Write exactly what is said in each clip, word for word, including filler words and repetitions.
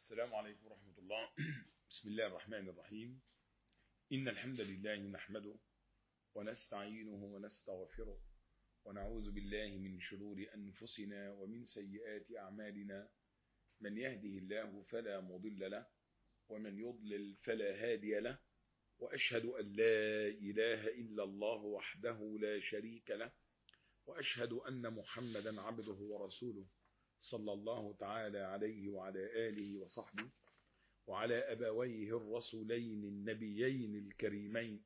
السلام عليكم ورحمة الله. بسم الله الرحمن الرحيم. إن الحمد لله نحمده ونستعينه ونستغفره ونعوذ بالله من شرور أنفسنا ومن سيئات أعمالنا، من يهده الله فلا مضل له ومن يضلل فلا هادي له، وأشهد أن لا إله إلا الله وحده لا شريك له، وأشهد أن محمدا عبده ورسوله صلى الله تعالى عليه وعلى آله وصحبه وعلى أبويه الرسولين النبيين الكريمين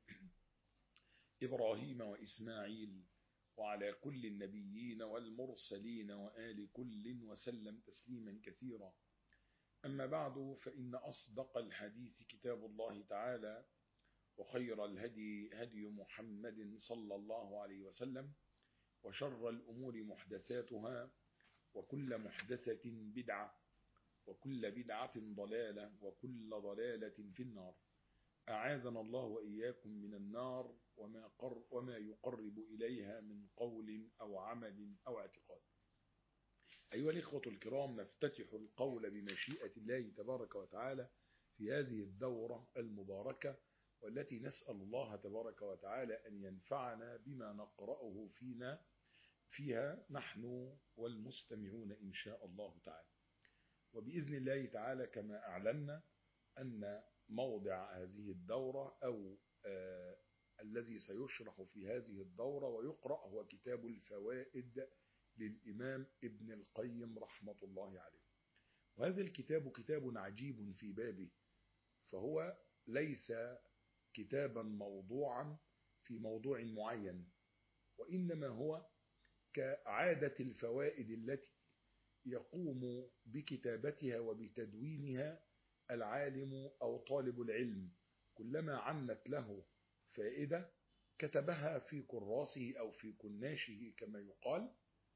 إبراهيم وإسماعيل وعلى كل النبيين والمرسلين وآل كل وسلم تسليما كثيرا. أما بعد، فإن أصدق الحديث كتاب الله تعالى، وخير الهدي هدي محمد صلى الله عليه وسلم، وشر الأمور محدثاتها، وكل محدثة بدعة، وكل بدعة ضلالة، وكل ضلالة في النار. أعاذنا الله وإياكم من النار وما, قر وما يقرب إليها من قول أو عمل أو اعتقاد. أيها الإخوة الكرام، نفتتح القول بمشيئة الله تبارك وتعالى في هذه الدورة المباركة، والتي نسأل الله تبارك وتعالى أن ينفعنا بما نقرأه فينا فيها نحن والمستمعون إن شاء الله تعالى. وبإذن الله تعالى كما أعلنا أن موضع هذه الدورة أو آه الذي سيشرح في هذه الدورة ويقرأ هو كتاب الفوائد للإمام ابن القيم رحمة الله عليه. وهذا الكتاب كتاب عجيب في بابه، فهو ليس كتابا موضوعا في موضوع معين، وإنما هو كعادة الفوائد التي يقوم بكتابتها وبتدوينها العالم أو طالب العلم، كلما عنت له فائدة كتبها في كراسه أو في كناشه كما يقال،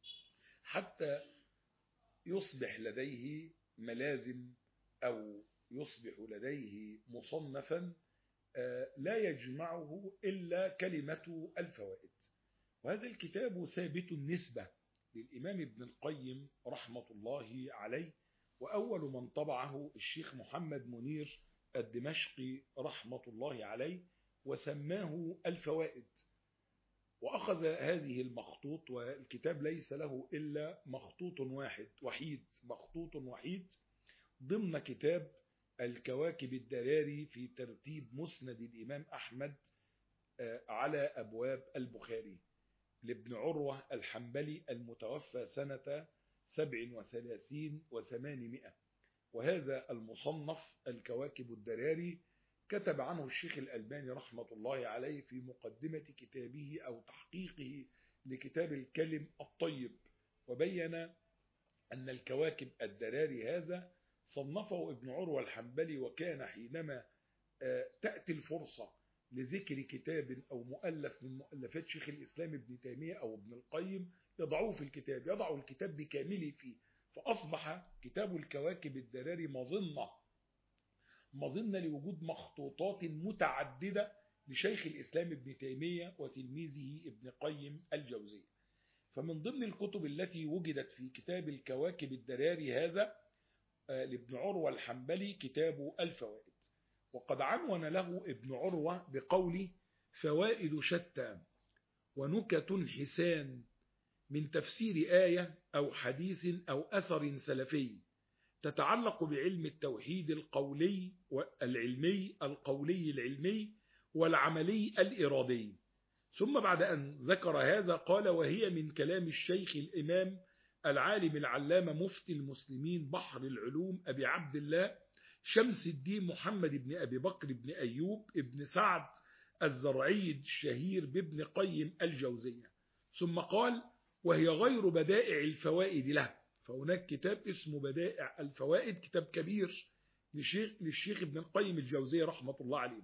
حتى يصبح لديه ملازم أو يصبح لديه مصنفا لا يجمعه إلا كلمة الفوائد. وهذا الكتاب ثابت النسبة للإمام ابن القيم رحمة الله عليه، وأول من طبعه الشيخ محمد منير الدمشقي رحمة الله عليه، وسماه الفوائد. وأخذ هذه المخطوط، والكتاب ليس له إلا مخطوط واحد وحيد مخطوط وحيد ضمن كتاب الكواكب الدراري في ترتيب مسند الإمام أحمد على أبواب البخاري لابن عروة الحنبلي المتوفى سنة سبع وثلاثين وثمانمائة. وهذا المصنف الكواكب الدراري كتب عنه الشيخ الألباني رحمة الله عليه في مقدمة كتابه أو تحقيقه لكتاب الكلم الطيب، وبين أن الكواكب الدراري هذا صنفه ابن عروة الحنبلي، وكان حينما تأتي الفرصة لذكر كتاب أو مؤلف من مؤلفات شيخ الإسلام ابن تيمية أو ابن القيم يضعوه في الكتاب، يضعوا الكتاب بكامله فيه، فأصبح كتاب الكواكب الدراري مظنة مظنة لوجود مخطوطات متعددة لشيخ الإسلام ابن تيمية وتلميذه ابن قيم الجوزية. فمن ضمن الكتب التي وجدت في كتاب الكواكب الدراري هذا لابن عروة الحنبلي كتاب الفوائد، وقد عنون له ابن عروة بقوله: فوائد شتى ونكت حسان من تفسير آية أو حديث أو أثر سلفي تتعلق بعلم التوحيد القولي والعلمي القولي العلمي والعملي الإرادي. ثم بعد أن ذكر هذا قال: وهي من كلام الشيخ الإمام العالم العلامة مفتي المسلمين بحر العلوم أبي عبد الله شمس الدين محمد بن أبي بكر بن أيوب ابن سعد الزرعي الشهير بابن قيم الجوزية. ثم قال: وهي غير بدائع الفوائد له. فهناك كتاب اسمه بدائع الفوائد، كتاب كبير للشيخ, للشيخ ابن القيم الجوزية رحمة الله عليه.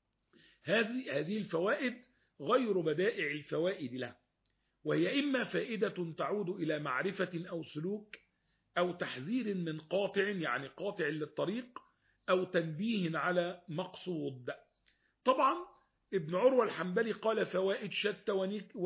هذه هذه الفوائد غير بدائع الفوائد له، وهي إما فائدة تعود إلى معرفة أو سلوك، أو تحذير من قاطع يعني قاطع للطريق، أو تنبيه على مقصود. طبعا ابن عروة الحنبلي قال: فوائد شتى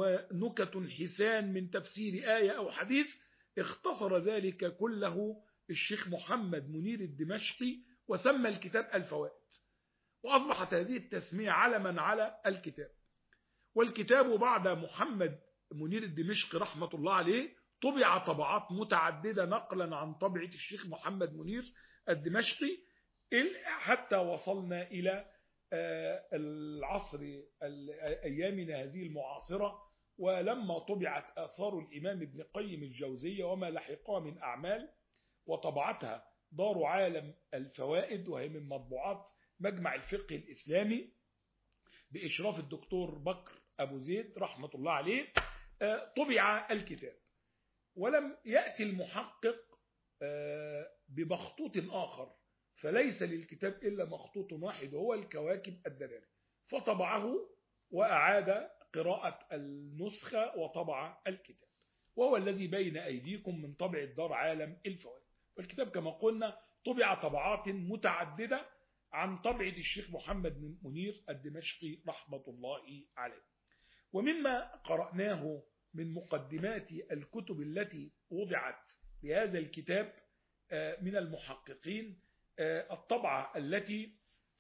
ونكت حسان من تفسير آية أو حديث، اختصر ذلك كله الشيخ محمد منير الدمشقي وسمى الكتاب الفوائد، وأصبحت هذه التسمية علما على الكتاب. والكتاب بعد محمد منير الدمشقي رحمة الله عليه طبع طبعات متعددة نقلا عن طبعة الشيخ محمد منير الدمشقي حتى وصلنا إلى العصر أيامنا هذه المعاصرة. ولما طبعت آثار الإمام ابن قيم الجوزية وما لحقها من أعمال وطبعتها دار عالم الفوائد، وهي من مطبوعات مجمع الفقه الإسلامي بإشراف الدكتور بكر أبو زيد رحمة الله عليه، طبع الكتاب. ولم يأتي المحقق بمخطوط آخر، فليس للكتاب إلا مخطوط واحد وهو الكواكب الدراري، فطبعه وأعاد قراءة النسخة وطبع الكتاب، وهو الذي بين أيديكم من طبع دار عالم الفوائد. والكتاب كما قلنا طبع طبعات متعددة عن طبعة الشيخ محمد منير الدمشقي رحمة الله عليه. ومما قرأناه من مقدمات الكتب التي وضعت بهذا الكتاب من المحققين الطبعة التي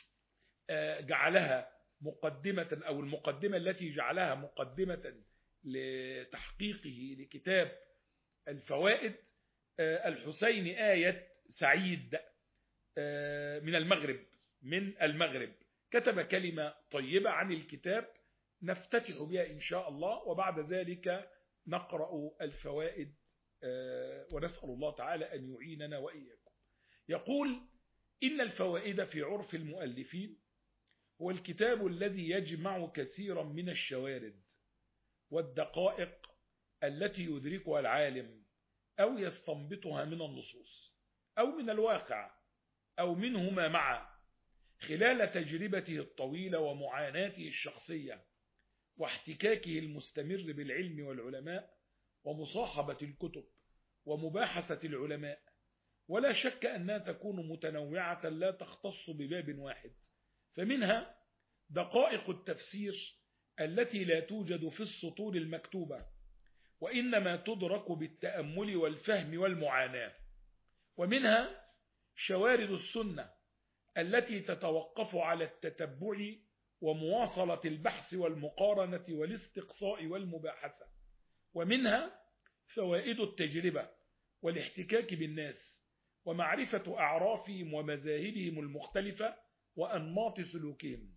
جعلها مقدمة أو المقدمة التي جعلها مقدمة لتحقيقه لكتاب الفوائد الحسين آية سعيد من المغرب من المغرب كتب كلمة طيبة عن الكتاب نفتتح بها إن شاء الله، وبعد ذلك نقرأ الفوائد ونسأل الله تعالى أن يعيننا وإياكم. يقول: إن الفوائد في عرف المؤلفين هو الكتاب الذي يجمع كثيرا من الشوارد والدقائق التي يدركها العالم أو يستنبطها من النصوص أو من الواقع أو منهما معا خلال تجربته الطويلة ومعاناته الشخصية واحتكاكه المستمر بالعلم والعلماء ومصاحبة الكتب ومباحثة العلماء. ولا شك أنها تكون متنوعة لا تختص بباب واحد، فمنها دقائق التفسير التي لا توجد في السطور المكتوبة وإنما تدرك بالتأمل والفهم والمعاناة، ومنها شوارد السنة التي تتوقف على التتبع ومواصلة البحث والمقارنة والاستقصاء والمباحثة، ومنها فوائد التجربة والاحتكاك بالناس ومعرفة أعرافهم ومذاهبهم المختلفة وأنماط سلوكهم،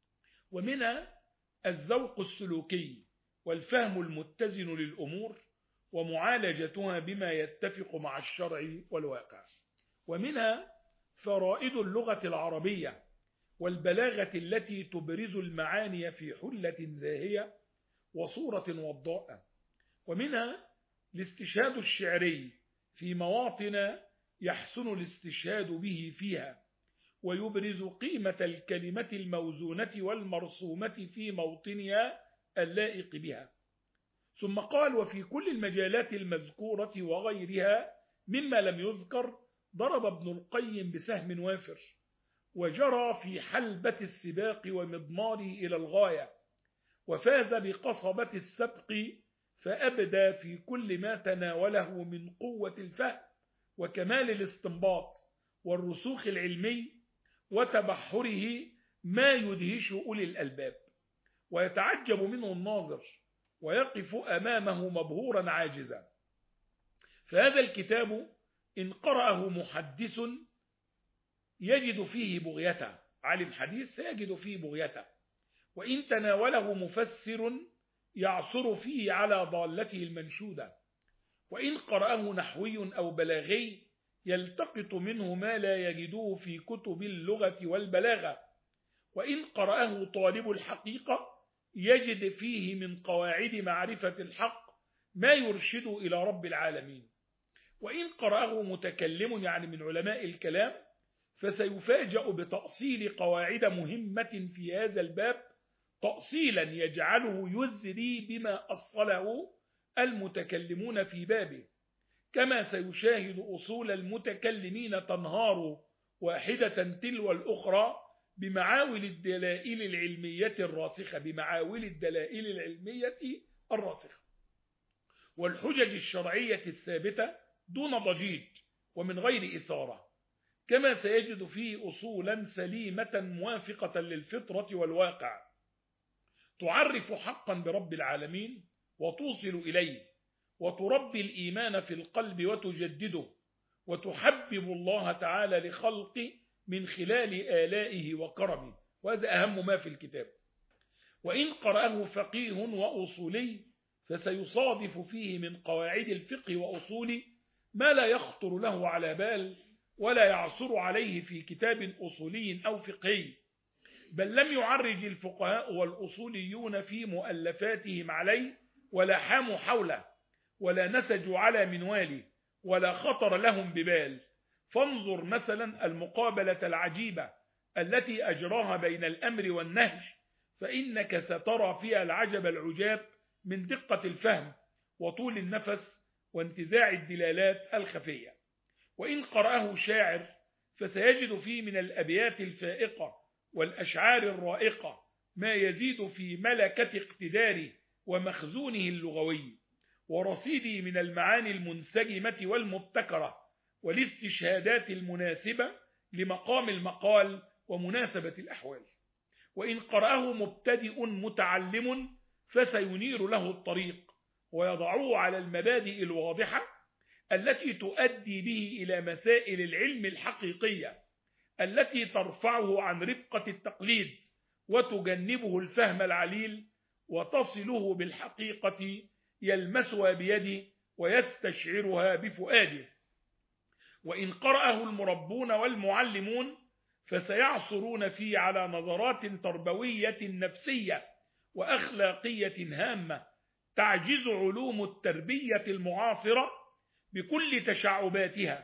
ومنها الذوق السلوكي والفهم المتزن للأمور ومعالجتها بما يتفق مع الشرع والواقع، ومنها فرائد اللغة العربية والبلاغة التي تبرز المعاني في حلة زاهية وصورة وضاءة، ومنها الاستشهاد الشعري في مواطن يحسن الاستشهاد به فيها ويبرز قيمة الكلمة الموزونة والمرسومة في موطنها اللائق بها. ثم قال: وفي كل المجالات المذكورة وغيرها مما لم يذكر ضرب ابن القيم بسهم وافر وجرى في حلبة السباق ومضماره إلى الغاية، وفاز بقصبة السبق فأبدى في كل ما تناوله من قوة الفهم وكمال الاستنباط والرسوخ العلمي وتبحره ما يدهش أولي الألباب، ويتعجب منه الناظر ويقف أمامه مبهورا عاجزا. فهذا الكتاب إن قرأه محدث يجد فيه بغيته، عالم حديث سيجد فيه بغيته، وإن تناوله مفسر يعصر فيه على ضالته المنشودة، وإن قرأه نحوي أو بلاغي يلتقط منه ما لا يجدوه في كتب اللغة والبلاغة، وإن قرأه طالب الحقيقة يجد فيه من قواعد معرفة الحق ما يرشد إلى رب العالمين، وإن قرأه متكلم يعني من علماء الكلام فسيفاجأ بتأصيل قواعد مهمة في هذا الباب تأصيلا يجعله يزري بما أصله المتكلمون في بابه، كما سيشاهد أصول المتكلمين تنهار واحدة تلو الأخرى بمعاول الدلائل العلمية الراسخة بمعاول الدلائل العلمية الراسخة والحجج الشرعية الثابتة دون ضجيج ومن غير إثارة، كما سيجد فيه أصولا سليمة موافقة للفطرة والواقع، تعرف حقا برب العالمين وتوصل إليه، وتربي الإيمان في القلب وتجدده، وتحبب الله تعالى لخلقه من خلال آلائه وكرمه، وهذا أهم ما في الكتاب. وإن قرأه فقيه وأصولي فسيصادف فيه من قواعد الفقه وأصوله ما لا يخطر له على بال ولا يعثر عليه في كتاب أصولي أو فقهي، بل لم يعرج الفقهاء والأصوليون في مؤلفاتهم عليه ولا حاموا حوله ولا نسجوا على منواله ولا خطر لهم ببال. فانظر مثلا المقابلة العجيبة التي أجراها بين الأمر والنهي، فإنك سترى فيها العجب العجاب من دقة الفهم وطول النفس وانتزاع الدلالات الخفية. وإن قرأه شاعر فسيجد فيه من الأبيات الفائقة والأشعار الرائقة ما يزيد في ملكة اقتداره ومخزونه اللغوي ورصيده من المعاني المنسجمة والمبتكرة والاستشهادات المناسبة لمقام المقال ومناسبة الأحوال. وإن قرأه مبتدئ متعلم فسينير له الطريق ويضعه على المبادئ الواضحة التي تؤدي به إلى مسائل العلم الحقيقية التي ترفعه عن ربقة التقليد وتجنبه الفهم العليل وتصله بالحقيقة يلمسها بيده ويستشعرها بفؤاده. وإن قرأه المربون والمعلمون فسيعصرون فيه على نظرات تربوية نفسية وأخلاقية هامة تعجز علوم التربية المعاصرة بكل تشعباتها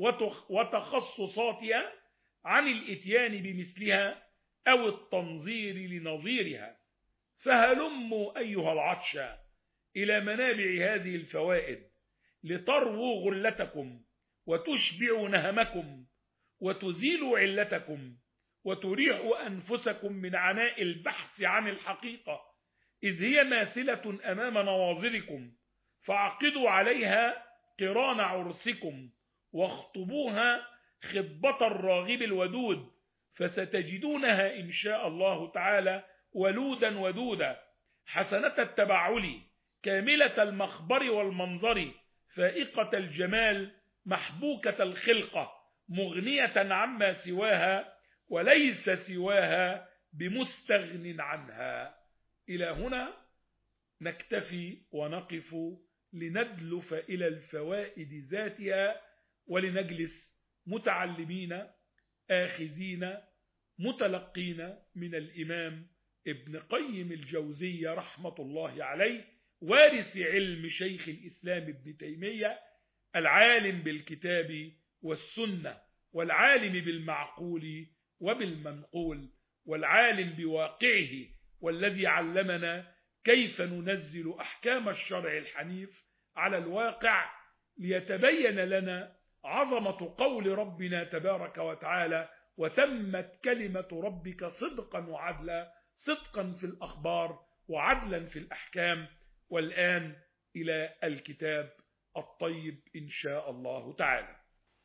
وتخصصاتها عن الإتيان بمثلها أو التنظير لنظيرها. فهلموا أيها العطشى إلى منابع هذه الفوائد لترووا غلتكم وتشبعوا نهمكم وتزيلوا علتكم وتريحوا أنفسكم من عناء البحث عن الحقيقة إذ هي ماثلة أمام نواظركم، فعقدوا عليها قران عرسكم واخطبوها خطبة الراغب الودود، فستجدونها إن شاء الله تعالى ولودا ودودا حسنة التبعل كاملة المخبر والمنظر فائقة الجمال محبوكة الخلقة مغنية عما سواها وليس سواها بمستغن عنها. إلى هنا نكتفي ونقف لندلف إلى الفوائد ذاتها ولنجلس متعلمين آخذين متلقين من الإمام ابن قيم الجوزية رحمة الله عليه وارث علم شيخ الإسلام ابن تيمية، العالم بالكتاب والسنة والعالم بالمعقول وبالمنقول والعالم بواقعه، والذي علمنا كيف ننزل أحكام الشرع الحنيف على الواقع ليتبين لنا عظمة قول ربنا تبارك وتعالى: وتمت كلمة ربك صدقا وعدلا، صدقا في الأخبار وعدلا في الأحكام. والآن إلى الكتاب الطيب إن شاء الله تعالى.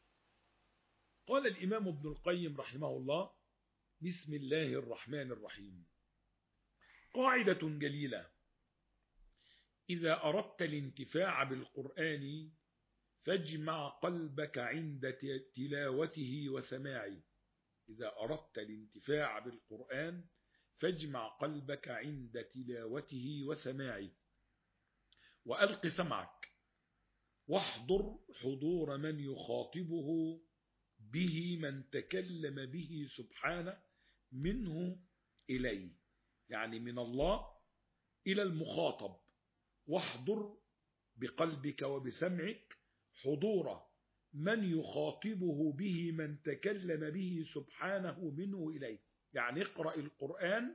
قال الإمام ابن القيم رحمه الله: بسم الله الرحمن الرحيم. قاعدة جليلة: إذا أردت الانتفاع بالقرآن فاجمع قلبك عند تلاوته وسماعه. إذا أردت الانتفاع بالقرآن فاجمع قلبك عند تلاوته وسماعه، وألق سمعك واحضر حضور من يخاطبه به من تكلم به سبحانه منه إليه، يعني من الله إلى المخاطب. واحضر بقلبك وبسمعك حضور من يخاطبه به من تكلم به سبحانه منه إليه، يعني اقرأ القرآن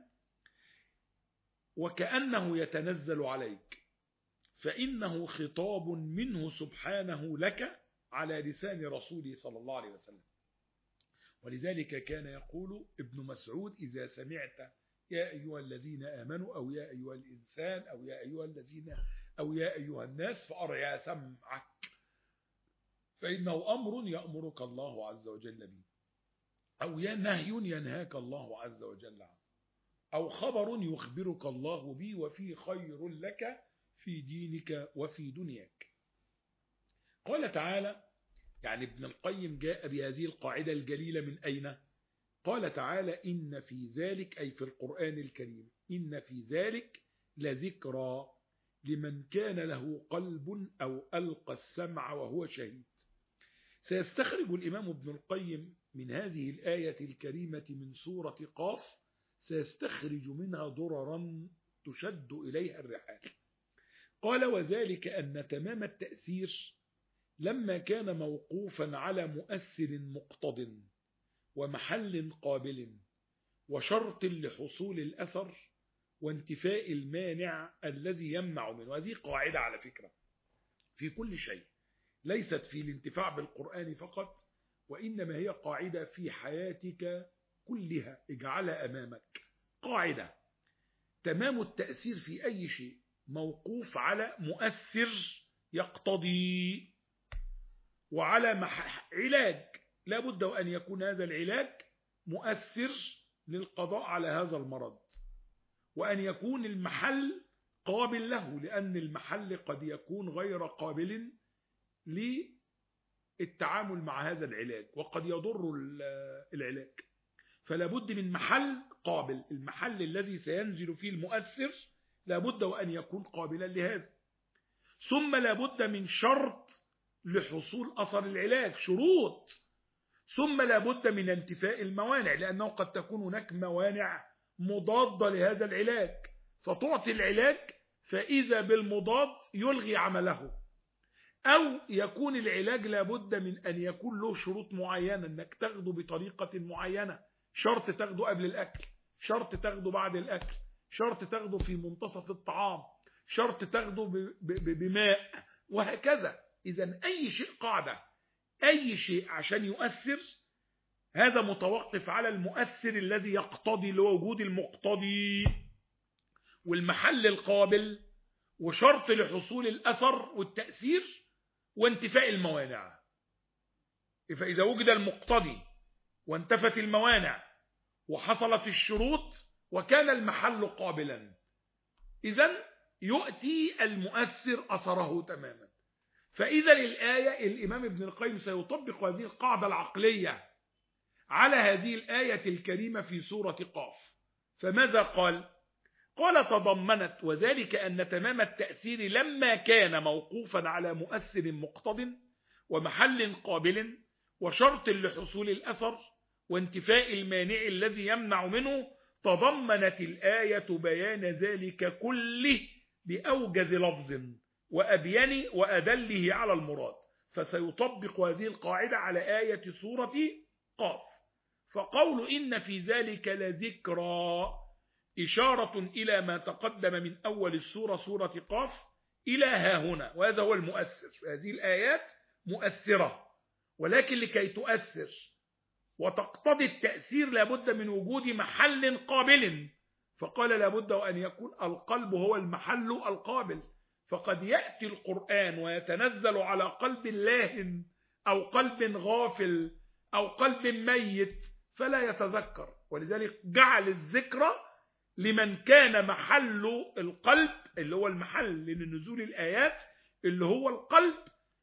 وكأنه يتنزل عليك، فإنه خطاب منه سبحانه لك على لسان رسوله صلى الله عليه وسلم. ولذلك كان يقول ابن مسعود: إذا سمعت يا أيها الذين آمنوا أو يا أيها الإنسان أو يا أيها الذين أو يا أيها الناس فأرعى سمعك. فإنه أمر يأمرك الله عز وجل به، أو نهي ينهاك الله عز وجل عنه، أو خبر يخبرك الله به وفيه خير لك في دينك وفي دنياك. قال تعالى، يعني ابن القيم جاء بهذه القاعدة الجليلة من أين؟ قال تعالى: إن في ذلك، أي في القرآن الكريم، إن في ذلك لذكرى لمن كان له قلب أو ألقى السمع وهو شهيد. سيستخرج الإمام ابن القيم من هذه الآية الكريمة من سورة قاف، سيستخرج منها دررا تشد إليها الرحال. قال: وذلك أن تمام التأثير لما كان موقوفا على مؤثر مقتض ومحل قابل وشرط لحصول الأثر وانتفاء المانع الذي يمنع منه. هذه قاعدة على فكرة في كل شيء، ليست في الانتفاع بالقرآن فقط، وإنما هي قاعدة في حياتك كلها. اجعلها أمامك قاعدة: تمام التأثير في أي شيء موقوف على مؤثر يقتضي وعلى علاج، لا بد أن يكون هذا العلاج مؤثر للقضاء على هذا المرض، وأن يكون المحل قابل له، لأن المحل قد يكون غير قابل للتعامل مع هذا العلاج وقد يضر العلاج، فلا بد من محل قابل. المحل الذي سينزل فيه المؤثر لا بد وأن يكون قابلا لهذا. ثم لا بد من شرط لحصول أثر العلاج، شروط. ثم لا بد من انتفاء الموانع، لأنه قد تكون هناك موانع مضادة لهذا العلاج، فتعطي العلاج فإذا بالمضاد يلغي عمله. أو يكون العلاج لا بد من أن يكون له شروط معينة، أنك تاخده بطريقة معينة، شرط تاخده قبل الأكل، شرط تاخده بعد الأكل، شرط تاخده في منتصف الطعام، شرط تاخده بماء، وهكذا. إذن أي شيء قاعدة، أي شيء عشان يؤثر هذا متوقف على المؤثر الذي يقتضي لوجود المقتضي والمحل القابل وشرط لحصول الأثر والتأثير وانتفاء الموانع. فإذا وجد المقتضي وانتفت الموانع وحصلت الشروط وكان المحل قابلا، إذن يؤتي المؤثر أثره تماما. فإذا الآية، الإمام ابن القيم سيطبق هذه القاعدة العقلية على هذه الآية الكريمة في سورة قاف. فماذا قال؟ قال: تضمنت وذلك أن تمام التأثير لما كان موقوفا على مؤثر مقتض ومحل قابل وشرط لحصول الأثر وانتفاء المانع الذي يمنع منه، تضمنت الآية بيان ذلك كله بأوجز لفظ وأبين وأدله على المراد. فسيطبق هذه القاعدة على آية سورة قاف. فقول إن في ذلك لذكرى إشارة إلى ما تقدم من أول السورة سورة قاف إلى ها هنا، وهذا هو المؤثر. هذه الآيات مؤثرة، ولكن لكي تؤثر وتقتضي التأثير لابد من وجود محل قابل، فقال لابد أن يكون القلب هو المحل القابل. فقد يأتي القرآن ويتنزل على قلب لاهٍ أو قلب غافل أو قلب ميت فلا يتذكر، ولذلك جعل الذكرى لمن كان محل القلب اللي هو المحل لنزول الآيات اللي هو القلب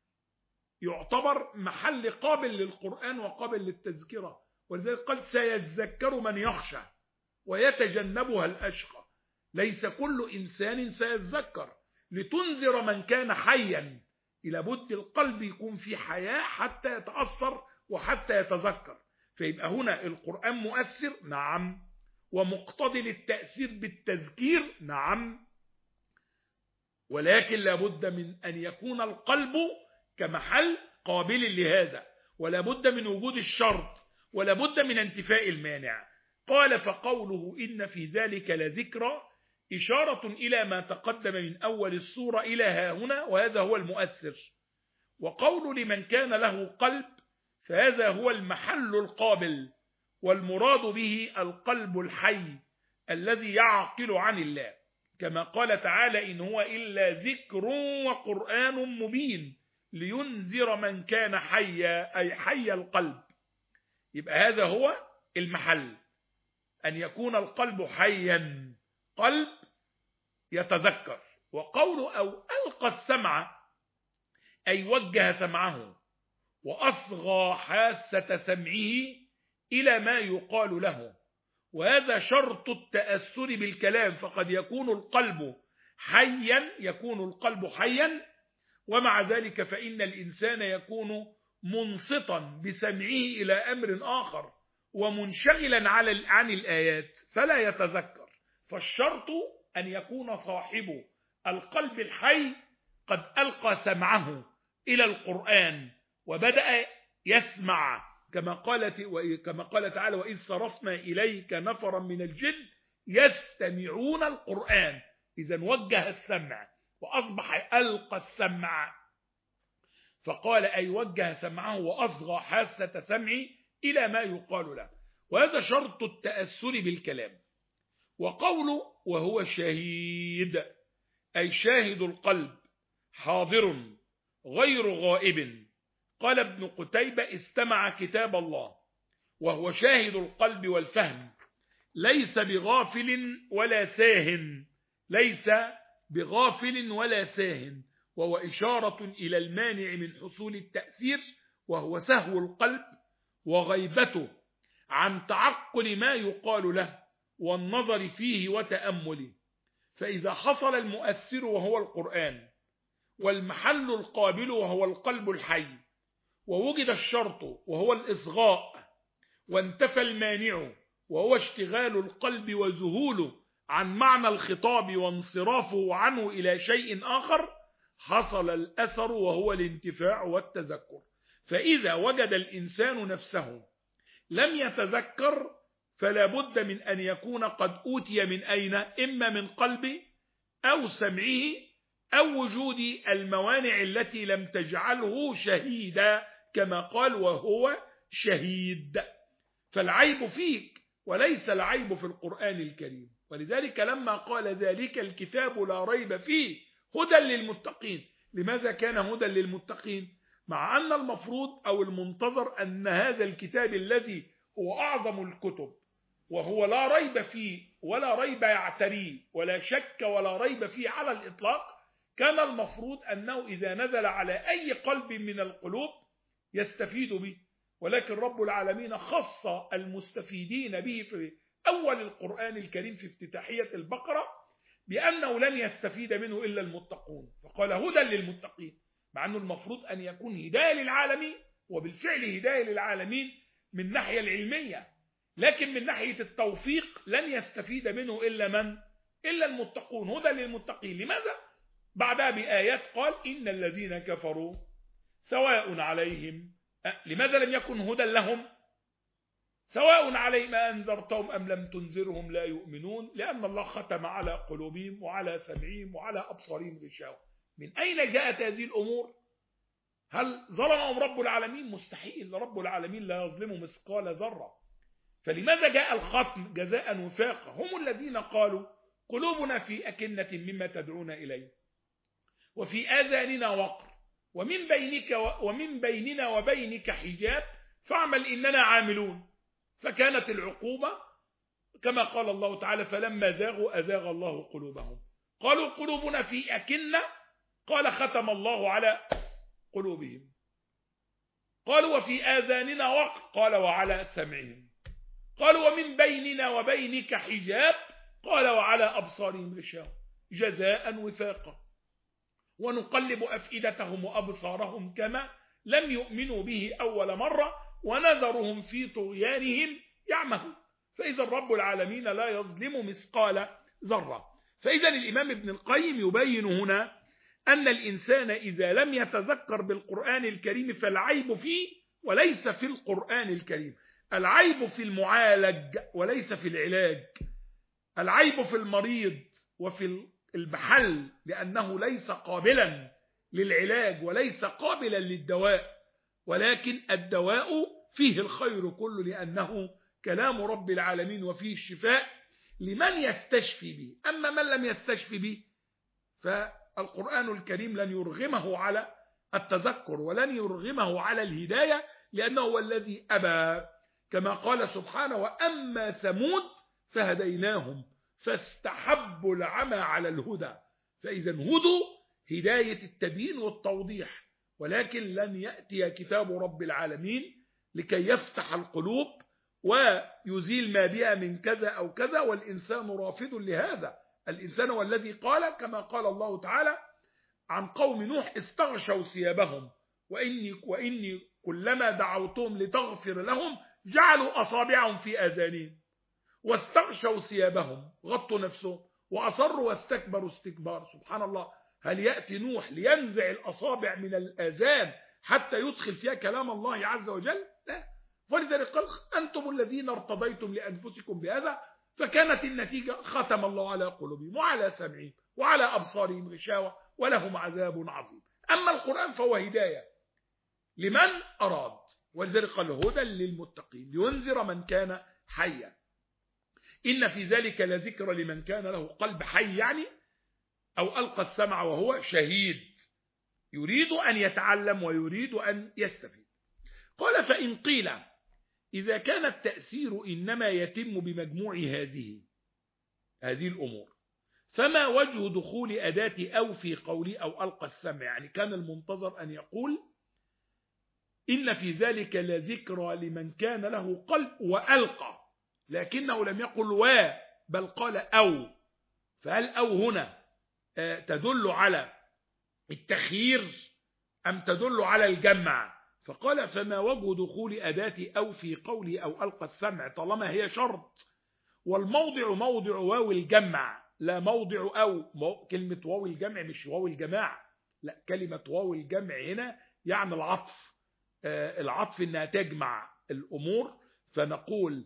يعتبر محل قابل للقرآن وقابل للتذكرة. ولذلك قال: سيذكر من يخشى ويتجنبها الأشقى. ليس كل إنسان سيذكر، لتنذر من كان حيا. إلى بد القلب يكون في حياة حتى يتأثر وحتى يتذكر. فيبقى هنا القرآن مؤثر، نعم، ومقتضي للتأثير بالتذكير، نعم، ولكن لابد من أن يكون القلب كمحل قابل لهذا، ولا بد من وجود الشرط، ولا بد من انتفاء المانع. قال: فقوله إن في ذلك لذكرى إشارة إلى ما تقدم من أول السورة إلى ها هنا، وهذا هو المؤثر. وقول لمن كان له قلب فهذا هو المحل القابل، والمراد به القلب الحي الذي يعقل عن الله، كما قال تعالى: إن هو إلا ذكر وقرآن مبين. لينذر من كان حيا، أي حي القلب. يبقى هذا هو المحل، أن يكون القلب حيا، قلب يتذكر. وقوله أو ألقى السمع أي وجه سمعه وأصغى حاسة سمعه إلى ما يقال له، وهذا شرط التأثر بالكلام، فقد يكون القلب حيا يكون القلب حيا ومع ذلك فإن الإنسان يكون منصتا بسمعه إلى أمر آخر ومنشغلا عن الآيات فلا يتذكر. فالشرط أن يكون صاحب القلب الحي قد ألقى سمعه إلى القرآن وبدأ يسمع، كما قالت كما قال تعالى وإذ صرفنا إليك نفرا من الجن يستمعون القرآن. إذن وجه السمع وأصبح ألقى السمع، فقال أي وجه سمعه وأصغى حاسة سمعه إلى ما يقال له، وهذا شرط التأثر بالكلام. وقوله وهو شهيد أي شاهد القلب حاضر غير غائب. قال ابن قتيبة استمع كتاب الله، وهو شاهد القلب والفهم، ليس بغافل ولا ساهن، ليس بغافل ولا ساهن، وهو إشارة إلى المانع من حصول التأثير، وهو سهو القلب وغيبته عن تعقل ما يقال له والنظر فيه وتأمله. فإذا حصل المؤثر وهو القرآن والمحل القابل وهو القلب الحي، ووجد الشرط وهو الإصغاء، وانتفى المانع وهو اشتغال القلب وذهوله عن معنى الخطاب وانصرافه عنه إلى شيء آخر، حصل الأثر وهو الانتفاع والتذكر. فإذا وجد الإنسان نفسه لم يتذكر فلا بد من أن يكون قد أوتي من أين؟ إما من قلبه أو سمعه أو وجود الموانع التي لم تجعله شهيدا، كما قال وهو شهيد. فالعيب فيك وليس العيب في القرآن الكريم. ولذلك لما قال ذلك الكتاب لا ريب فيه هدى للمتقين، لماذا كان هدى للمتقين؟ مع أن المفروض أو المنتظر أن هذا الكتاب الذي هو أعظم الكتب وهو لا ريب فيه ولا ريب يعتريه ولا شك ولا ريب فيه على الإطلاق، كان المفروض أنه إذا نزل على أي قلب من القلوب يستفيد به، ولكن رب العالمين خص المستفيدين به في أول القرآن الكريم في افتتاحية البقرة بأنه لن يستفيد منه إلا المتقون، فقال هدى للمتقين، مع أنه المفروض أن يكون هداية للعالمين، وبالفعل هداية للعالمين من الناحية العلمية، لكن من ناحية التوفيق لن يستفيد منه إلا من؟ إلا المتقون، هدى للمتقين. لماذا؟ بعدها بآيات قال إن الذين كفروا سواء عليهم، لماذا لم يكن هدى لهم؟ سواء عليهم أنذرتهم أم لم تنذرهم لا يؤمنون، لأن الله ختم على قلوبهم وعلى سمعهم وعلى أبصارهم غشاوة. من أين جاءت هذه الأمور؟ هل ظلمهم رب العالمين؟ مستحيل، رب العالمين لا يظلم مثقال ذرة. فلماذا جاء الختم جزاء وفاقا؟ هم الذين قالوا قلوبنا في أكنة مما تدعون إليه وفي آذاننا وقر ومن بينك و... ومن بيننا وبينك حجاب فاعمل إننا عاملون. فكانت العقوبة كما قال الله تعالى فلما زاغوا أزاغ الله قلوبهم. قالوا قلوبنا في أكنة، قال ختم الله على قلوبهم. قالوا وفي آذاننا وقر، قال وعلى سمعهم. قالوا ومن بيننا وبينك حجاب، قال وعلى أبصارهم غشاوة. جزاء وفاقا. ونقلب أفئدتهم وأبصارهم كما لم يؤمنوا به أول مرة ونذرهم في طغيانهم يعمهون. فإذا رب العالمين لا يظلم مثقال ذرة. فإذا الإمام ابن القيم يبين هنا أن الإنسان إذا لم يتذكر بالقرآن الكريم فالعيب فيه وليس في القرآن الكريم، العيب في المعالج وليس في العلاج، العيب في المريض وفي المحل، لأنه ليس قابلا للعلاج وليس قابلا للدواء، ولكن الدواء فيه الخير كله لأنه كلام رب العالمين وفيه الشفاء لمن يستشفي به. أما من لم يستشفي به فالقرآن الكريم لن يرغمه على التذكر ولن يرغمه على الهداية، لأنه هو الذي أبى، كما قال سبحانه: وأما ثمود فهديناهم فاستحبوا العمى على الهدى. فإذا هدوا هداية التبيين والتوضيح، ولكن لن يأتي كتاب رب العالمين لكي يفتح القلوب ويزيل ما بها من كذا أو كذا، والإنسان رافض لهذا. الإنسان هو الذي قال كما قال الله تعالى عن قوم نوح: استغشوا ثيابهم وإني, وإني كلما دعوتهم لتغفر لهم جعلوا أصابعهم في آذانهم واستغشوا ثيابهم، غطوا نفسهم وأصروا واستكبروا استكبار. سبحان الله، هل يأتي نوح لينزع الأصابع من الآذان حتى يدخل فيها كلام الله عز وجل؟ لا. ولذلك قال: أنتم الذين ارتضيتم لأنفسكم بهذا فكانت النتيجة ختم الله على قلوبهم وعلى سمعهم وعلى أبصارهم غشاوة ولهم عذاب عظيم. أما القرآن فهو هداية لمن أراد، ولذلك قال: هدى للمتقين لينذر من كان حيا. إن في ذلك لذكر لمن كان له قلب حي، يعني أو ألقى السمع وهو شهيد، يريد أن يتعلم ويريد أن يستفيد. قال: فإن قيل إذا كان التأثير إنما يتم بمجموع هذه هذه الأمور، فما وجه دخول أداة أو في قولي أو ألقى السمع؟ يعني كان المنتظر أن يقول إن في ذلك لذكرى لمن كان له قلب وألقى، لكنه لم يقل و، بل قال أو. فهل أو هنا تدل على التخيير أم تدل على الجمع؟ فقال: فما وجه دخول أداة أو في قولي أو ألقى السمع طالما هي شرط، والموضع موضع واو الجمع لا موضع أو. كلمة واو الجمع مش واو الجماعة، لا، كلمة واو الجمع هنا يعني العطف، آه العطف إنها تجمع الأمور. فنقول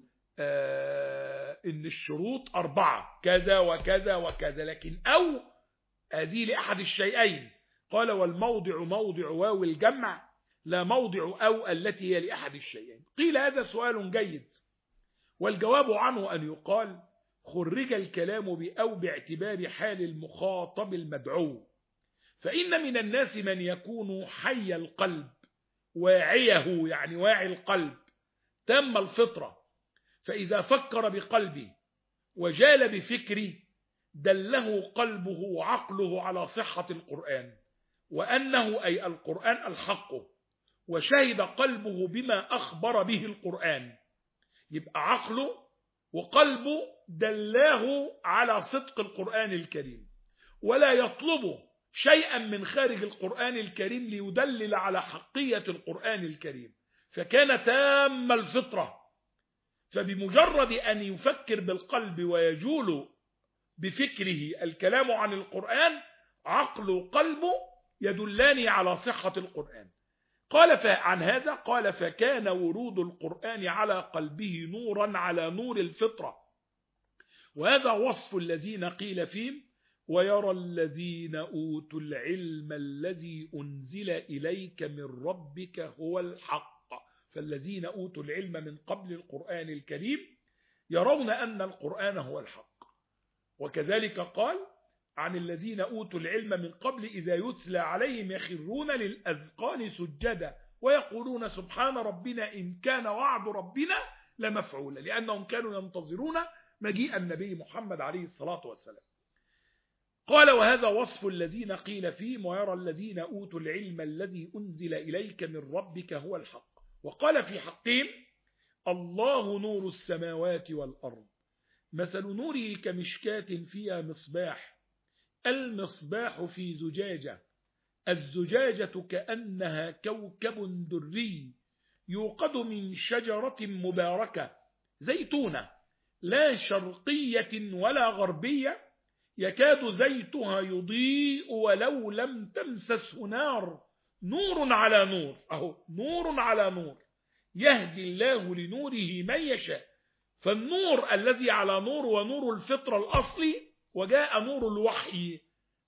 آه إن الشروط أربعة كذا وكذا وكذا، لكن أو هذه لأحد الشيئين. قال: والموضع موضع واو الجمع لا موضع أو التي هي لأحد الشيئين. قيل: هذا سؤال جيد، والجواب عنه أن يقال: خرج الكلام بأو باعتبار حال المخاطب المدعو، فإن من الناس من يكون حي القلب واعيه، يعني واعي القلب تم الفطرة، فإذا فكر بقلبه وجال بفكره دله قلبه وعقله على صحة القرآن، وأنه أي القرآن الحق، وشهد قلبه بما أخبر به القرآن. يبقى عقله وقلبه دلاه على صدق القرآن الكريم، ولا يطلب شيئا من خارج القرآن الكريم ليدلل على حقية القرآن الكريم، فكان تام الفطرة. فبمجرد أن يفكر بالقلب ويجول بفكره الكلام عن القرآن، عقله وقلبه يدلان على صحة القرآن. قال عن هذا قال: فكان ورود القرآن على قلبه نورا على نور الفطرة، وهذا وصف الذين قيل فيهم: ويرى الذين أوتوا العلم الذي أنزل إليك من ربك هو الحق. فالذين أوتوا العلم من قبل القرآن الكريم يرون أن القرآن هو الحق. وكذلك قال عن الذين أوتوا العلم من قبل إذا يتلى عليهم يخرون للأذقان سجدا ويقولون سبحان ربنا إن كان وعد ربنا لمفعولا، لأنهم كانوا ينتظرون مجيء النبي محمد عليه الصلاة والسلام. قال: وهذا وصف الذين قيل فيهم: ويرى الذين أوتوا العلم الذي أنزل إليك من ربك هو الحق. وقال في حقهم: الله نور السماوات والأرض، مثل نوره كمشكاة فيها مصباح، المصباح في زجاجة، الزجاجة كأنها كوكب دري يوقد من شجرة مباركة زيتونة لا شرقية ولا غربية، يكاد زيتها يضيء ولو لم تمسسه نار، نور على نور. أهو نور على نور، يهدي الله لنوره من يشاء. فالنور الذي على نور ونور الفطرة الأصلي، وجاء نور الوحي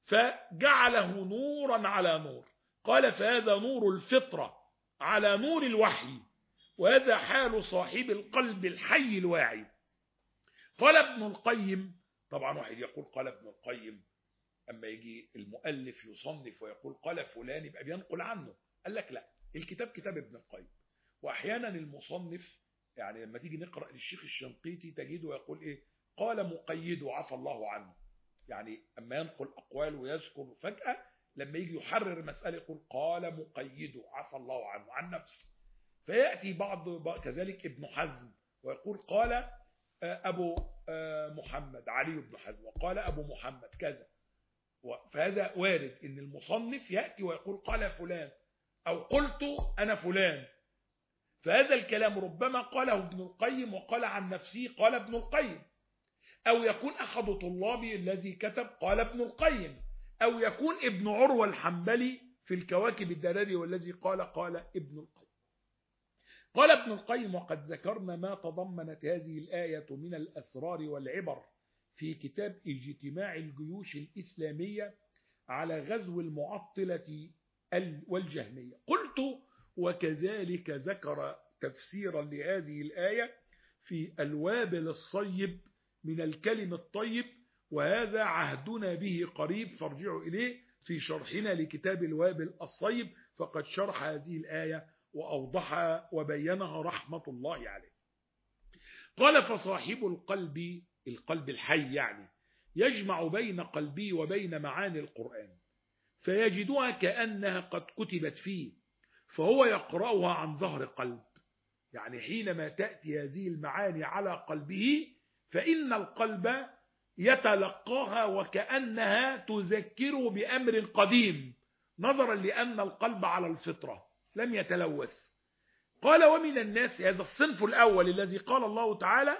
فجعله نورا على نور. قال: فهذا نور الفطرة على نور الوحي، وهذا حال صاحب القلب الحي الواعي. قال ابن القيم، طبعا واحد يقول قال ابن القيم أما يجي المؤلف يصنف ويقول قال فلان يبقى بينقل عنه. قال لك لا، الكتاب كتاب ابن القيم. وأحيانا المصنف يعني لما تيجي نقرأ للشيخ الشنقيطي تجده يقول إيه؟ قال مقيد عفى الله عنه. يعني أما ينقل أقوال ويذكر فجأة لما يجي يحرر مسألة يقول قال مقيد عفى الله عنه عن نفسه. فيأتي بعض كذلك ابن حزم ويقول قال أبو محمد علي بن حزم وقال أبو محمد كذا. فهذا وارد إن المصنف يأتي ويقول قال فلان أو قلت أنا فلان. فهذا الكلام ربما قاله ابن القيم وقال عن نفسه قال ابن القيم، أو يكون أحد طلابي الذي كتب قال ابن القيم، أو يكون ابن عروة الحنبلي في الكواكب الدراري والذي قال قال ابن القيم. قال ابن القيم وقد ذكرنا ما تضمنت هذه الآية من الأسرار والعبر في كتاب اجتماع الجيوش الإسلامية على غزو المعطلة والجهمية. قلت وكذلك ذكر تفسيرا لهذه الآية في الوابل الصيب من الكلم الطيب، وهذا عهدنا به قريب فارجعوا إليه في شرحنا لكتاب الوابل الصيب، فقد شرح هذه الآية وأوضحها وبينها رحمة الله عليه. قال فصاحب القلب، القلب الحي يعني، يجمع بين قلبه وبين معاني القرآن فيجدها كأنها قد كتبت فيه، فهو يقرأها عن ظهر قلب. يعني حينما تأتي هذه المعاني على قلبه فإن القلب يتلقاها وكأنها تذكره بأمر قديم، نظرا لأن القلب على الفطرة لم يتلوث. قال ومن الناس، هذا الصنف الأول الذي قال الله تعالى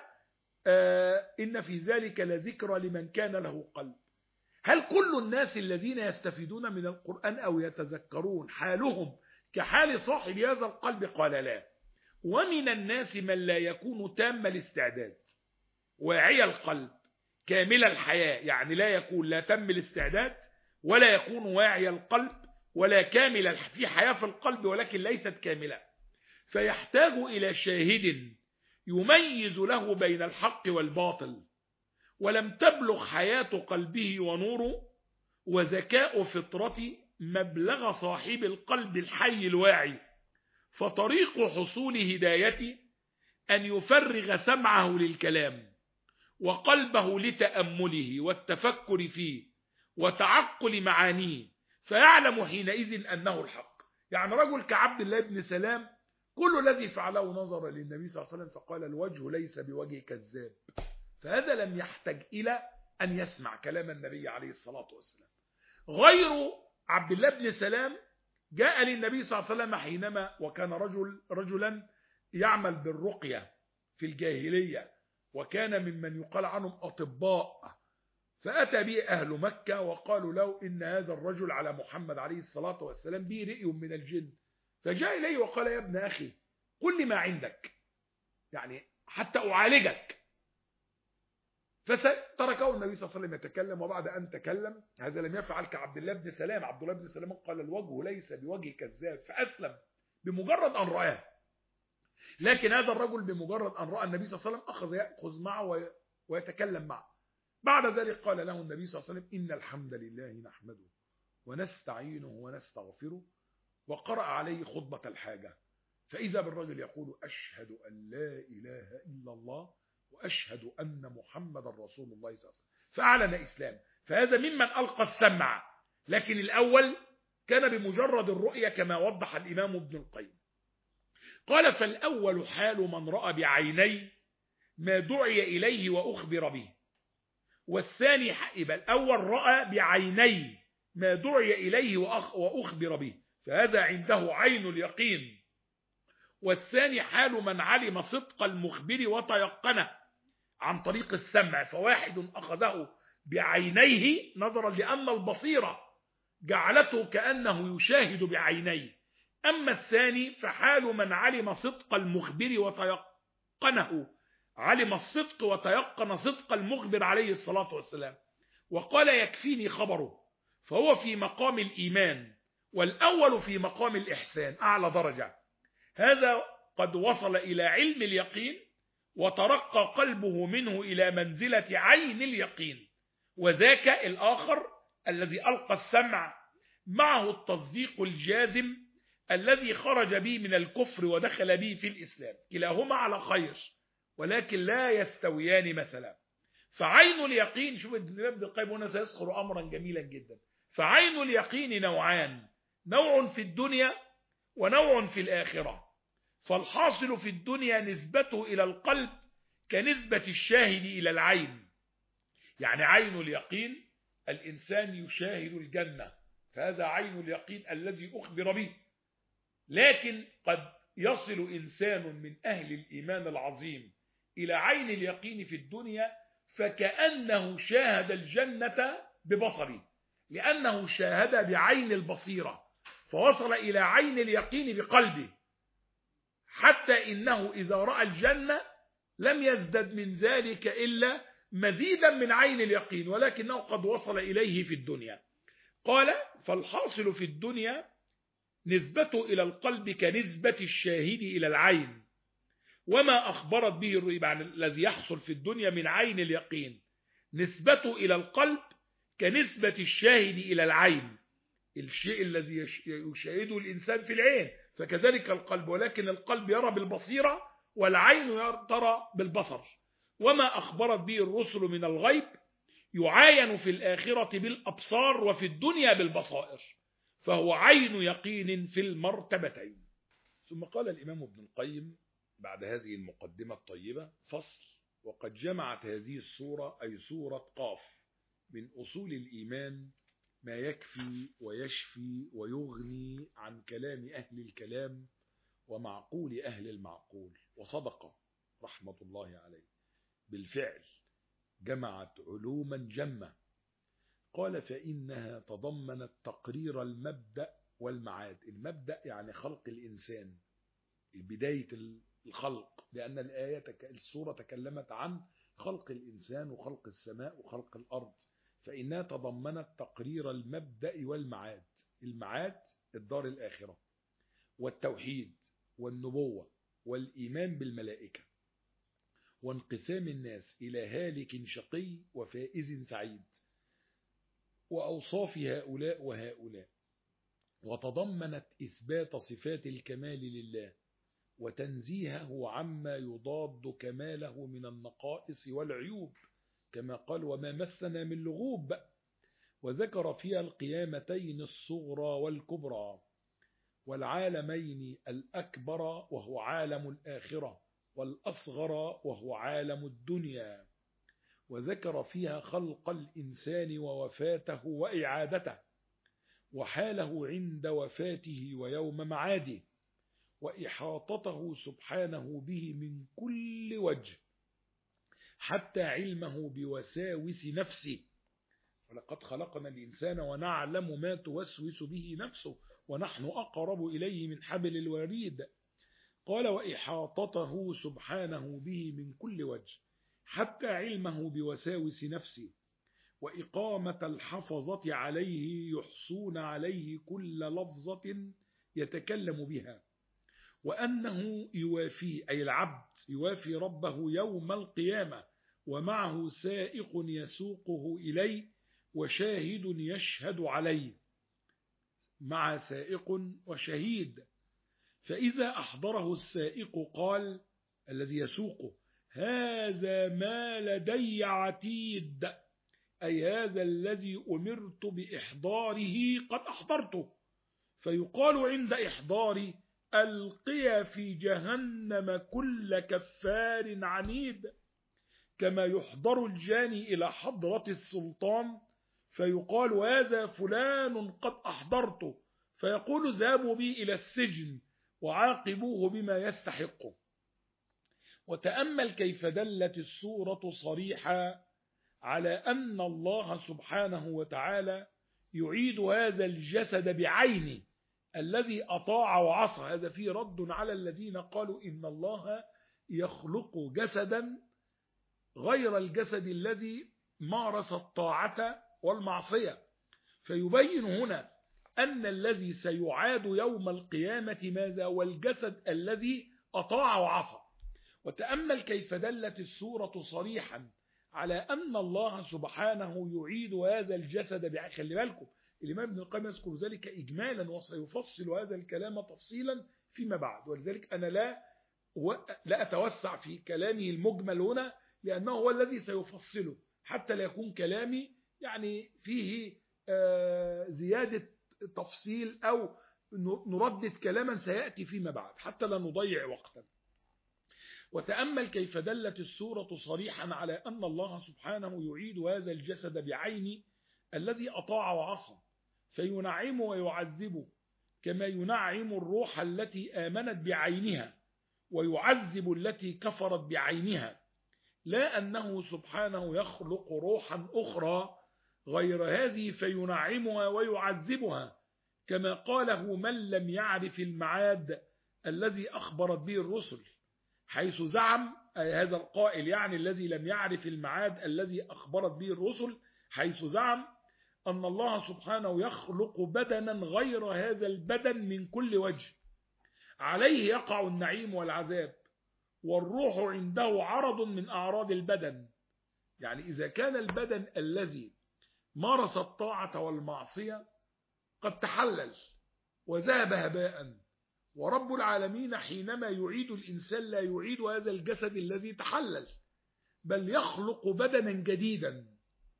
آه إن في ذلك لذكرى لمن كان له قلب. هل كل الناس الذين يستفيدون من القرآن أو يتذكرون حالهم كحال صاحب هذا القلب؟ قال لا. ومن الناس من لا يكون تام الاستعداد واعي القلب كامل الحياة، يعني لا يكون لا تم الاستعداد ولا يكون واعي القلب ولا كامل في حياة في القلب ولكن ليست كاملة، فيحتاج إلى شاهد يميز له بين الحق والباطل، ولم تبلغ حياة قلبه ونوره وذكاء فطرته مبلغ صاحب القلب الحي الواعي. فطريق حصول هدايته أن يفرغ سمعه للكلام وقلبه لتأمله والتفكر فيه وتعقل معانيه، فيعلم حينئذ أنه الحق. يعني رجل كعبد الله بن سلام كل الذي فعله نظر للنبي صلى الله عليه وسلم فقال الوجه ليس بوجه كذاب، فهذا لم يحتج إلى أن يسمع كلام النبي عليه الصلاة والسلام. غير عبد الله بن سلام جاء للنبي صلى الله عليه وسلم حينما وكان رجل رجلا يعمل بالرقية في الجاهلية، وكان ممن يقال عنهم أطباء، فأتى به أهل مكة وقالوا له إن هذا الرجل على محمد عليه الصلاة والسلام به رئي من الجن، فجاء إليه وقال يا ابن أخي قل لي ما عندك يعني حتى أعالجك. فتركه النبي صلى الله عليه وسلم يتكلم، وبعد أن تكلم هذا لم يفعل كعبد الله بن سلام. عبد الله بن سلام قال الوجه ليس بوجه كذاب، فأسلم بمجرد أن رآه. لكن هذا الرجل بمجرد أن رأى النبي صلى الله عليه وسلم أخذ يأخذ معه ويتكلم معه. بعد ذلك قال له النبي صلى الله عليه وسلم إن الحمد لله نحمده ونستعينه ونستغفره، وقرأ عليه خطبة الحاجة، فإذا بالرجل يقول أشهد أن لا إله إلا الله وأشهد أن محمد رسول الله صلى الله عليه وسلم، فأعلن إسلام. فهذا ممن ألقى السمع، لكن الأول كان بمجرد الرؤية كما وضح الإمام ابن القيم. قال فالأول حال من رأى بعيني ما دعي إليه وأخبر به، والثاني يبقى الأول رأى بعيني ما دعي إليه وأخبر به فهذا عنده عين اليقين، والثاني حال من علم صدق المخبر وتيقنه عن طريق السمع، فواحد أخذه بعينيه نظرا لأن البصيرة جعلته كأنه يشاهد بعينيه، أما الثاني فحال من علم صدق المخبر وتيقنه، علم الصدق وتيقن صدق المخبر عليه الصلاة والسلام، وقال يكفيني خبره، فهو في مقام الإيمان، والأول في مقام الإحسان أعلى درجة. هذا قد وصل إلى علم اليقين وترقى قلبه منه إلى منزلة عين اليقين، وذاك الآخر الذي ألقى السمع معه التصديق الجازم الذي خرج به من الكفر ودخل به في الإسلام، كلاهما على خير ولكن لا يستويان مثلا. فعين اليقين، شوف ابن القيم هنا سيذكر أمرا جميلا جدا، فعين اليقين نوعان، نوع في الدنيا ونوع في الآخرة. فالحاصل في الدنيا نسبته إلى القلب كنسبة الشاهد إلى العين، يعني عين اليقين الإنسان يشاهد الجنة، فهذا عين اليقين الذي أخبر به. لكن قد يصل إنسان من أهل الإيمان العظيم إلى عين اليقين في الدنيا فكأنه شاهد الجنة ببصره، لأنه شاهد بعين البصيرة، فوصل إلى عين اليقين بقلبه، حتى إنه إذا رأى الجنة لم يزدد من ذلك إلا مزيدا من عين اليقين، ولكنه قد وصل إليه في الدنيا. قال فالحاصل في الدنيا نسبته إلى القلب كنسبة الشاهد إلى العين، وما أخبرت به الرؤيا الذي يحصل في الدنيا من عين اليقين نسبته إلى القلب كنسبة الشاهد إلى العين، الشيء الذي يشاهده الإنسان في العين فكذلك القلب، ولكن القلب يرى بالبصيرة والعين ترى بالبصر. وما أخبرت به الرسل من الغيب يعاين في الآخرة بالأبصار وفي الدنيا بالبصائر، فهو عين يقين في المرتبتين. ثم قال الإمام ابن القيم بعد هذه المقدمة الطيبة: فصل: وقد جمعت هذه السورة أي سورة قاف من أصول الإيمان ما يكفي ويشفي ويغني عن كلام أهل الكلام ومعقول أهل المعقول. وصدق رحمة الله عليه، بالفعل جمعت علوما جمة. قال: فإنها تضمنت تقرير المبدأ والمعاد. المبدأ يعني خلق الإنسان، بداية الخلق، لأن الآية السورة تكلمت عن خلق الإنسان وخلق السماء وخلق الأرض، فإنها تضمنت تقرير المبدأ والمعاد. المعاد الدار الآخرة، والتوحيد والنبوة والإيمان بالملائكة، وانقسام الناس إلى هالك شقي وفائز سعيد، وأوصاف هؤلاء وهؤلاء. وتضمنت إثبات صفات الكمال لله وتنزيهه عما يضاد كماله من النقائص والعيوب، كما قال: وما مسنا من لغوب. وذكر فيها القيامتين الصغرى والكبرى، والعالمين الأكبر وهو عالم الآخرة، والأصغر وهو عالم الدنيا. وذكر فيها خلق الإنسان ووفاته وإعادته، وحاله عند وفاته ويوم معاده، وإحاطته سبحانه به من كل وجه، حتى علمه بوساوس نفسه. ولقد خلقنا الإنسان ونعلم ما توسوس به نفسه ونحن أقرب إليه من حبل الوريد. قال: وإحاطته سبحانه به من كل وجه، حتى علمه بوساوس نفسه، وإقامة الحفظة عليه يحصون عليه كل لفظة يتكلم بها، وأنه يوافي أي العبد يوافي ربه يوم القيامة، ومعه سائق يسوقه إليه وشاهد يشهد عليه، مع سائق وشهيد. فإذا أحضره السائق قال الذي يسوقه: هذا ما لدي عتيد، أي هذا الذي أمرت بإحضاره قد أحضرته. فيقال عند إحضاري: ألقي في جهنم كل كفار عنيد، كما يحضر الجاني إلى حضرة السلطان فيقال: هذا فلان قد أحضرته، فيقول: ذهبوا بي إلى السجن وعاقبوه بما يستحقه. وتأمل كيف دلت السورة صريحة على أن الله سبحانه وتعالى يعيد هذا الجسد بعينه الذي أطاع وعصى. هذا فيه رد على الذين قالوا إن الله يخلق جسدا غير الجسد الذي مارس الطاعة والمعصية. فيبين هنا أن الذي سيعاد يوم القيامة ماذا؟ والجسد الذي أطاع وعصى. وتأمل كيف دلت السورة صريحا على أن الله سبحانه يعيد هذا الجسد بعين. خلي بالكم الإمام ابن القيم يذكر ذلك إجمالا وسيفصل هذا الكلام تفصيلا فيما بعد، ولذلك أنا لا لا أتوسع في كلامه المجمل هنا لأنه هو الذي سيفصله حتى لا يكون كلامي يعني فيه زيادة تفصيل أو نردد كلاما سيأتي فيما بعد حتى لا نضيع وقتا. وتأمل كيف دلت السورة صريحا على أن الله سبحانه يعيد هذا الجسد بعينه الذي أطاع وعصى فينعم ويعذبه كما ينعم الروح التي آمنت بعينها ويعذب التي كفرت بعينها، لا أنه سبحانه يخلق روحا أخرى غير هذه فينعمها ويعذبها كما قاله من لم يعرف المعاد الذي أخبرت به الرسل، حيث زعم هذا القائل يعني الذي لم يعرف المعاد الذي أخبرت به الرسل، حيث زعم أن الله سبحانه يخلق بدنا غير هذا البدن من كل وجه، عليه يقع النعيم والعذاب، والروح عنده عرض من أعراض البدن. يعني إذا كان البدن الذي مارس الطاعة والمعصية قد تحلل وذهب هباء، ورب العالمين حينما يعيد الإنسان لا يعيد هذا الجسد الذي تحلل بل يخلق بدنا جديدا.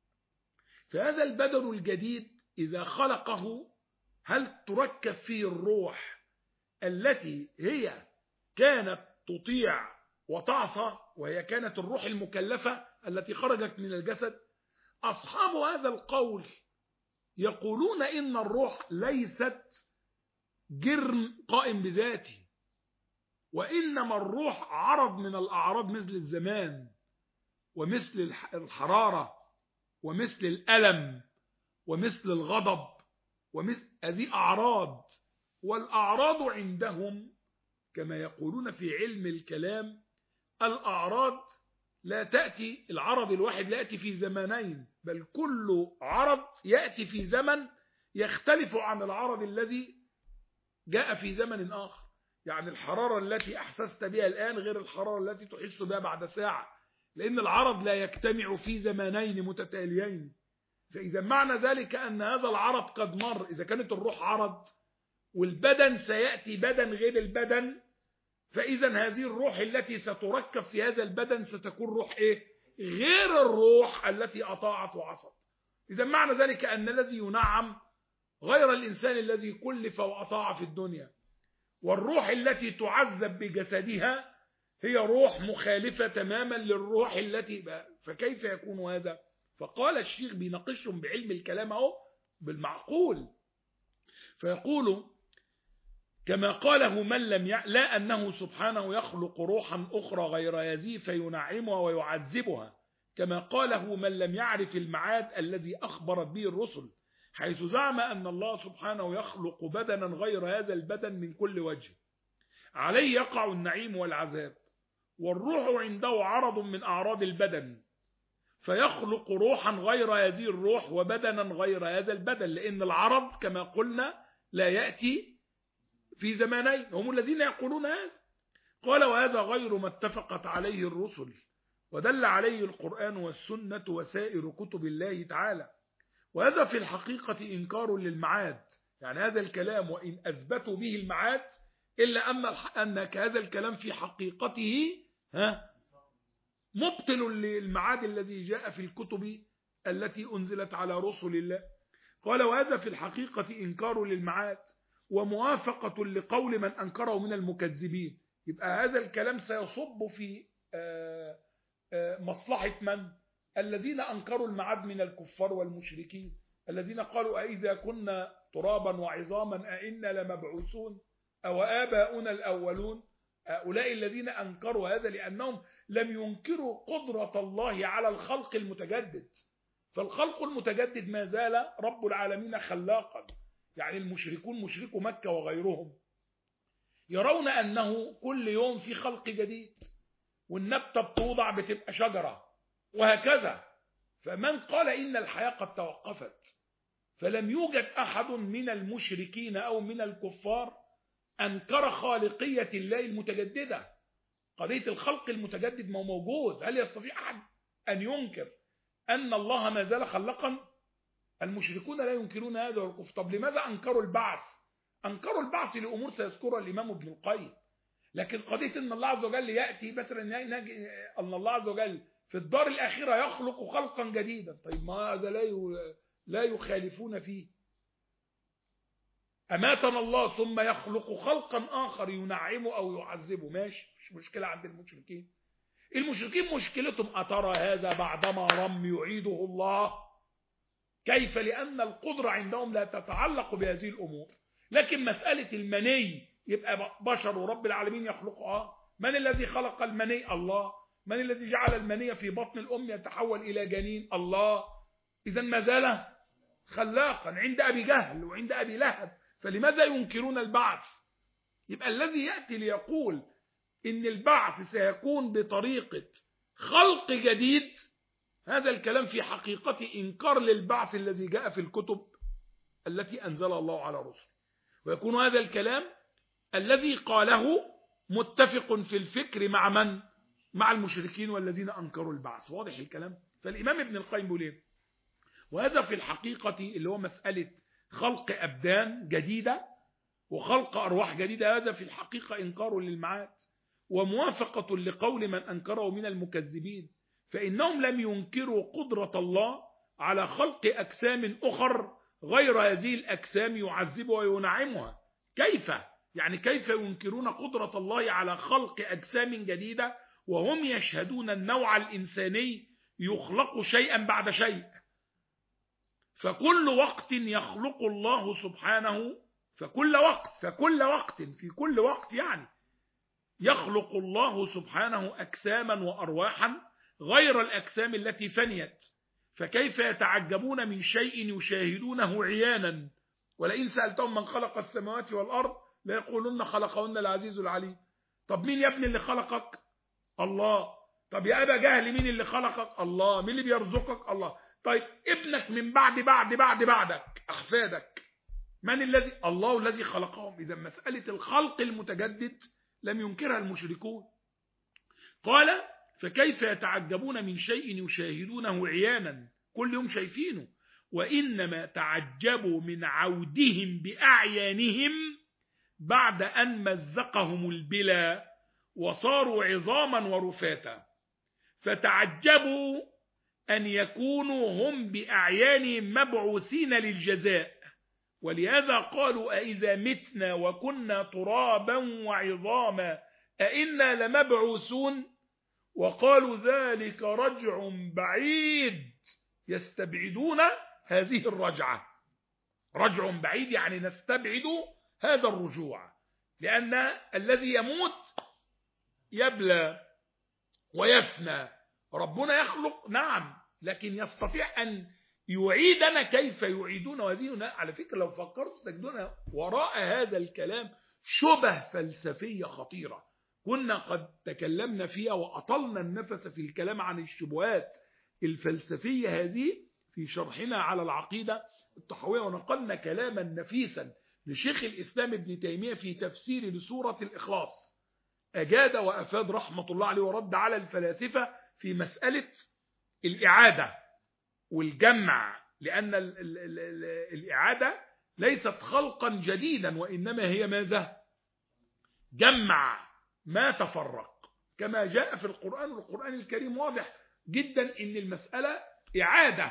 فهذا البدن الجديد إذا خلقه هل تركب فيه الروح التي هي كانت تطيع وتعصى وهي كانت الروح المكلفة التي خرجت من الجسد؟ أصحاب هذا القول يقولون إن الروح ليست جرم قائم بذاته، وإنما الروح عرض من الأعراض مثل الزمان ومثل الحرارة ومثل الألم ومثل الغضب ومثل هذه أعراض. والأعراض عندهم كما يقولون في علم الكلام الأعراض لا تأتي، العرض الواحد لا يأتي في زمانين، بل كل عرض يأتي في زمن يختلف عن العرض الذي جاء في زمن آخر. يعني الحرارة التي أحسست بها الآن غير الحرارة التي تحس بها بعد ساعة، لأن العرض لا يجتمع في زمانين متتاليين. فإذا معنى ذلك أن هذا العرض قد مر، إذا كانت الروح عرض والبدن سيأتي بدن غير البدن، فإذا هذه الروح التي ستركب في هذا البدن ستكون روح إيه؟ غير الروح التي أطاعت وعصت. إذا معنى ذلك أن الذي ينعم غير الإنسان الذي كلف وأطاع في الدنيا، والروح التي تعذب بجسدها هي روح مخالفة تماما للروح التي، فكيف يكون هذا؟ فقال الشيخ بيناقشهم بعلم الكلام أهو بالمعقول، فيقول كما قاله من لم يع... لا أنه سبحانه يخلق روحا أخرى غير هذه فينعمها ويعذبها كما قاله من لم يعرف المعاد الذي أخبرت به الرسل، حيث زعم أن الله سبحانه يخلق بدنا غير هذا البدن من كل وجه، عليه يقع النعيم والعذاب، والروح عنده عرض من أعراض البدن فيخلق روحا غير هذه الروح وبدنا غير هذا البدن، لأن العرض كما قلنا لا يأتي في زمانين، هم الذين يقولون هذا. قال وهذا غير ما اتفقت عليه الرسل ودل عليه القرآن والسنة وسائر كتب الله تعالى، وهذا في الحقيقة إنكار للمعاد. يعني هذا الكلام وإن أثبتوا به المعاد إلا أن أنك هذا الكلام في حقيقته ها مبطل للمعاد الذي جاء في الكتب التي أنزلت على رسل الله. قال وهذا في الحقيقة إنكار للمعاد وموافقة لقول من أنكره من المكذبين. يبقى هذا الكلام سيصب في مصلحة من؟ الذين أنكروا المعاد من الكفار والمشركين، الذين قالوا أئذا كنا ترابا وعظاما أئنا لمبعوثون أو آباؤنا الأولون. هؤلاء الذين أنكروا هذا لأنهم لم ينكروا قدرة الله على الخلق المتجدد، فالخلق المتجدد ما زال رب العالمين خلاقا. يعني المشركون مشركو مكة وغيرهم يرون أنه كل يوم في خلق جديد، والنبتة بتوضع بتبقى شجرة وهكذا. فمن قال إن الحياة قد توقفت، فلم يوجد أحد من المشركين أو من الكفار أنكر خالقية الله المتجددة. قضية الخلق المتجدد ما موجود. هل يستطيع أحد أن ينكر أن الله ما زال خلقا؟ المشركون لا ينكرون هذا والكفر. طب لماذا أنكروا البعث؟ أنكروا البعث لأمور سيذكرها الإمام ابن القيم. لكن قضية أن الله عز وجل يأتي مثلا أن الله عز وجل في الدار الآخرة يخلق خلقا جديدا، طيب ما هذا لا لا يخالفون فيه. أماتنا الله ثم يخلق خلقا آخر ينعمه أو يعذبه، ماشي، مش مشكلة عند المشركين. المشركين مشكلتهم أترى هذا بعدما رم يعيده الله؟ كيف؟ لأن القدرة عندهم لا تتعلق بهذه الأمور. لكن مسألة المني يبقى بشر ورب العالمين يخلقها، من الذي خلق المني؟ الله. من الذي جعل المني في بطن الأم يتحول إلى جنين؟ الله. إذا ما زال خلاقا عند أبي جهل وعند أبي لهب، فلماذا ينكرون البعث؟ يبقى الذي يأتي ليقول إن البعث سيكون بطريقة خلق جديد، هذا الكلام في حقيقة إنكار للبعث الذي جاء في الكتب التي أنزل الله على رسله، ويكون هذا الكلام الذي قاله متفق في الفكر مع من؟ مع المشركين والذين أنكروا البعث. واضح الكلام؟ فالإمام ابن القيم بيقول ايه؟ وهذا في الحقيقة اللي هو مسألة خلق أبدان جديدة وخلق أرواح جديدة، هذا في الحقيقة إنكار للمعاد وموافقة لقول من أنكره من المكذبين، فإنهم لم ينكروا قدرة الله على خلق أجسام أخر غير هذه الأجسام يعذبها وينعمها. كيف؟ يعني كيف ينكرون قدرة الله على خلق أجسام جديدة وهم يشهدون النوع الإنساني يخلق شيئا بعد شيء؟ فكل وقت يخلق الله سبحانه، فكل وقت فكل وقت في كل وقت يعني يخلق الله سبحانه أجساما وأرواحا غير الأجسام التي فنيت، فكيف يتعجبون من شيء يشاهدونه عيانا؟ ولئن سألتهم من خلق السماوات والأرض ليقولون خلقهن العزيز العليم. طب مين يا ابني اللي خلقك؟ الله. طب يا أبا جهل مين اللي خلقك؟ الله. مين اللي بيرزقك؟ الله. طيب ابنك من بعد بعد بعد بعدك أحفادك من الذي؟ الله الذي خلقهم. إذا مسألة الخلق المتجدد لم ينكرها المشركون. قال فكيف يتعجبون من شيء يشاهدونه عيانا، كل يوم شايفينه، وإنما تعجبوا من عودهم بأعيانهم بعد أن مزقهم البلا وصاروا عظاما ورفاتا، فتعجبوا أن يكونوا هم بأعيانهم مبعوثين للجزاء، ولهذا قالوا أإذا متنا وكنا ترابا وعظاما أإنا لمبعوثون، وقالوا ذلك رجع بعيد يستبعدون هذه الرجعة. رجع بعيد يعني نستبعد هذا الرجوع، لأن الذي يموت يبلى ويفنى، ربنا يخلق نعم، لكن يستطيع أن يعيدنا. كيف يعيدون؟ وهذه على فكرة لو فكرت تجدون وراء هذا الكلام شبه فلسفية خطيرة كنا قد تكلمنا فيها وأطلنا النفس في الكلام عن الشبهات الفلسفية هذه في شرحنا على العقيدة الطحاوية، ونقلنا كلاما نفيسا لشيخ الإسلام ابن تيمية في تفسير لسورة الإخلاص، أجاد وأفاد رحمة الله عليه ورد على الفلاسفة في مسألة الإعادة والجمع، لأن ال ال ال ال الإعادة ليست خلقا جديدا، وإنما هي ماذا؟ جمع ما تفرق، كما جاء في القرآن. والقرآن الكريم واضح جدا إن المسألة إعادة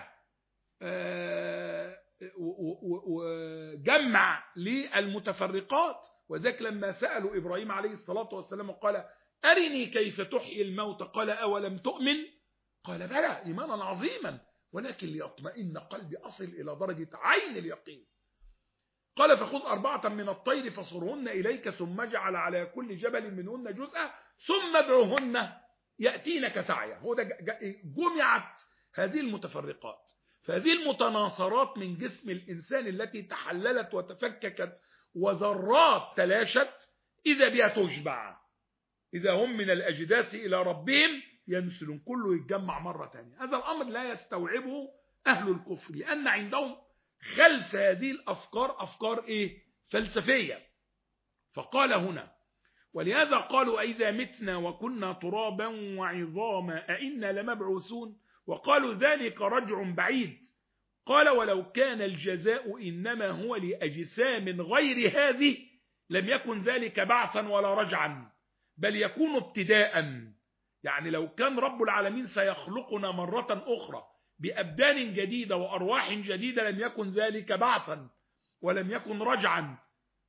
وجمع للمتفرقات. وذلك لما سألوا إبراهيم عليه الصلاة والسلام قال أرني كيف تحيي الموت، قال أولم تؤمن؟ قال بلى إيمانا عظيما ولكن ليطمئن قلبي، أصل إلى درجة عين اليقين. قال فخذ أربعة من الطير فصرهن إليك ثم اجعل على كل جبل منهن جزءا ثم ادعوهن يأتينك سعيا. هو ده جمعت هذه المتفرقات، فهذه المتناصرات من جسم الإنسان التي تحللت وتفككت وذرات تلاشت إذا بها تشبع، إذا هم من الأجداث إلى ربهم ينسلون، كله يتجمع مرة ثانية. هذا الأمر لا يستوعبه أهل الكفر، لأن عندهم خلف هذه الأفكار أفكار إيه؟ فلسفية. فقال هنا ولهذا قالوا أئذا متنا وكنا ترابا وعظاما أئنا لمبعوثون، وقالوا ذلك رجع بعيد. قال ولو كان الجزاء إنما هو لأجسام غير هذه لم يكن ذلك بعثا ولا رجعا، بل يكون ابتداء. يعني لو كان رب العالمين سيخلقنا مرة أخرى بأبدان جديدة وأرواح جديدة لم يكن ذلك بعثا ولم يكن رجعا،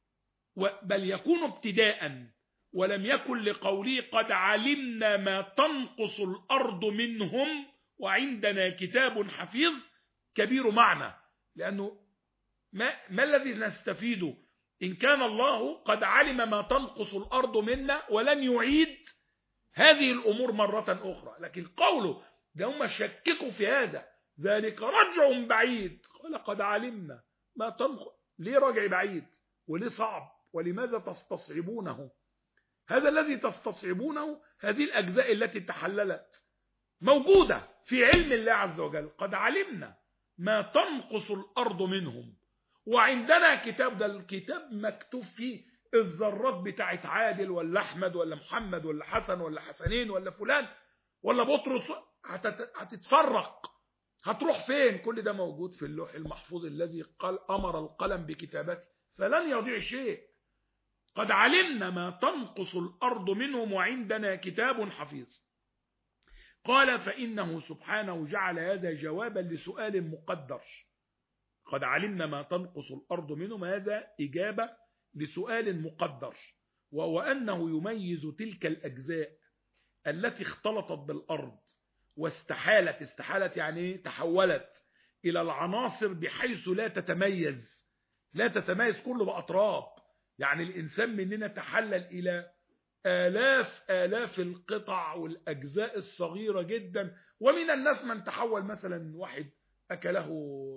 بل يكون ابتداء. ولم يكن لقوله قد علمنا ما تنقص الأرض منهم وعندنا كتاب حفيظ كبير معنى، لأنه ما, ما الذي نستفيده إن كان الله قد علم ما تنقص الأرض منا ولن يعيد هذه الأمور مرة أخرى. لكن قوله ده هم شككوا في هذا، ذلك رجع بعيد. قال قد علمنا ما تنقص. ليه رجع بعيد وليه صعب ولماذا تستصعبونه؟ هذا الذي تستصعبونه هذه الأجزاء التي تحللت موجودة في علم الله عز وجل. قد علمنا ما تنقص الأرض منهم وعندنا كتاب. ده الكتاب مكتوب فيه الذرات بتاعت عادل ولا أحمد ولا محمد ولا حسن ولا حسنين ولا فلان ولا بطرس، هتتفرق هتروح فين؟ كل ده موجود في اللوح المحفوظ الذي قال أمر القلم بكتابته، فلن يضيع شيء. قد علمنا ما تنقص الأرض منهم وعندنا كتاب حفيظ. قال فإنه سبحانه جعل هذا جوابا لسؤال مقدر. قد علمنا ما تنقص الأرض منهم، هذا إجابة لسؤال مقدر، وهو أنه يميز تلك الأجزاء التي اختلطت بالأرض واستحالت، استحالت يعني تحولت إلى العناصر بحيث لا تتميز، لا تتميز كله بأطراب. يعني الإنسان مننا تحلل إلى آلاف آلاف القطع والأجزاء الصغيرة جدا. ومن الناس من تحول، مثلا واحد أكله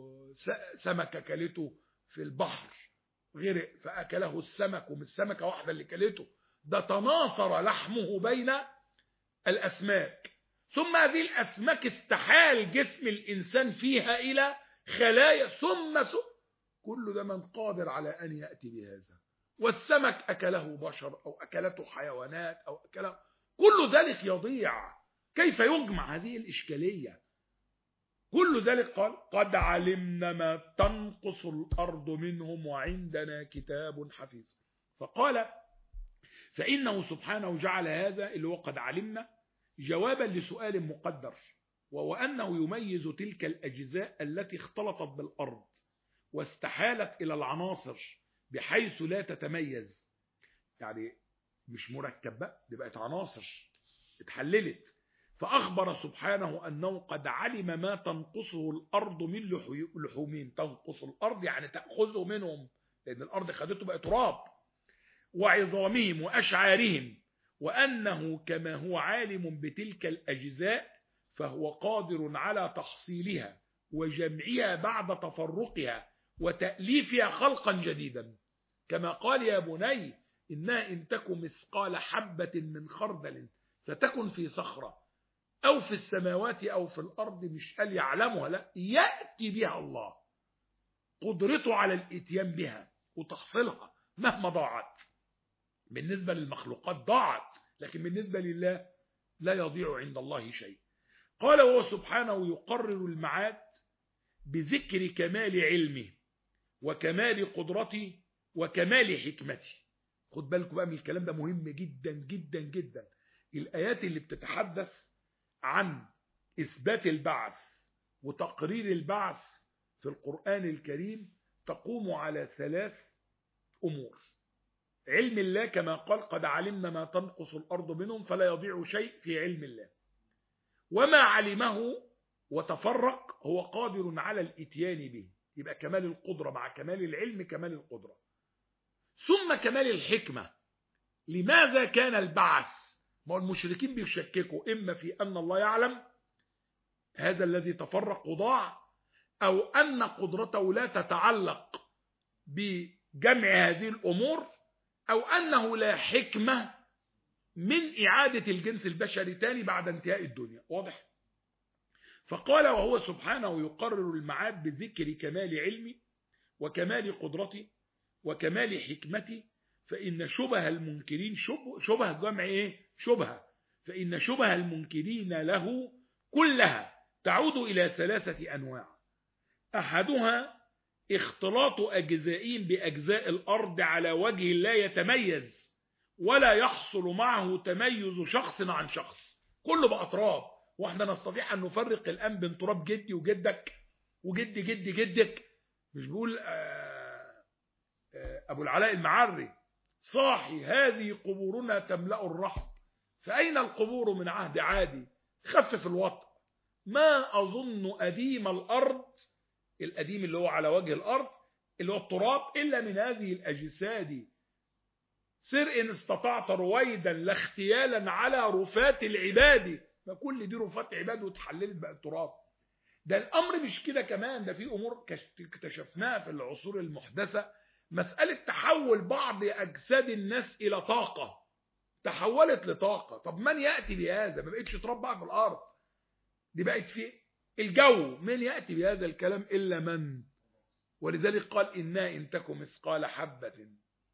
سمك أكلته في البحر غرق فأكله السمك، ومن السمكة واحدة اللي كلته، ده تناثر لحمه بين الأسماك. ثم هذه الأسماك استحال جسم الإنسان فيها إلى خلايا، ثم كل ده من قادر على أن يأتي بهذا. والسمك أكله بشر أو أكلته حيوانات أو أكله، كل ذلك يضيع. كيف يجمع هذه الإشكالية؟ كل ذلك قال قد علمنا ما تنقص الأرض منهم وعندنا كتاب حفيظ. فقال فإنه سبحانه جعل هذا اللي هو قد علمنا جوابا لسؤال مقدر، وهو أنه يميز تلك الأجزاء التي اختلطت بالأرض واستحالت إلى العناصر بحيث لا تتميز. يعني مش مركب بقى، دي بقت عناصر اتحللت. فأخبر سبحانه أنه قد علم ما تنقصه الأرض من لحومهم. تنقص الأرض يعني تأخذه منهم، لأن الأرض خدته بقى تراب. وعظامهم وأشعارهم، وأنه كما هو عالم بتلك الأجزاء فهو قادر على تحصيلها وجمعها بعد تفرقها وتأليفها خلقا جديدا. كما قال يا بني إنها إن تكن مثقال حبة من خردل فتكن في صخرة أو في السماوات أو في الأرض، مش قال يعلمها، لا، يأتي بها الله، قدرته على الاتيان بها وتحصيلها مهما ضاعت. بالنسبة للمخلوقات ضاعت، لكن بالنسبة لله لا يضيع عند الله شيء. قال وهو سبحانه يقرر المعاد بذكر كمال علمه وكمال قدرته وكمال حكمته. خد بالكم بقى من الكلام ده، مهم جدا جدا جدا. الآيات اللي بتتحدث عن إثبات البعث وتقرير البعث في القرآن الكريم تقوم على ثلاث أمور. علم الله كما قال قد علمنا ما تنقص الأرض منهم، فلا يضيع شيء في علم الله. وما علمه وتفرق هو قادر على الاتيان به، يبقى كمال القدرة مع كمال العلم كمال القدرة. ثم كمال الحكمة. لماذا كان البعث؟ ما المشركين بيشككوا إما في أن الله يعلم هذا الذي تفرق وضاع، أو أن قدرته لا تتعلق بجمع هذه الأمور، أو أنه لا حكمة من إعادة الجنس البشري تاني بعد انتهاء الدنيا. واضح؟ فقال وهو سبحانه يقرر المعاد بذكر كمال علمه وكمال قدرته وكمال حكمته. فإن شبه المنكرين شبه, شبه جمع إيه؟ شبهة. فإن شبه المنكرين له كلها تعود إلى ثلاثة أنواع. أحدها اختلاط أجزائهم بأجزاء الأرض على وجه لا يتميز ولا يحصل معه تميز شخص عن شخص، كله بقى تراب. واحنا نستطيع أن نفرق الآن بين تراب جدي وجدك وجد جد جدك. مش بيقول آآ آآ أبو العلاء المعري صاحي هذه قبورنا تملأ الرحب، فأين القبور من عهد عادي؟ خفف الوطء. ما أظن أديم الأرض، الأديم اللي هو على وجه الأرض اللي هو التراب، إلا من هذه الأجساد. سر إن استطعت رويدا لا اختيالا على رفات العباد، ما كل دي رفات عباد وتحللت بقى التراب. ده الأمر مش كده كمان، ده في أمور اكتشفناها في العصور المحدثة، مسألة تحول بعض أجساد الناس إلى طاقة، تحولت لطاقة. طب من يأتي بهذا؟ ما بقتش تراب بقى في الأرض، دي بقت في الجو. من يأتي بهذا الكلام إلا من؟ ولذلك قال إنا إن تكن مثقال حبة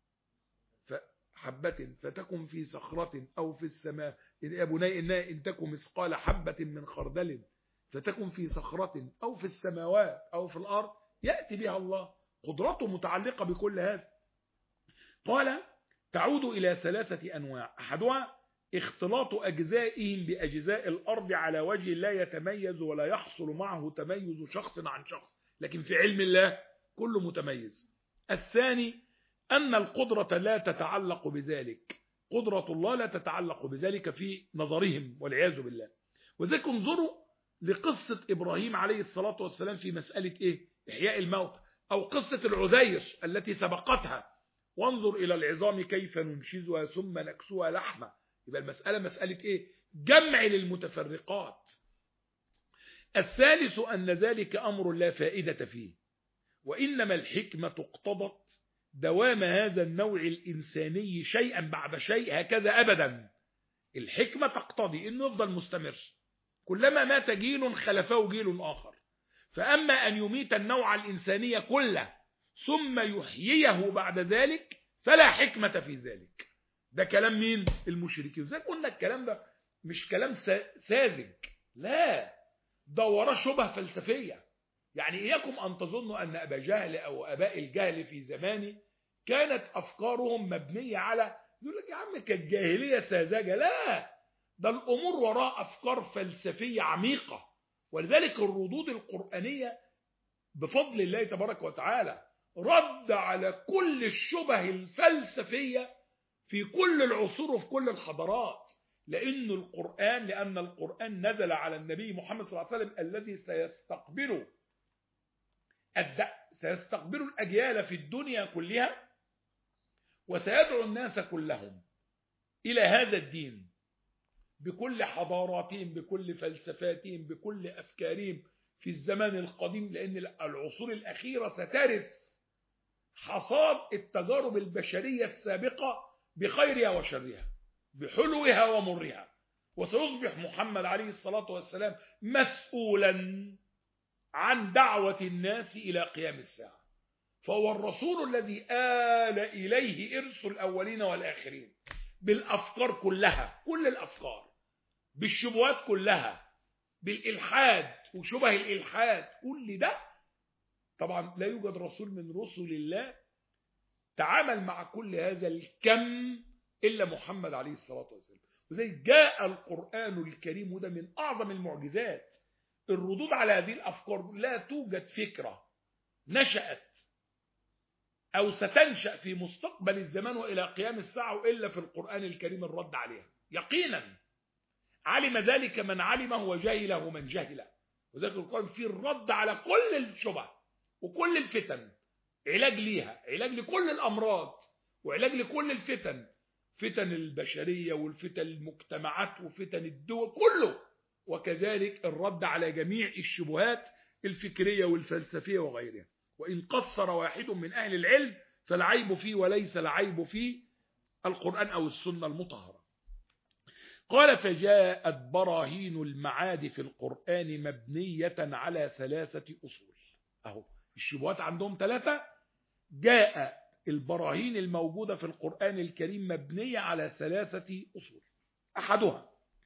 حبة فتكن في صخرة أو في السماء، يا بني إنا إن تكن مثقال حبة من خردل فتكن في صخرة أو في السماوات أو في الأرض يأتي بها الله. قدرته متعلقة بكل هذا. قال تعود إلى ثلاثة أنواع. أحدها اختلاط أجزائهم بأجزاء الأرض على وجه لا يتميز ولا يحصل معه تميز شخص عن شخص، لكن في علم الله كله متميز. الثاني أن القدرة لا تتعلق بذلك، قدرة الله لا تتعلق بذلك في نظرهم والعياذ بالله. وذلك انظروا لقصة إبراهيم عليه الصلاة والسلام في مسألة إيه؟ إحياء الموت، أو قصة العزير التي سبقتها، وانظر إلى العظام كيف ننشزها ثم نكسوها لحمة. يبقى المسألة مسألة إيه؟ جمع للمتفرقات. الثالث أن ذلك أمر لا فائدة فيه، وإنما الحكمة اقتضت دوام هذا النوع الإنساني شيئا بعد شيء هكذا أبدا. الحكمة تقتضي أنه يفضل مستمر، كلما مات جيل خلفه جيل آخر. فأما أن يميت النوع الإنساني كله ثم يحييه بعد ذلك فلا حكمة في ذلك. ده كلام مين؟ المشركين. زي قلنا الكلام ده مش كلام ساذج، لا، ده وراه شبه فلسفية. يعني إياكم أن تظنوا أن أبا جهل أو أباء الجهل في زمانه كانت أفكارهم مبنية على، يقول لك يا عم كانت جاهلية ساذجة. لا، ده الأمور وراء أفكار فلسفية عميقة. ولذلك الردود القرآنية بفضل الله تبارك وتعالى رد على كل الشبه الفلسفية في كل العصور وفي كل الحضارات. لأن القرآن لأن القرآن نزل على النبي محمد صلى الله عليه وسلم الذي سيستقبله سيستقبل الأجيال في الدنيا كلها، وسيدعو الناس كلهم إلى هذا الدين بكل حضاراتهم بكل فلسفاتهم بكل أفكارهم في الزمان القديم. لأن العصور الأخيرة سترث حصاد التجارب البشرية السابقة بخيرها وشرها بحلوها ومرها. وسيصبح محمد عليه الصلاة والسلام مسؤولا عن دعوة الناس إلى قيام الساعة، فهو الرسول الذي آل إليه إرث الأولين والآخرين بالأفكار كلها، كل الأفكار، بالشبهات كلها، بالإلحاد وشبه الإلحاد، كل ده. طبعا لا يوجد رسول من رسل الله تعامل مع كل هذا الكم إلا محمد عليه الصلاة والسلام. وزي جاء القرآن الكريم، وده من أعظم المعجزات، الردود على هذه الأفكار. لا توجد فكرة نشأت أو ستنشأ في مستقبل الزمان وإلى قيام الساعة إلا في القرآن الكريم الرد عليها يقينا. علم ذلك من علمه وجهله من جهله. وذلك القرآن فيه الرد على كل الشبه وكل الفتن، علاج ليها، علاج لكل الأمراض وعلاج لكل الفتن، فتن البشرية والفتن المجتمعات وفتن الدول كله، وكذلك الرد على جميع الشبهات الفكرية والفلسفية وغيرها. وإن قصر واحد من أهل العلم فالعيب فيه وليس العيب في القرآن أو السنة المطهرة. قال فجاءت براهين المعاد في القرآن مبنية على ثلاثة أصول. أهو الشبهات عندهم ثلاثة، جاء البراهين الموجودة في القرآن الكريم مبنية على ثلاثة أصول. أحدها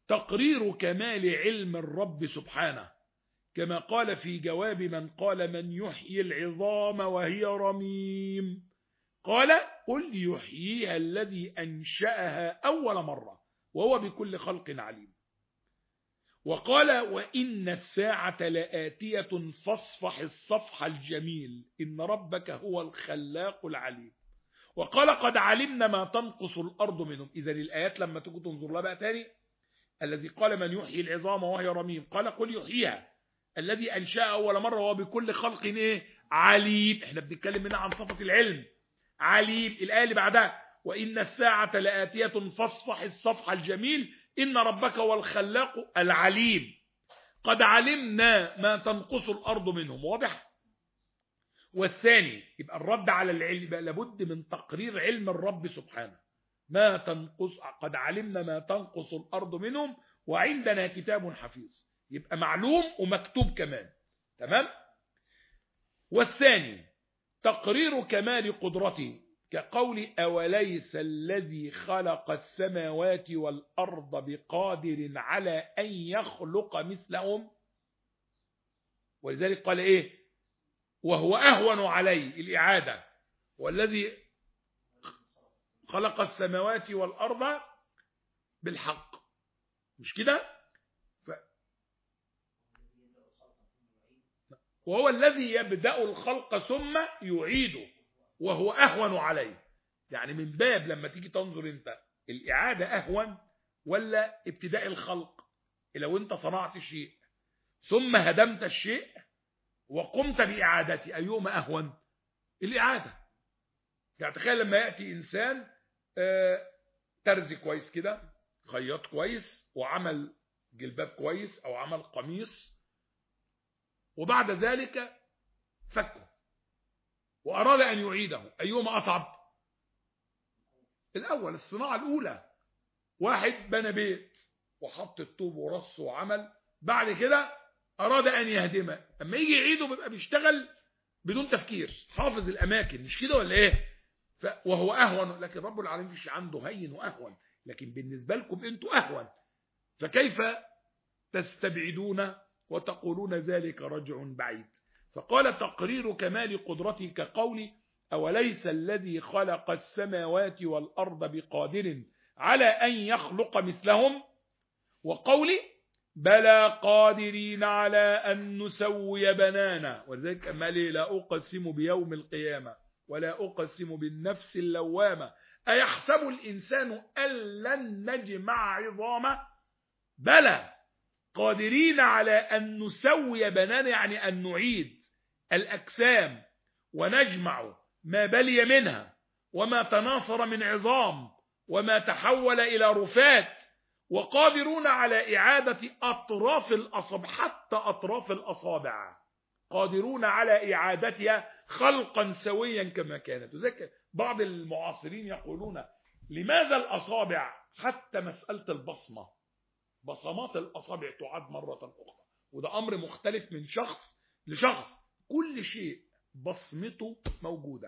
تقرير كمال علم الرب سبحانه، كما قال في جواب من قال من يحيي العظام وهي رميم، قال قل يحييها الذي أنشأها أول مرة وهو بكل خلق عليم. وقال وإن الساعة لآتية فاصفح الصفح الجميل إن ربك هو الخلاق العليم. وقال قد علمنا ما تنقص الأرض منهم. إذا الآيات لما تيجي تنظر لها بقى تاني، الذي قال من يحيي العظام وهي رميم قال قل يحييها الذي أنشأ أول مرة وهو بكل خلق إيه عليم. احنا بنتكلم هنا عن صفة العلم عليم. الآية اللي بعدها وإن الساعة لآتية فاصفح الصفح الجميل إن ربك هو الخلاق العليم. قد علمنا ما تنقص الأرض منهم. واضح؟ والثاني يبقى الرد على العلم، يبقى لابد من تقرير علم الرب سبحانه. ما تنقص قد علمنا ما تنقص الأرض منهم وعندنا كتاب حفيظ، يبقى معلوم ومكتوب كمان. تمام. والثاني تقرير كمال قدرته، كقول أوليس الذي خلق السماوات والأرض بقادر على أن يخلق مثلهم. ولذلك قال إيه وهو أهون عليه الإعادة، والذي خلق السماوات والأرض بالحق، مش كده؟ ف... وهو الذي يبدأ الخلق ثم يعيده وهو أهون عليه. يعني من باب لما تيجي تنظر انت الإعادة أهون ولا ابتداء الخلق؟ لو انت صنعت شيء ثم هدمت الشيء وقمت بإعادته أيهما أهون؟ الإعادة. يعني تخيل لما يأتي إنسان ترزي كويس كده، خياط كويس، وعمل جلباب كويس أو عمل قميص، وبعد ذلك فكه وأراد أن يعيده، أيهما أصعب؟ الأول، الصناعة الأولى. واحد بنى بيت وحط الطوب ورصه وعمل، بعد كده أراد أن يهدمه، أما يجي يعيده بيبقى بيشتغل بدون تفكير، حافظ الأماكن، مش كده ولا إيه؟ ف... وهو أهون. لكن رب العالمين فيش عنده هين وأهون، لكن بالنسبة لكم أنتوا أهون، فكيف تستبعدون وتقولون ذلك رجع بعيد؟ فقال تقرير كمال قدرته كقول أوليس الذي خلق السماوات والأرض بقادر على أن يخلق مثلهم، وقول بلى قادرين على أن نسوي بنانا. ولذلك أما لي لا أقسم بيوم القيامة ولا أقسم بالنفس اللوامة أيحسب الإنسان أن لن نجمع عظامه بلى قادرين على أن نسوي بنانا، يعني أن نعيد الأجسام ونجمع ما بلي منها وما تناثر من عظام وما تحول إلى رفات، وقادرون على إعادة أطراف الأصابع، حتى أطراف الأصابع قادرون على إعادتها خلقا سويا كما كانت. وذلك بعض المعاصرين يقولون لماذا الأصابع، حتى مسألة البصمة، بصمات الأصابع تعاد مرة أخرى، وده أمر مختلف من شخص لشخص، كل شيء بصمته موجودة.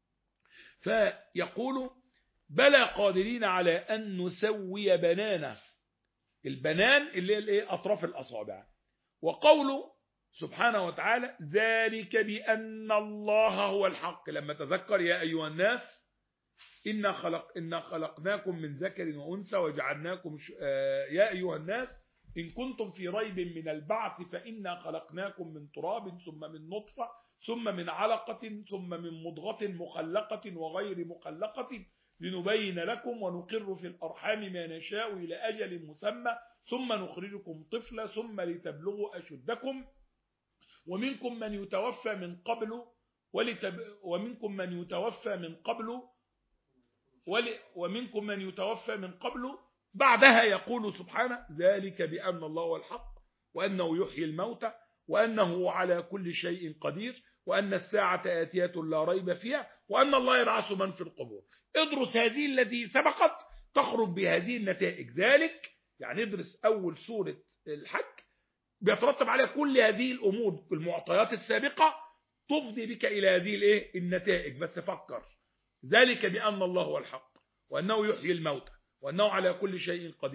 فيقول بلى قادرين على أن نسوي بنانا، البنان اللي هي الايه أطراف الأصابع. وقوله سبحانه وتعالى ذلك بأن الله هو الحق، لما تذكر يا أيها الناس إنا خلق إنا خلقناكم من ذكر وأنثى وجعلناكم ش... آه يا أيها الناس إن كنتم في ريب من البعث فإنا خلقناكم من تراب ثم من نطفة ثم من علقة ثم من مضغة مخلقة وغير مخلقة لنبين لكم ونقر في الأرحام ما نشاء إلى أجل مسمى ثم نخرجكم طفلا ثم لتبلغوا أشدكم ومنكم من يتوفى من قبل ولتب... ومنكم من يتوفى من قبل ول... ومنكم من يتوفى من قبل. بعدها يقول سبحانه ذلك بأن الله هو الحق وأنه يحيي الموتى وأنه على كل شيء قدير وأن الساعة آتية لا ريب فيها وأن الله يبعث من في القبور. ادرس هذه التي سبقت تخرج بهذه النتائج. ذلك يعني ادرس أول سورة الحج بيترتب عليها كل هذه الأمور، المعطيات السابقة تفضي بك إلى هذه الايه النتائج. بس فكر ذلك بأن الله هو الحق وأنه يحيي الموتى وأنه على كل شيء قدير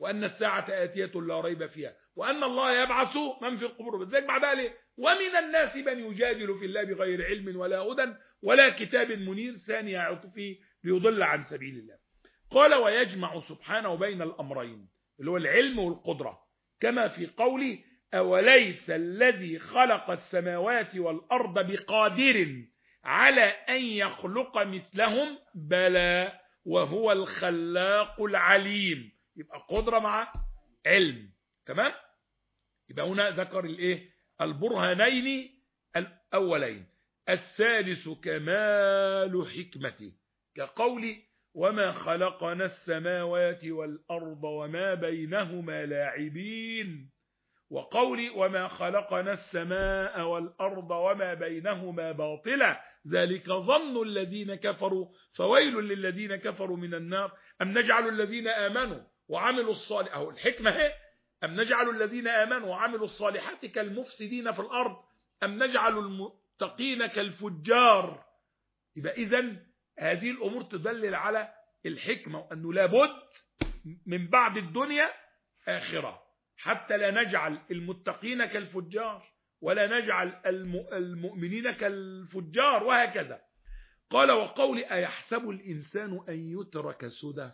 وأن الساعة آتية لا ريب فيها وأن الله يبعث من في القبور. ذلك بعدها ليه؟ ومن الناس من يجادل في الله بغير علم ولا هدى ولا كتاب منير ثاني عطفه ليضل عن سبيل الله. قال ويجمع سبحانه بين الأمرين اللي هو العلم والقدرة كما في قوله أوليس الذي خلق السماوات والأرض بقادر على أن يخلق مثلهم بلى وهو الخلاق العليم. يبقى قدرة مع علم. تمام. يبقى هنا ذكر الايه البرهانين الأولين. الثالث كمال حكمته كقول وما خلقنا السماوات والأرض وما بينهما لاعبين وقول وما خلقنا السماء والأرض وما بينهما باطلا ذلك ظن الذين كفروا فويل للذين كفروا من النار أم نجعل الذين آمنوا وعملوا الصالحات أو الحكمة هي أم نجعل الذين آمنوا وعملوا الصالحات كالمفسدين في الأرض أم نجعل المتقين كالفجار. يبقى إذن هذه الأمور تدلل على الحكمة وأنه لابد من بعد الدنيا آخرة حتى لا نجعل المتقين كالفجار ولا نجعل المؤمنين كالفجار وهكذا. قال وقول أيحسب الإنسان أن يترك سدى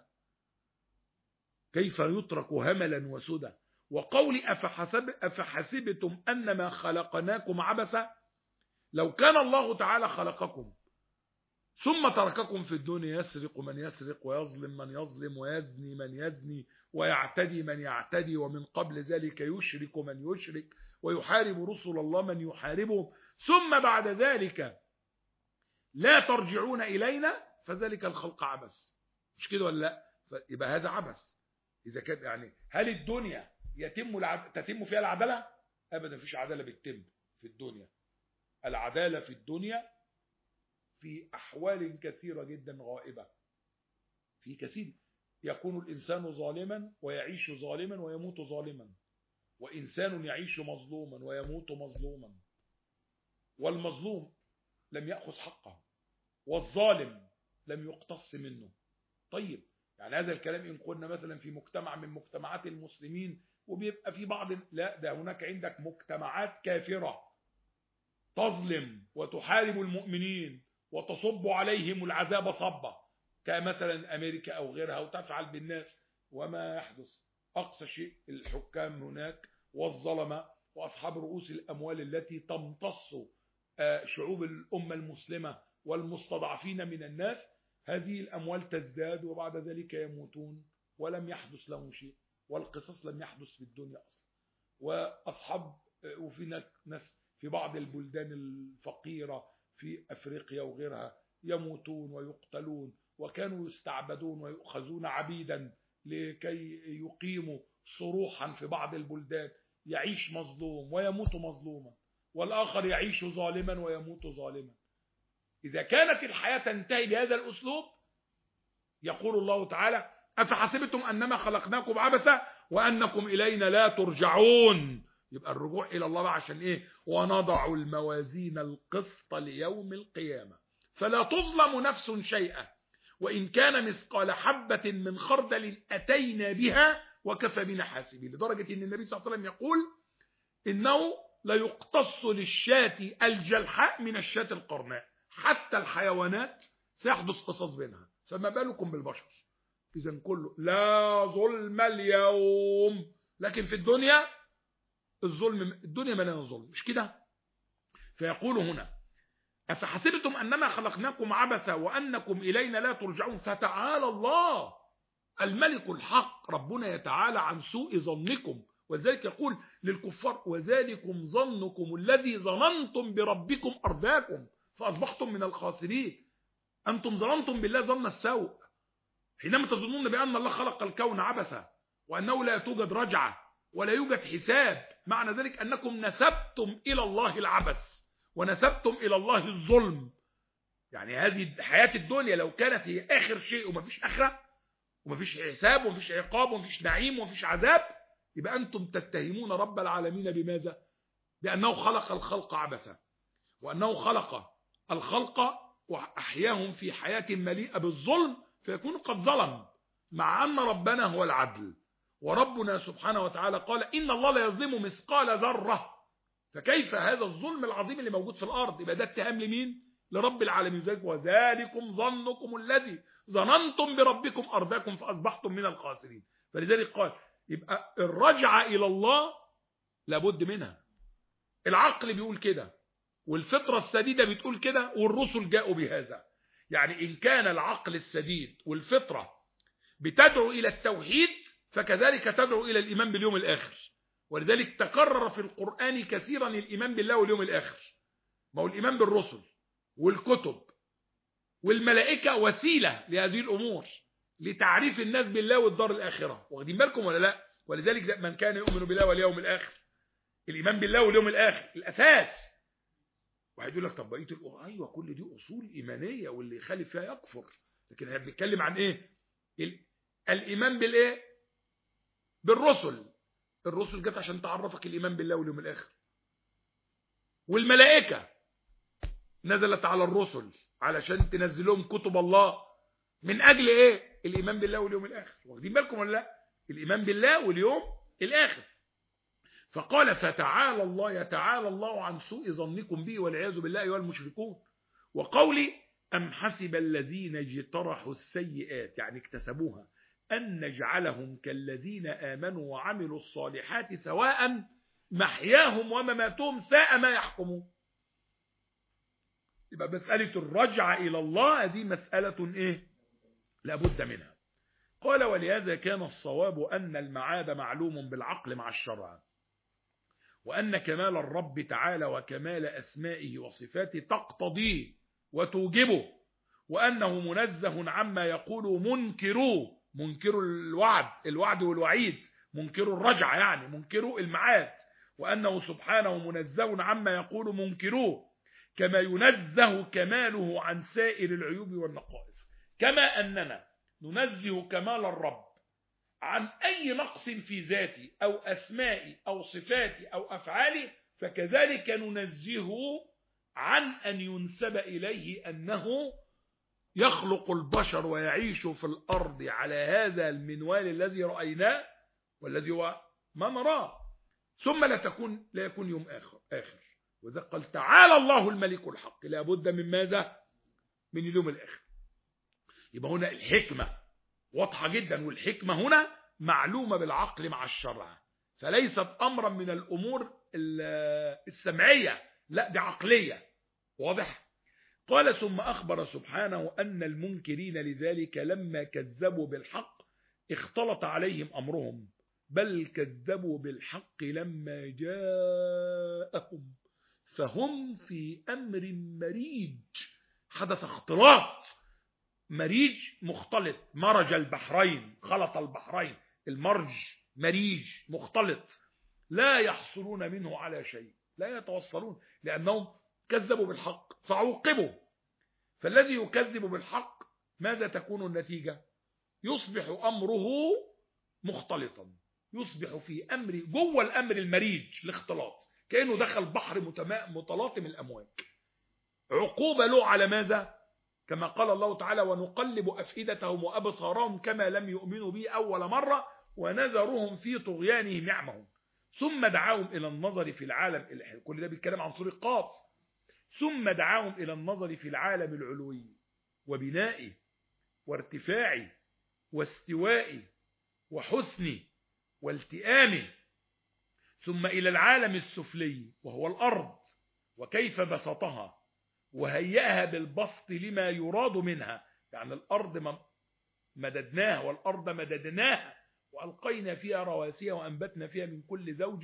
كيف يترك هملا وسدى وقول أفحسب أفحسبتم أنما خلقناكم عبثا لو كان الله تعالى خلقكم ثم ترككم في الدنيا يسرق من يسرق ويظلم من يظلم ويزني من يزني ويعتدي من يعتدي ومن قبل ذلك يشرك من يشرك ويحارب رسل الله من يحاربهم ثم بعد ذلك لا ترجعون إلينا فذلك الخلق عبث. مش كده ولا لا؟ يبقى هذا عبث. إذا كان يعني هل الدنيا يتم العد... تتم فيها العدالة؟ أبدا مفيش عدالة بتتم في الدنيا. العدالة في الدنيا في أحوال كثيرة جدا غائبة. في كثير يكون الإنسان ظالما ويعيش ظالما ويموت ظالما وإنسان يعيش مظلوما ويموت مظلوما والمظلوم لم يأخذ حقه والظالم لم يقتص منه. طيب يعني هذا الكلام إن قلنا مثلا في مجتمع من مجتمعات المسلمين وبيبقى في بعض لا ده هناك عندك مجتمعات كافرة تظلم وتحارب المؤمنين وتصب عليهم العذاب صبا كمثلا أمريكا أو غيرها وتفعل بالناس وما يحدث أقصى شيء الحكام هناك والظلمة وأصحاب رؤوس الأموال التي تمتص شعوب الأمة المسلمة والمستضعفين من الناس هذه الأموال تزداد وبعد ذلك يموتون ولم يحدث لهم شيء والقصص لم يحدث في الدنيا أصلا. وأصحاب وفي ناس في بعض البلدان الفقيرة في أفريقيا وغيرها يموتون ويقتلون وكانوا يستعبدون ويؤخذون عبيدا لكي يقيموا صروحا في بعض البلدان يعيش مظلوم ويموت مظلوما والآخر يعيش ظالما ويموت ظالما. إذا كانت الحياة تنتهي بهذا الأسلوب يقول الله تعالى أفحسبتم أنما خلقناكم عبثا وأنكم إلينا لا ترجعون. يبقى الرجوع إلى الله عشان إيه؟ ونضع الموازين القسط ليوم القيامة فلا تظلم نفس شيئا وإن كان مثقال حبة من خردل أتينا بها وكفى بنا حاسبين. لدرجة أن النبي صلى الله عليه وسلم يقول إنه لا يقتص للشاة الجلحاء من الشاة القرناء حتى الحيوانات سيحدث قصص بينها فما بالكم بالبشر. إذن كله لا ظلم اليوم. لكن في الدنيا الظلم الدنيا مليانه ظلم مش كده. فيقول هنا أفحسبتم أنما خلقناكم عبثا وأنكم إلينا لا ترجعون فتعالى الله الملك الحق. ربنا يتعالى عن سوء ظنكم ولذلك يقول للكفار وذلكم ظنكم الذي ظننتم بربكم أرداكم فأصبحتم من الخاسرين. أنتم ظننتم بالله ظن السوء حينما تظنون بأن الله خلق الكون عبثا وأنه لا توجد رجعة ولا يوجد حساب. معنى ذلك أنكم نسبتم إلى الله العبث ونسبتم إلى الله الظلم. يعني هذه حياة الدنيا لو كانت هي آخر شيء ومفيش آخرة ومفيش حساب ومفيش عقاب ومفيش نعيم ومفيش عذاب يبقى أنتم تتهمون رب العالمين بماذا؟ بأنه خلق الخلق عبثا وأنه خلق الخلق وأحياهم في حياة مليئة بالظلم فيكون قد ظلم مع أن ربنا هو العدل وربنا سبحانه وتعالى قال إن الله لا يظلم مثقال ذرة، فكيف هذا الظلم العظيم اللي موجود في الأرض؟ يبقى ده اتهام لمين؟ لرب العالمين. ذلك وذلكم ظنكم الذي ظننتم بربكم أرداكم فأصبحتم من الخاسرين. فلذلك قال يبقى الرجعة إلى الله لابد منها. العقل بيقول كده، والفطرة السديدة بتقول كده، والرسل جاءوا بهذا. يعني إن كان العقل السديد والفطرة بتدعو إلى التوحيد، فكذلك تدعو إلى الإيمان باليوم الآخر. ولذلك تكرر في القرآن كثيرا الإيمان بالله واليوم الآخر. ما هو الإيمان بالرسل والكتب والملائكة وسيلة لهذه الأمور، لتعريف الناس بالله والدار الآخرة. واخدين بالكم ولا لا؟ ولذلك من كان يؤمن بالله واليوم الآخر، الإيمان بالله واليوم الآخر الأساس. واحد يقول لك طب بقيه الأمور، ايوه كل دي اصول ايمانيه واللي يخالف فيها يكفر. لكن احنا بنتكلم عن ايه؟ الايمان بالايه؟ بالرسل. الرسل جت عشان تعرفك الايمان بالله واليوم الاخر. والملائكه نزلت على الرسل علشان تنزل لهم كتب الله من اجل ايه؟ الايمان بالله واليوم الاخر. واخدين بالكم ولا لا؟ الايمان بالله واليوم الاخر. فقال فتعالى الله يتعالى الله عن سوء ظنكم به والعياذ بالله ايها المشركون. وقولي أم حسب الذين اجترحوا السيئات، يعني اكتسبوها، أن نجعلهم كالذين آمنوا وعملوا الصالحات سواء محياهم ومماتهم ساء ما يحكمون. يبقى مسألة الرجعة إلى الله هذه مسألة إيه؟ لابد منها. قال ولهذا كان الصواب أن المعاد معلوم بالعقل مع الشرع، وأن كمال الرب تعالى وكمال أسمائه وصفاته تقتضيه وتوجبه، وأنه منزه عما يقول منكروه، منكر الوعد الوعد والوعيد، منكر الرجعة يعني منكر المعاد، وأنه سبحانه منزه عما يقول منكروه، كما ينزه كماله عن سائر العيوب والنقائص. كما أننا ننزه كمال الرب عن أي نقص في ذاتي أو أسمائي أو صفاتي أو أفعالي، فكذلك ننزهه عن أن ينسب إليه أنه يخلق البشر ويعيش في الأرض على هذا المنوال الذي رأيناه والذي هو ما نراه، ثم لا تكون لا يكون يوم آخر آخر وإذا قال تعالى الله الملك الحق لا بد من ماذا؟ من اليوم الآخر. يبقى هنا الحكمة واضحة جدا، والحكمة هنا معلومة بالعقل مع الشرع، فليست أمرا من الأمور السمعية، لا دي عقلية. واضح؟ قال ثم أخبر سبحانه أن المنكرين لذلك لما كذبوا بالحق اختلط عليهم أمرهم، بل كذبوا بالحق لما جاءهم فهم في أمر مريج. حدث اختلاط، مريج مختلط، مرج البحرين، خلط البحرين، المرج مريج مختلط، لا يحصلون منه على شيء، لا يتوصلون، لأنهم كذبوا بالحق فعوقبوا. فالذي يكذب بالحق ماذا تكون النتيجة؟ يصبح أمره مختلطا، يصبح في أمر جوه الأمر المريج الاختلاط، كأنه دخل بحر متلاطم الأمواج. عقوبة له على ماذا؟ كما قال الله تعالى ونقلب أفئدتهم وأبصارهم كما لم يؤمنوا به أول مرة ونذرهم في طغيانهم يعمهون ثم دعاهم إلى النظر في العالم. كل ده بيتكلم عن سورة قاف. ثم دعاهم إلى النظر في العالم العلوي وبنائه وارتفاعه واستوائه وحسنه والتئامه، ثم إلى العالم السفلي وهو الأرض وكيف بسطها وهيئها بالبسط لما يراد منها، يعني الأرض مددناها والأرض مددناها وألقينا فيها رواسي وأنبتنا فيها من كل زوج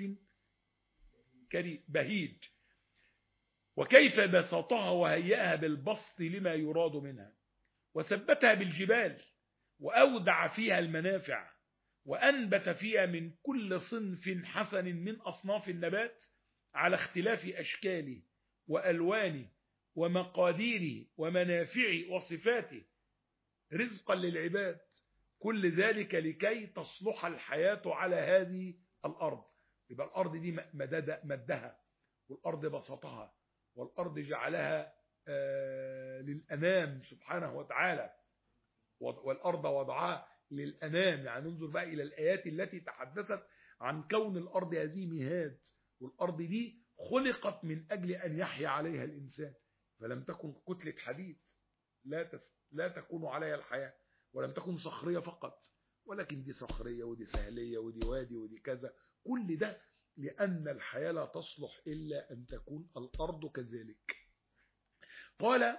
بهيج، وكيف بسطها وهيئها بالبسط لما يراد منها، وثبتها بالجبال وأودع فيها المنافع وأنبت فيها من كل صنف حسن من أصناف النبات على اختلاف أشكاله وألوانه ومقاديره ومنافعه وصفاته رزقا للعباد، كل ذلك لكي تصلح الحياة على هذه الأرض. يبقى الأرض دي مدد مدها، والأرض بسطها، والأرض جعلها آه للأنام سبحانه وتعالى، والأرض وضعها للأنام. يعني انظر بقى إلى الآيات التي تحدثت عن كون الأرض هذه مهاد، والأرض دي خلقت من أجل أن يحيا عليها الإنسان، فلم تكن كتلة حديد لا تس... لا تكون عليها الحياة، ولم تكن صخرية فقط، ولكن دي صخرية ودي سهلية ودي وادي ودي كذا، كل ده لأن الحياة لا تصلح إلا أن تكون الأرض كذلك. قال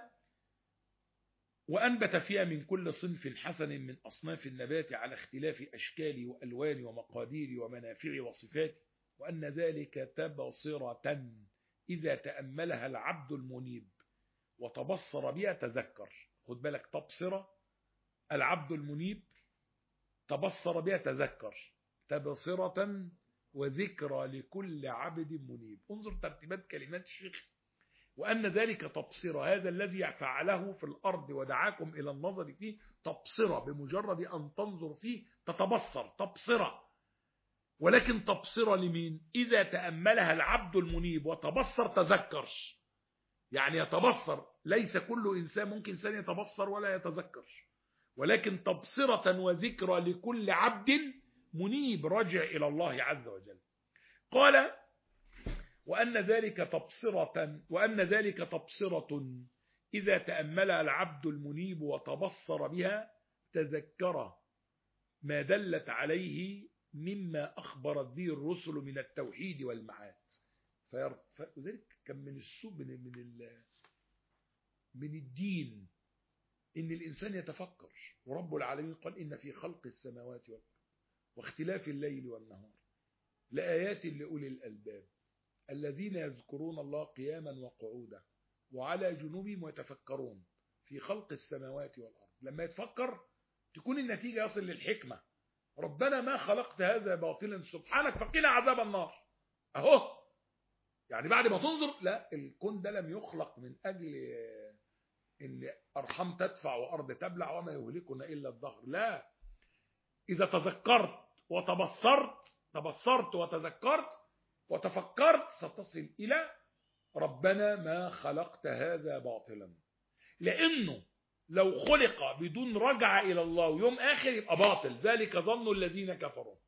وأنبت فيها من كل صنف حسن من أصناف النبات على اختلاف أشكاله وألوانه ومقاديره ومنافعه وصفاته، وأن ذلك تبصرة إذا تأملها العبد المنيب وتبصر بها تذكر. خد بالك، تبصرة العبد المنيب تبصر بها تذكر، تبصرة وذكرى لكل عبد منيب. انظر ترتيبات كلمات الشيخ. وأن ذلك تبصرة، هذا الذي فعله في الأرض ودعاكم إلى النظر فيه تبصرة، بمجرد أن تنظر فيه تتبصر، تبصرة. ولكن تبصرة لمين؟ إذا تأملها العبد المنيب وتبصر تذكر. يعني يتبصر، ليس كل إنسان ممكن إنسان يتبصر ولا يتذكر، ولكن تبصرة وذكرى لكل عبد منيب رجع إلى الله عز وجل. قال وأن ذلك تبصرة وأن ذلك تبصرة إذا تأملها العبد المنيب وتبصر بها تذكر ما دلت عليه مما أخبرت به الرسل من التوحيد والمعاد. فذلك كان من السوء من من من الدين إن الإنسان يتفكر. ورب العالمين قال إن في خلق السماوات والأرض واختلاف الليل والنهار لآيات لأولي الألباب الذين يذكرون الله قياما وقعودا وعلى جنوبهم ويتفكرون في خلق السماوات والأرض. لما يتفكر تكون النتيجة يصل للحكمة. ربنا ما خلقت هذا باطلا سبحانك فقنا عذاب النار. أهو يعني بعد ما تنظر، لا، الكون ده لم يخلق من أجل إن أرحام تدفع وأرض تبلع وما يهلكنا إلا الدهر. لا، إذا تذكرت وتبصرت تبصرت وتذكرت وتفكرت ستصل إلى ربنا ما خلقت هذا باطلا. لأنه لو خلق بدون رجعة إلى الله ويوم آخر يبقى باطل. ذلك ظن الذين كفروا.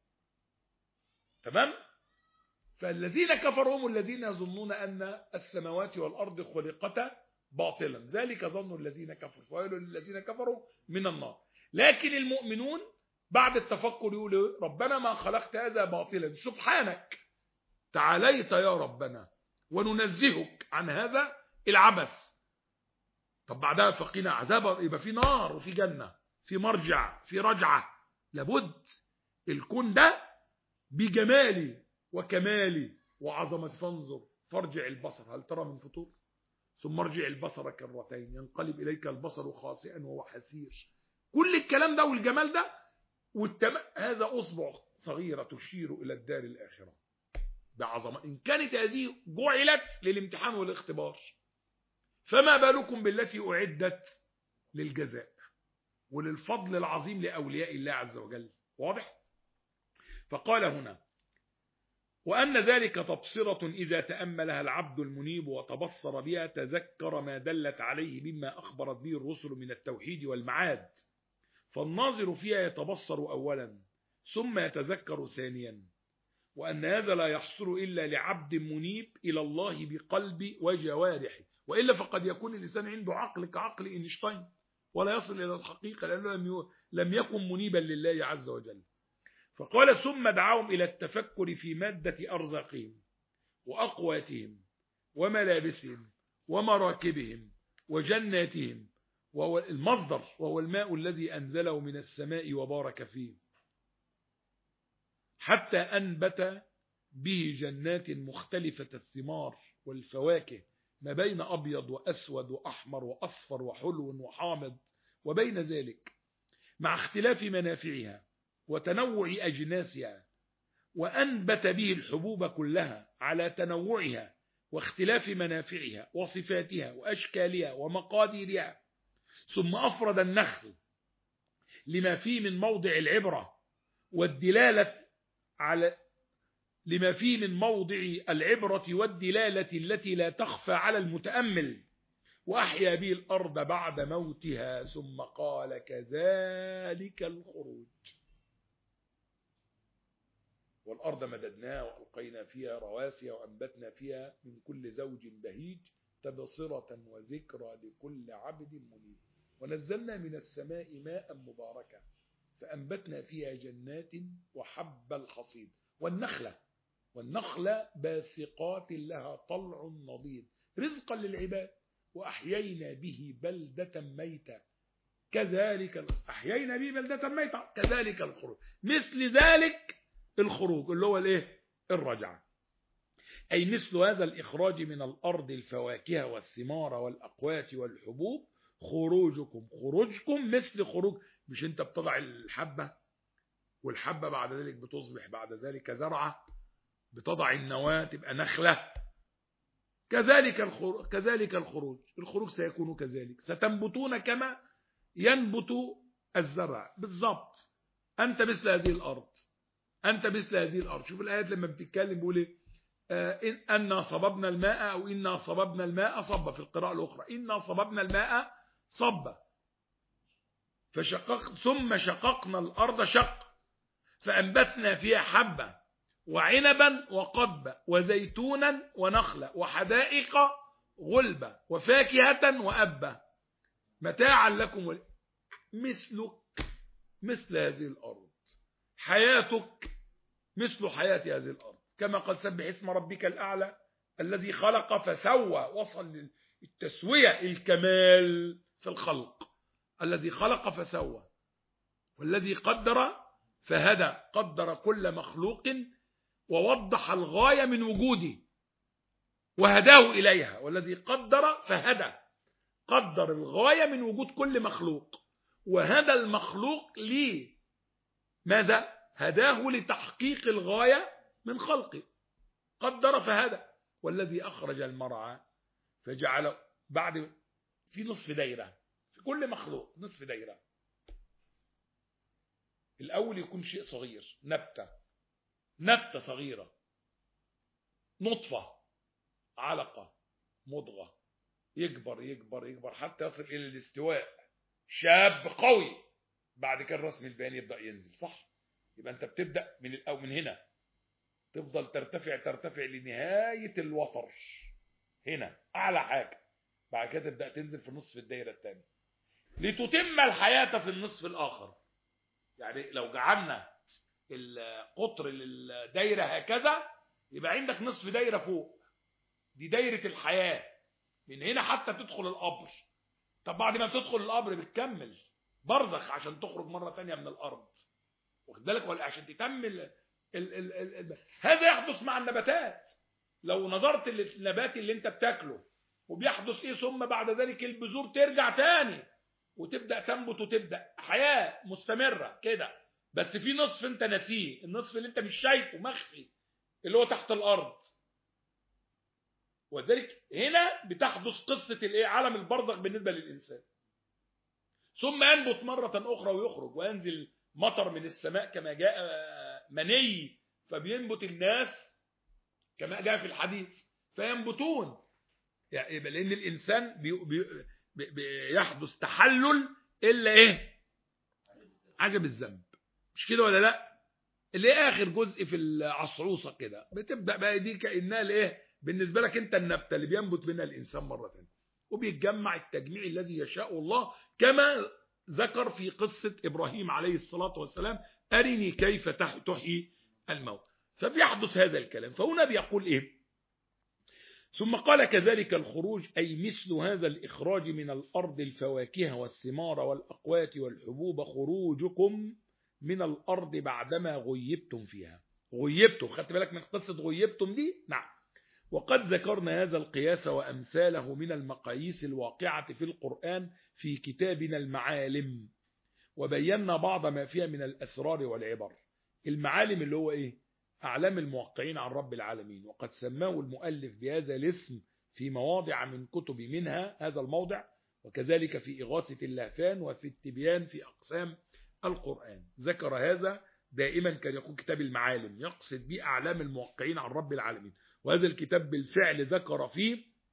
تمام؟ فالذين كفروا هم الذين يظنون أن السماوات والأرض خلقتا باطلا. ذلك ظن الذين كفروا ويل للذين كفروا من النار. لكن المؤمنون بعد التفكر يقولوا ربنا ما خلقت هذا باطلا سبحانك، تعاليت يا ربنا وننزهك عن هذا العبث. طب بعدها فقنا عذاب، يبقى في نار وفي جنة، في مرجع، في رجعة. لابد الكون ده بجمالي وكمالي وعظمة. فانظر فارجع البصر هل ترى من فطور ثم ارجع البصر كرتين ينقلب إليك البصر خاسئا وهو حسير. كل الكلام ده والجمال ده والتم... هذا أصبع صغيرة تشير إلى الدار الآخرة بعظمة. إن كانت هذه جعلت للامتحان والاختبار، فما بالكم بالتي أعدت للجزاء وللفضل العظيم لأولياء الله عز وجل. واضح؟ فقال هنا وأن ذلك تبصرة إذا تأملها العبد المنيب وتبصر بها تذكر ما دلت عليه مما أخبرت به الرسل من التوحيد والمعاد. فالناظر فيها يتبصر أولا ثم يتذكر ثانيا، وأن هذا لا يحصل إلا لعبد منيب إلى الله بقلب وجوارحه، وإلا فقد يكون الإنسان عنده عقل كعقل إينشتاين ولا يصل إلى الحقيقة لأنه لم يكن منيبا لله عز وجل. فقال ثم دعاهم إلى التفكر في مادة أرزاقهم وأقواتهم وملابسهم ومراكبهم وجناتهم، وهو المصدر وهو الماء الذي أنزله من السماء وبارك فيه، حتى أنبت به جنات مختلفة الثمار والفواكه ما بين أبيض وأسود وأحمر وأصفر وحلو وحامض وبين ذلك، مع اختلاف منافعها وتنوع أجناسها. وأنبت به الحبوب كلها على تنوعها واختلاف منافعها وصفاتها وأشكالها ومقاديرها. ثم أفرد النخل لما فيه من موضع العبرة والدلالة على لما فيه من موضع العبرة والدلالة التي لا تخفى على المتأمل، وأحيا به الأرض بعد موتها ثم قال كذلك الخروج. والأرض مددناها وألقينا فيها رواسي وأنبتنا فيها من كل زوج بهيج تبصرة وذكرى لكل عبد منيب. ونزلنا من السماء ماء مباركا فأنبتنا فيها جنات وحب الحصيد والنخلة والنخلة باسقات لها طلع نضيد رزقا للعباد وأحيينا به بلدة ميتة كذلك أحيينا به بلدة ميتة كذلك الخروج. مثل ذلك الخروج اللي هو الايه؟ الرجعة. أي مثل هذا الإخراج من الأرض الفواكه والثمار والأقوات والحبوب خروجكم. خروجكم مثل خروج، مش انت بتضع الحبة والحبة بعد ذلك بتصبح بعد ذلك زرعة، بتضع النواة تبقى نخلة، كذلك الخروج. كذلك الخروج الخروج سيكون كذلك، ستنبتون كما ينبت الزرع بالضبط. أنت مثل هذه الأرض، أنت مثل هذه الأرض. شوف الآيات لما بتتكلم بيقول ايه؟ آه إن أنا صببنا الماء أو إنا صببنا الماء صبا. في القراءة الأخرى إنا صببنا الماء صبا فشقق ثم شققنا الأرض شق فأنبتنا فيها حبة وعنبا وقبا وزيتونا ونخلا وحدائق غلبا وفاكهة وأبا متاعا لكم. مثلك مثل هذه الأرض، حياتك مثل حياة هذه الأرض. كما قال سبح اسم ربك الأعلى الذي خلق فسوى، وصل للتسوية الكمال في الخلق. الذي خلق فسوى والذي قدر فهدى، قدر كل مخلوق ووضح الغاية من وجوده وهداه إليها. والذي قدر فهدى، قدر الغاية من وجود كل مخلوق وهدى المخلوق ليه ماذا؟ هداه لتحقيق الغاية من خلقه. قدر فهدى. والذي أخرج المرعى فجعل بعد في نصف دايرة في كل مخلوق، نصف دايرة. الأول يكون شيء صغير، نبتة نبتة صغيرة، نطفة، علقة، مضغة، يكبر يكبر يكبر حتى يصل إلى الاستواء، شاب قوي. بعد كده الرسم البياني يبدأ ينزل، صح؟ يبقى أنت بتبدأ من الأول من هنا، تفضل ترتفع ترتفع لنهاية الوتر هنا أعلى حاجة. بعد كده تبدأ تنزل في نصف الدايرة الثانية لتتم الحياة في النصف الآخر. يعني لو جعلنا القطر للدايرة هكذا يبقى عندك نصف دايرة فوق، دي دايرة الحياة. من هنا حتى تدخل القبر. طب بعد ما تدخل القبر بتكمل برزخ عشان تخرج مرة تانية من الأرض، واخد بالك؟ ولا عشان تتمل ال ال ال ال هذا يحدث مع النباتات. لو نظرت للنبات اللي انت بتاكله وبيحدث ايه، ثم بعد ذلك البذور ترجع تاني وتبدأ تنبت وتبدأ حياة مستمرة كده. بس في نصف انت ناسيه، النصف اللي انت مش شايفه مخفي اللي هو تحت الارض. وذلك هنا بتحدث قصة الايه؟ عالم البرزخ بالنسبة للإنسان. ثم ينبت مرة أخرى ويخرج وينزل مطر من السماء كما جاء مني فبينبت الناس كما جاء في الحديث فينبتون. يعني لأن الإنسان بي بي بيحدث تحلل إلا إيه؟ عجب الذنب، مش كده ولا لا؟ اللي آخر جزء في العصعوصة كده بتبدأ بقى دي كأنها الإيه؟ بالنسبة لك أنت النبتة اللي بينبت منها الإنسان مرة ثانية، وبيتجمع التجميع الذي يشاء الله كما ذكر في قصة إبراهيم عليه الصلاة والسلام أرني كيف تحيي الموت. فبيحدث هذا الكلام. فهنا بيقول إيه؟ ثم قال كذلك الخروج، أي مثل هذا الإخراج من الأرض الفواكه والثمار والأقوات والحبوب خروجكم من الأرض بعدما غيبتم فيها. غيبتم، خدت بالك من قصة غيبتم دي؟ نعم. وقد ذكرنا هذا القياس وأمثاله من المقاييس الواقعة في القرآن في كتابنا المعالم، وبينا بعض ما فيها من الأسرار والعبر. المعالم اللي هو إيه؟ أعلام الموقعين عن رب العالمين، وقد سماه المؤلف بهذا الاسم في مواضع من كتب، منها هذا الموضع، وكذلك في إغاثة اللهفان وفي التبيان في أقسام القرآن. ذكر هذا دائما كان يقول كتاب المعالم، يقصد به أعلام الموقعين عن رب العالمين. وهذا الكتاب بالفعل ذكر فيه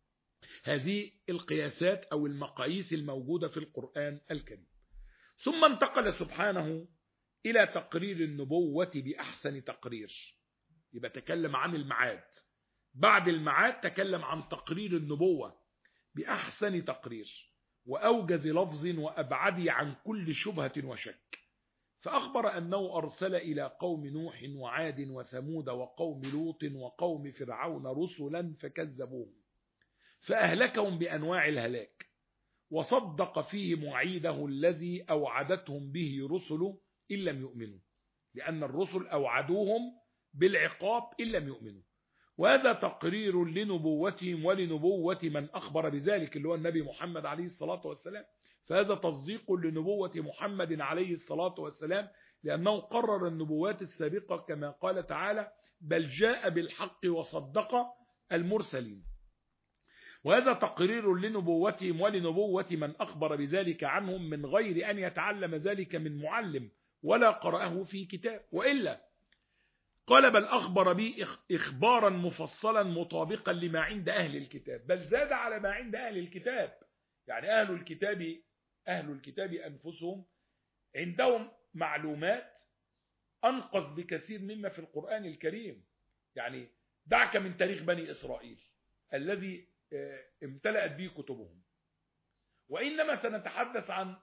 هذه القياسات أو المقاييس الموجودة في القرآن الكريم. ثم انتقل سبحانه إلى تقرير النبوة بأحسن تقرير، يبقى تكلم عن المعاد، بعد المعاد تكلم عن تقرير النبوة بأحسن تقرير وأوجز لفظ وأبعد عن كل شبهة وشك. فأخبر أنه أرسل إلى قوم نوح وعاد وثمود وقوم لوط وقوم فرعون رسلا فكذبوهم فأهلكهم بأنواع الهلاك، وصدق فيهم وعيده الذي أوعدتهم به رسله إن لم يؤمنوا، لأن الرسل أوعدوهم بالعقاب إن لم يؤمنوا. وهذا تقرير لنبوتهم ولنبوة من أخبر بذلك اللي هو النبي محمد عليه الصلاة والسلام. فهذا تصديق لنبوة محمد عليه الصلاة والسلام، لأنه قرر النبوات السابقة كما قال تعالى: بل جاء بالحق وصدق المرسلين. وهذا تقرير لنبوتهم ولنبوة من أخبر بذلك عنهم من غير أن يتعلم ذلك من معلم ولا قرأه في كتاب، وإلا قال بل أخبر به إخبارا مفصلا مطابقا لما عند أهل الكتاب، بل زاد على ما عند أهل الكتاب. يعني أهل الكتاب أهل الكتاب أنفسهم عندهم معلومات أنقص بكثير مما في القرآن الكريم. يعني دعك من تاريخ بني إسرائيل الذي امتلأت به كتبهم، وإنما سنتحدث عن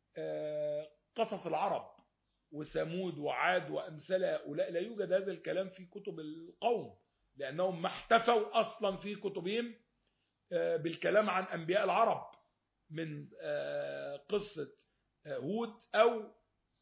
قصص العرب وثمود وعاد وأمثال هؤلاء. لا يوجد هذا الكلام في كتب القوم، لأنهم ما احتفوا أصلا في كتبهم بالكلام عن أنبياء العرب من قصة هود أو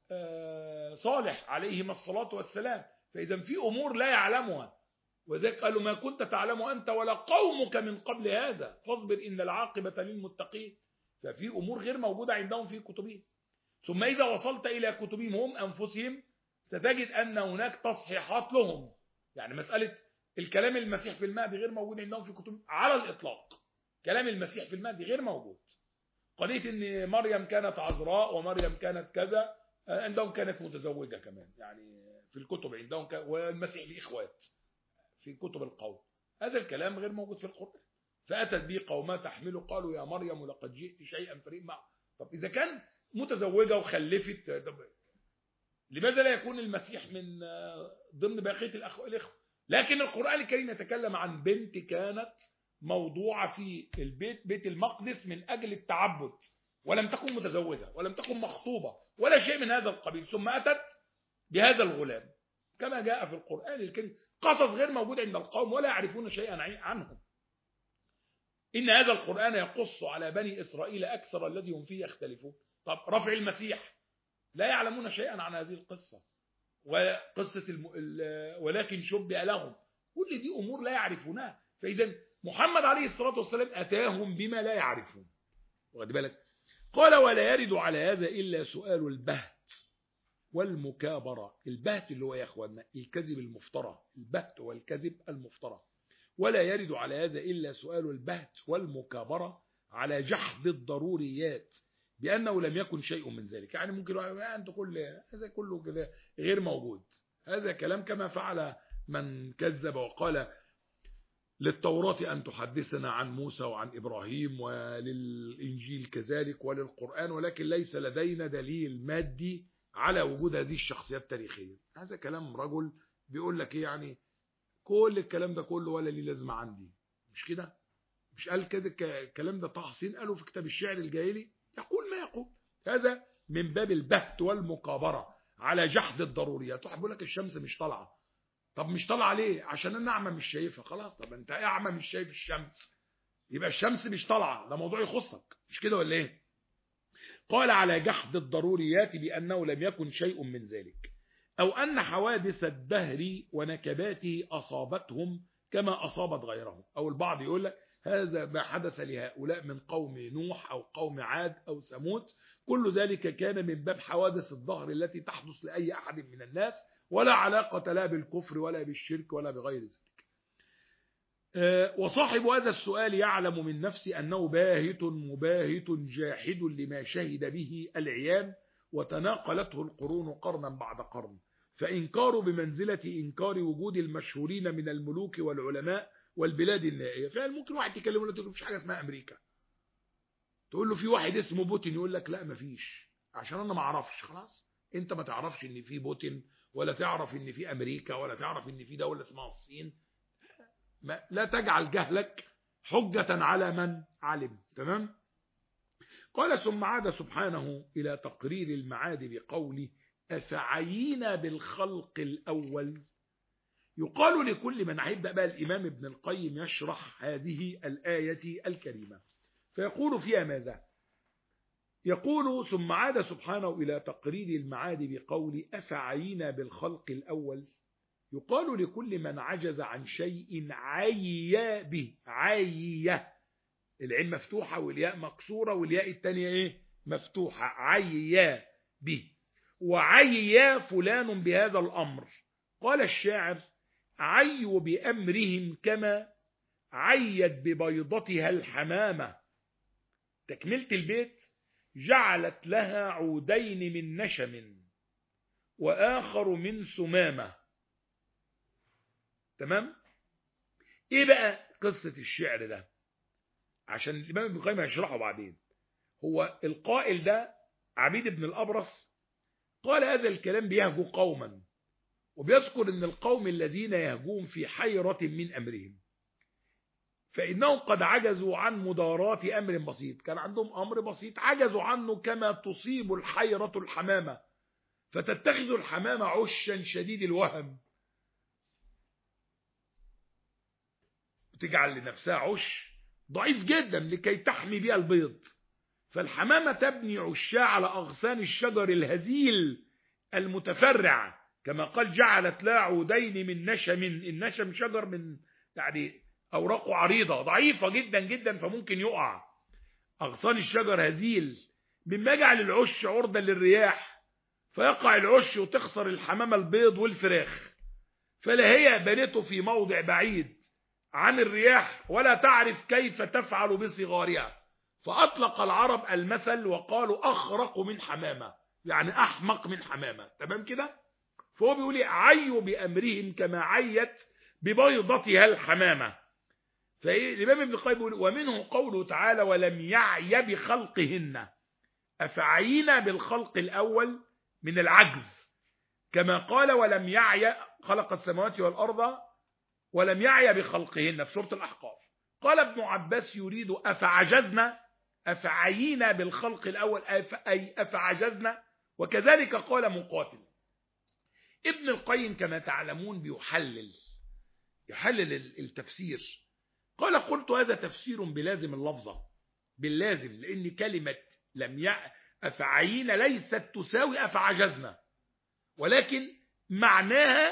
صالح عليهما الصلاة والسلام. فإذا في أمور لا يعلمها، وذلك قالوا ما كنت تعلم أنت ولا قومك من قبل هذا فاصبر إن العاقبة للمتقين. ففي أمور غير موجودة عندهم في كتبهم. ثم إذا وصلت إلى كتبهم هم أنفسهم ستجد أن هناك تصحيحات لهم. يعني مسألة الكلام المسيح في المهدي غير موجود عندهم في كتبهم على الإطلاق. كلام المسيح في المهدي غير موجود. قضية أن مريم كانت عذراء ومريم كانت كذا، عندهم كانت متزوجة كمان، يعني في الكتب عندهم ك... والمسيح ليه إخوات في كتب القوم. هذا الكلام غير موجود في القرآن. فأتت به قوما تحمله قالوا يا مريم لقد جئت شيئا فريا. طب إذا كان متزوجة وخلفت، لماذا لا يكون المسيح من ضمن بقية الإخوة؟ لكن القرآن الكريم يتكلم عن بنت كانت موضوعة في البيت بيت المقدس من أجل التعبد، ولم تكن متزوجة ولم تكن مخطوبة ولا شيء من هذا القبيل، ثم أتت بهذا الغلام كما جاء في القرآن الكريم. قصص غير موجود عند القوم ولا يعرفون شيئا عنهم. إن هذا القرآن يقص على بني إسرائيل أكثر الذي هم فيه يختلفون. طب رفع المسيح لا يعلمون شيئا عن هذه القصة وقصة الم... ولكن شبه لهم. كل دي أمور لا يعرفونها. فإذا محمد عليه الصلاة والسلام أتاهم بما لا يعرفون. واخد بالك؟ قال ولا يرد على هذا إلا سؤال البهت والمكابرة. البهت اللي هو يا أخوانا الكذب المفترى، البهت والكذب المفترى. ولا يرد على هذا إلا سؤال البهت والمكابرة على جحد الضروريات بأنه لم يكن شيء من ذلك. يعني ممكن أنت كل هذا كله كده غير موجود. هذا كلام كما فعل من كذب وقال للتوراة أن تحدثنا عن موسى وعن إبراهيم وللإنجيل كذلك وللقرآن، ولكن ليس لدينا دليل مادي على وجود هذه الشخصيات التاريخية. هذا كلام رجل بيقول لك إيه يعني كل الكلام ده كله ولا ليه لازمة عندي. مش كده؟ مش قال كده الكلام ده طه حسين قاله في كتاب الشعر الجاهلي؟ يقول ما يقول. هذا من باب البهت والمكابرة على جحد الضروريات. واحد بيقول لك الشمس مش طالعة. طب مش طالعة ليه؟ عشان انا اعمى مش شايفها. خلاص، طب انت اعمى مش شايف الشمس يبقى الشمس مش طالعة، ده موضوع يخصك. مش كده ولا ايه؟ قال على جحد الضروريات بأنه لم يكن شيء من ذلك، أو أن حوادث الدهر ونكباته أصابتهم كما أصابت غيرهم. أو البعض يقول لك هذا ما حدث لهؤلاء من قوم نوح أو قوم عاد أو ثمود، كل ذلك كان من باب حوادث الدهر التي تحدث لأي أحد من الناس، ولا علاقة لا بالكفر ولا بالشرك ولا بغير ذلك. وصاحب هذا السؤال يعلم من نفسه أنه باهت مباهت جاحد لما شهد به العيان وتناقلته القرون قرنا بعد قرن، فإنكار بمنزلة إنكار وجود المشهورين من الملوك والعلماء والبلاد النائية. فعلا ممكن واحد يكلمه يقول له مفيش حاجة اسمها أمريكا، تقول له في واحد اسمه بوتين، يقول لك لا مفيش، عشان أنا ما أعرفش. خلاص أنت ما تعرفش إن في بوتين، ولا تعرف إن في أمريكا، ولا تعرف إن في دولة اسمها الصين. ما لا تجعل جهلك حجة على من علم. تمام. قال ثم عاد سبحانه إلى تقرير المعاد بقوله أفعينا بالخلق الأول. يقال لكل من هيبدأ بقى الإمام ابن القيم يشرح هذه الآية الكريمة، فيقول فيها ماذا؟ يقول ثم عاد سبحانه إلى تقرير المعاد بقول أفعينا بالخلق الأول. يقال لكل من عجز عن شيء عي به. عي، العين مفتوحة والياء مكسورة والياء الثانية ايه مفتوحة. عي به. وعي فلان بهذا الأمر. قال الشاعر عيوا بأمرهم كما عيت ببيضتها الحمامة. تكملة البيت جعلت لها عودين من نشم وآخر من سمامة. تمام. ايه بقى قصة الشعر ده؟ عشان الإمام ابن القيم هيشرحه بعدين. هو القائل ده عبيد بن الأبرص قال هذا الكلام بيهجو قوما، وبيذكر ان القوم الذين يهجون في حيرة من أمرهم، فإنهم قد عجزوا عن مداراة أمر بسيط. كان عندهم أمر بسيط عجزوا عنه، كما تصيب الحيرة الحمامة فتتخذ الحمامة عشا شديد الوهم، تجعل لنفسها عش ضعيف جدا لكي تحمي بها البيض. فالحمامة تبني عشاء على أغصان الشجر الهزيل المتفرع، كما قال جعلت لا عودين من نشم. النشم شجر من يعني أوراقه عريضة ضعيفة جدا جدا فممكن يقع. أغصان الشجر هزيل، مما يجعل العش عرضة للرياح فيقع العش وتخسر الحمامة البيض والفراخ. فلا هي بنته في موضع بعيد عن الرياح ولا تعرف كيف تفعل بصغارها، فأطلق العرب المثل وقالوا أخرق من حمامة، يعني أحمق من حمامة. تمام كده. فهو بيقول عيوا بأمرهم كما عيت ببيضتها الحمامة. فالإمام ابن القيم بيقول ومنه قوله تعالى ولم يعي بخلقهن. أفعينا بالخلق الأول من العجز، كما قال ولم يعي خلق السماوات والأرض ولم يعي بخلقهن في سورة الأحقاف. قال ابن عباس يريد أفعجزنا، أفعينا بالخلق الأول أي أفعجزنا. وكذلك قال مقاتل. ابن القيم كما تعلمون بيحلل يحلل التفسير. قال قلت هذا تفسير بلازم اللفظة، باللازم، لأن كلمة لم يعي أفعينا ليست تساوي أفعجزنا، ولكن معناها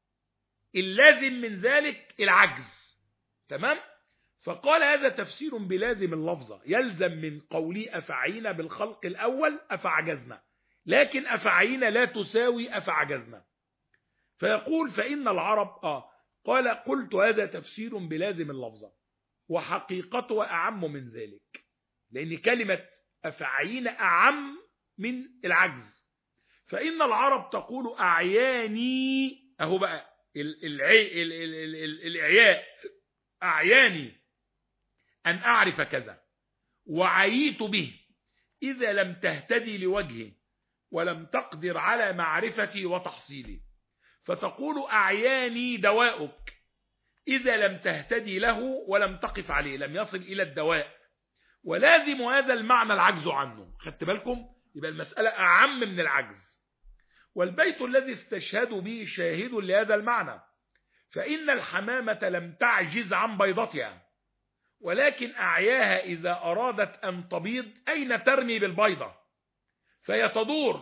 اللازم من ذلك العجز. تمام. فقال هذا تفسير بلازم اللفظة، يلزم من قولي أفعينا بالخلق الأول أفعجزنا، لكن أفعينا لا تساوي أفعجزنا. فيقول فإن العرب آه قال قلت هذا تفسير بلازم اللفظة وحقيقته أعم من ذلك، لأن كلمة أفعينا أعم من العجز. فإن العرب تقول أعياني، أهو بقى العي... الإعياء، أعياني أن أعرف كذا وعييت به إذا لم تهتدي لوجهه ولم تقدر على معرفتي وتحصيلي. فتقول أعياني دواؤك إذا لم تهتدي له ولم تقف عليه، لم يصل إلى الدواء. ولازم هذا المعنى العجز عنه. خدت بالكم؟ يبقى المسألة أعم من العجز. والبيت الذي استشهدوا به شاهد لهذا المعنى. فإن الحمامة لم تعجز عن بيضتها، ولكن أعياها إذا أرادت أن تبيض أين ترمي بالبيضة، فهي تدور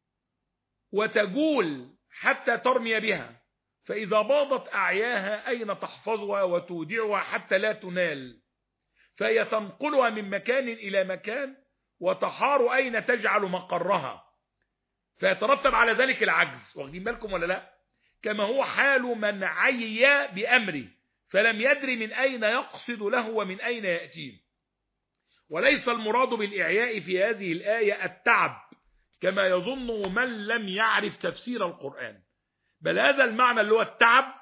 وتجول حتى ترمي بها، فإذا باضت أعياها أين تحفظها وتودعها حتى لا تنال، فهي تنقلها من مكان إلى مكان وتحار أين تجعل مقرها، فيترتب على ذلك العجز. واخدين بالكم ولا لا؟ كما هو حال من عي بأمره فلم يدري من أين يقصد له ومن أين يأتيه. وليس المراد بالإعياء في هذه الآية التعب كما يظن من لم يعرف تفسير القرآن، بل هذا المعنى اللي هو التعب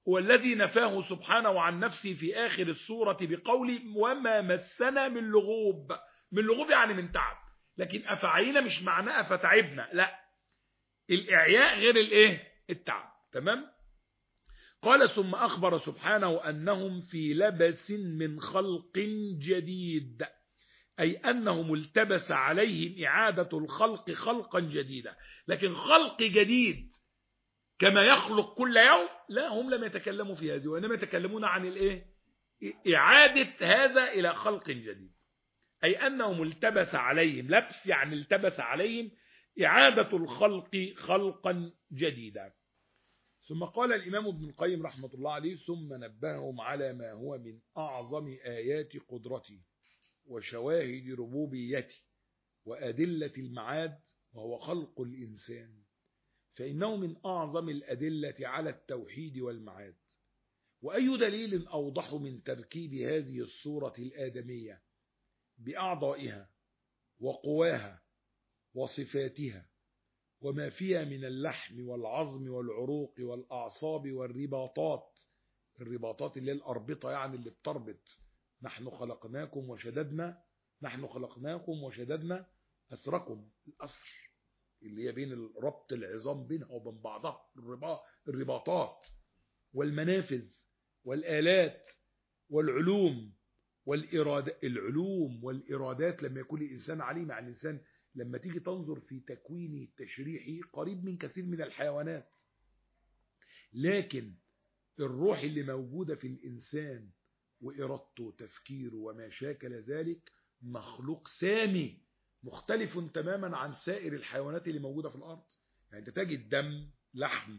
هو الذي نفاه سبحانه عن نفسه في آخر السورة بقول وما مسنا من لغوب. من لغوب يعني من تعب، لكن أفعينا مش معناه أفتعبنا، لا، الإعياء غير الإيه؟ التعب. تمام. قال ثم أخبر سبحانه أنهم في لبس من خلق جديد، أي أنهم التبس عليهم إعادة الخلق خلقا جديدا. لكن خلق جديد كما يخلق كل يوم، لا، هم لم يتكلموا في هذه، وإنما يتكلمون عن الإيه؟ إعادة هذا إلى خلق جديد، أي أنهم التبس عليهم، لبس يعني التبس عليهم إعادة الخلق خلقا جديدا. ثم قال الإمام ابن القيم رحمة الله عليه ثم نبههم على ما هو من أعظم آيات قدرته وشواهد ربوبيته وأدلة المعاد، وهو خلق الإنسان، فإنه من أعظم الأدلة على التوحيد والمعاد. وأي دليل أوضح من تركيب هذه الصورة الآدمية بأعضائها وقواها وصفاتها وما فيها من اللحم والعظم والعروق والأعصاب والرباطات، الرباطات اللي هي الأربطة يعني اللي بتربط، نحن خلقناكم وشددنا نحن خلقناكم وشددنا أسركم، الأسر اللي هي بين ربط العظام بينها وبين بعضها، الرباطات والمنافذ والآلات والعلوم والإرادات. العلوم والإرادات لما يكون الإنسان عليم، عن الإنسان لما تيجي تنظر في تكوينه التشريحي قريب من كثير من الحيوانات، لكن الروح اللي موجودة في الإنسان وإرادته وتفكيره وما شاكل ذلك مخلوق سامي مختلف تماما عن سائر الحيوانات اللي موجودة في الأرض. يعني أنت تجد دم، لحم،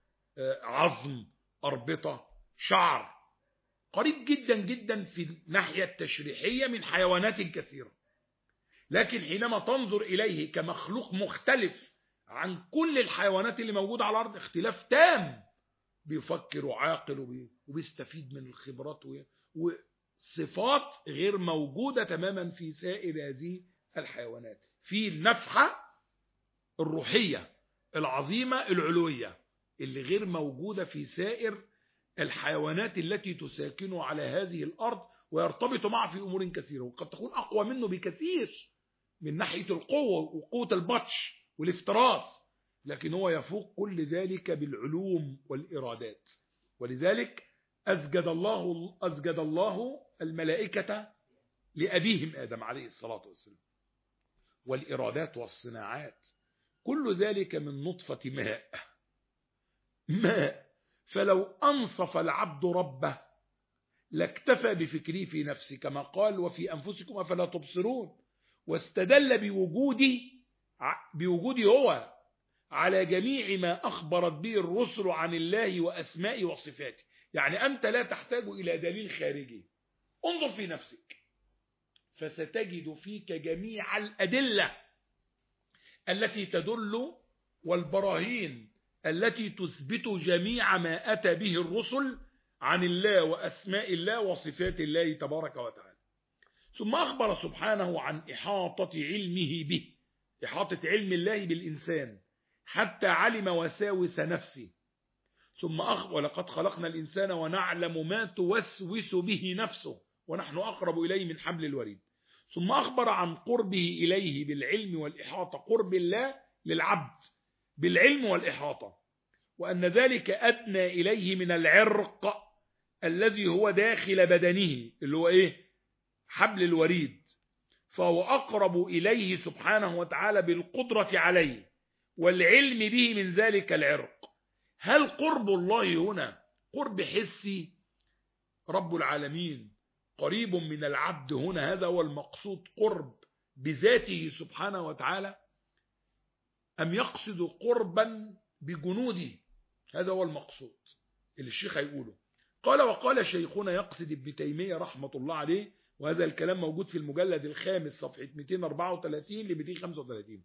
عظم، أربطة، شعر، قريب جدا جدا في الناحية التشريحية من حيوانات كثيرة، لكن حينما تنظر إليه كمخلوق مختلف عن كل الحيوانات اللي موجودة على الأرض اختلاف تام، بيفكر وعاقل وبيستفيد من الخبرات وصفات غير موجودة تماما في سائر هذه الحيوانات، في النفحة الروحية العظيمة العلوية اللي غير موجودة في سائر الحيوانات التي تساكن على هذه الأرض ويرتبط معه في أمور كثيرة، وقد تكون أقوى منه بكثير من ناحية القوة وقوة البطش والافتراس، لكن هو يفوق كل ذلك بالعلوم والإرادات. ولذلك أسجد الله أسجد الله الملائكة لأبيهم آدم عليه الصلاة والسلام، والإرادات والصناعات كل ذلك من نطفة ماء ماء فلو أنصف العبد ربه لاكتفى بفكره في نفسه، كما قال وفي أنفسكم أفلا تبصرون، واستدل بوجوده بوجوده هو على جميع ما أخبرت به الرسل عن الله وأسمائه وصفاته. يعني أنت لا تحتاج إلى دليل خارجي، انظر في نفسك فستجد فيك جميع الأدلة التي تدل والبراهين التي تثبت جميع ما أتى به الرسل عن الله وأسماء الله وصفات الله تبارك وتعالى. ثم أخبر سبحانه عن إحاطة علمه به، إحاطة علم الله بالإنسان حتى علم وساوس نفسه. ثم أخبر ولقد خلقنا الإنسان ونعلم ما توسوس به نفسه ونحن أقرب إليه من حبل الوريد. ثم أخبر عن قربه إليه بالعلم والإحاطة، قرب الله للعبد بالعلم والإحاطة، وأن ذلك أدنى إليه من العرق الذي هو داخل بدنه اللي هو إيه؟ حبل الوريد، فهو أقرب إليه سبحانه وتعالى بالقدرة عليه والعلم به من ذلك العرق. هل قرب الله هنا قرب حسي؟ رب العالمين قريب من العبد هنا، هذا هو المقصود، قرب بذاته سبحانه وتعالى، أم يقصد قربا بجنوده؟ هذا هو المقصود اللي الشيخ هيقوله. قال وقال شيخنا يقصد ابن تيمية رحمة الله عليه، وهذا الكلام موجود في المجلد الخامس صفحة مئتين وأربعة وثلاثين ل مئتين وخمسة وثلاثين.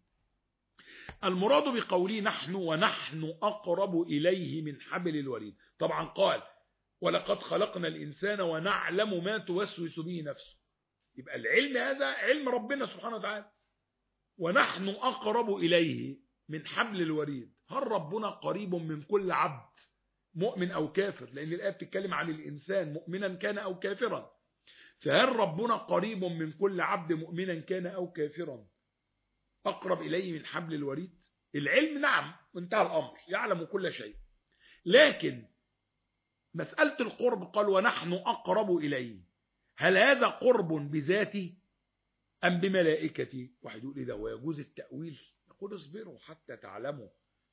المراد بقوله نحن ونحن أقرب إليه من حبل الوريد، طبعا قال ولقد خلقنا الإنسان ونعلم ما توسوس به نفسه، يبقى العلم هذا علم ربنا سبحانه وتعالى، ونحن أقرب إليه من حبل الوريد. هل ربنا قريب من كل عبد مؤمن أو كافر، لأن الآية بتتكلم عن الإنسان مؤمنا كان أو كافرا. فهل ربنا قريب من كل عبد مؤمنا كان أو كافرا أقرب إليه من حبل الوريد؟ العلم نعم، وانتهى الأمر، يعلم كل شيء. لكن مسألة القرب قال ونحن أقرب إليه، هل هذا قرب بذاته أم بملائكته؟ واحد يقول إذا ويجوز التأويل، نقول اصبروا حتى تعلموا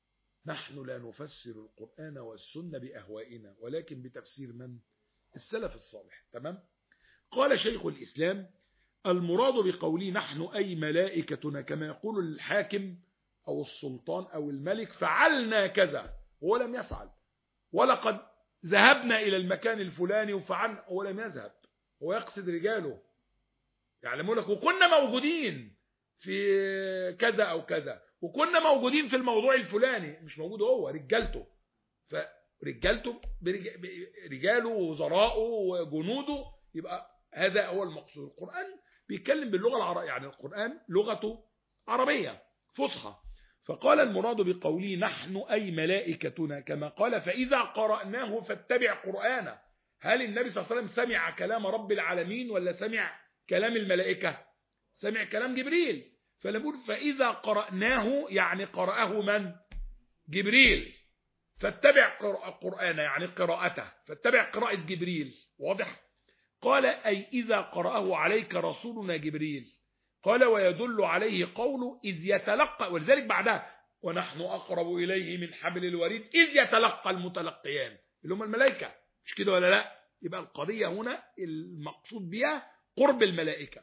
نحن لا نفسر القرآن والسنة بأهوائنا، ولكن بتفسير من؟ السلف الصالح. تمام. قال شيخ الإسلام المراد بقوله نحن أي ملائكتنا، كما يقول الحاكم أو السلطان أو الملك فعلنا كذا ولم يفعل، ولقد ذهبنا إلى المكان الفلاني وفعلنا ولم يذهب، هو يقصد رجاله يعلمون لك وكنا موجودين في كذا أو كذا، وكنا موجودين في الموضوع الفلاني، مش موجود هو، رجالته. فرجالته رجاله ووزراءه وجنوده، يبقى هذا هو المقصود. القرآن بيتكلم باللغة العربية، يعني القرآن لغته عربية فصحى. فقال المراد بقوله نحن أي ملائكتنا، كما قال فإذا قرأناه فاتبع قرآنه. هل النبي صلى الله عليه وسلم سمع كلام رب العالمين ولا سمع كلام الملائكة؟ سمع كلام جبريل. فنقول فإذا قرأناه يعني قرأه من؟ جبريل. فاتبع قرآنه يعني قراءته، فاتبع قراءة جبريل. واضح؟ قال أي إذا قرأه عليك رسولنا جبريل. قال ويدل عليه قوله إذ يتلقى، ولذلك بعدها ونحن أقرب إليه من حبل الوريد إذ يتلقى المتلقيان اللي هم الملائكة، مش كده ولا لا؟ يبقى القضية هنا المقصود بها قرب الملائكة.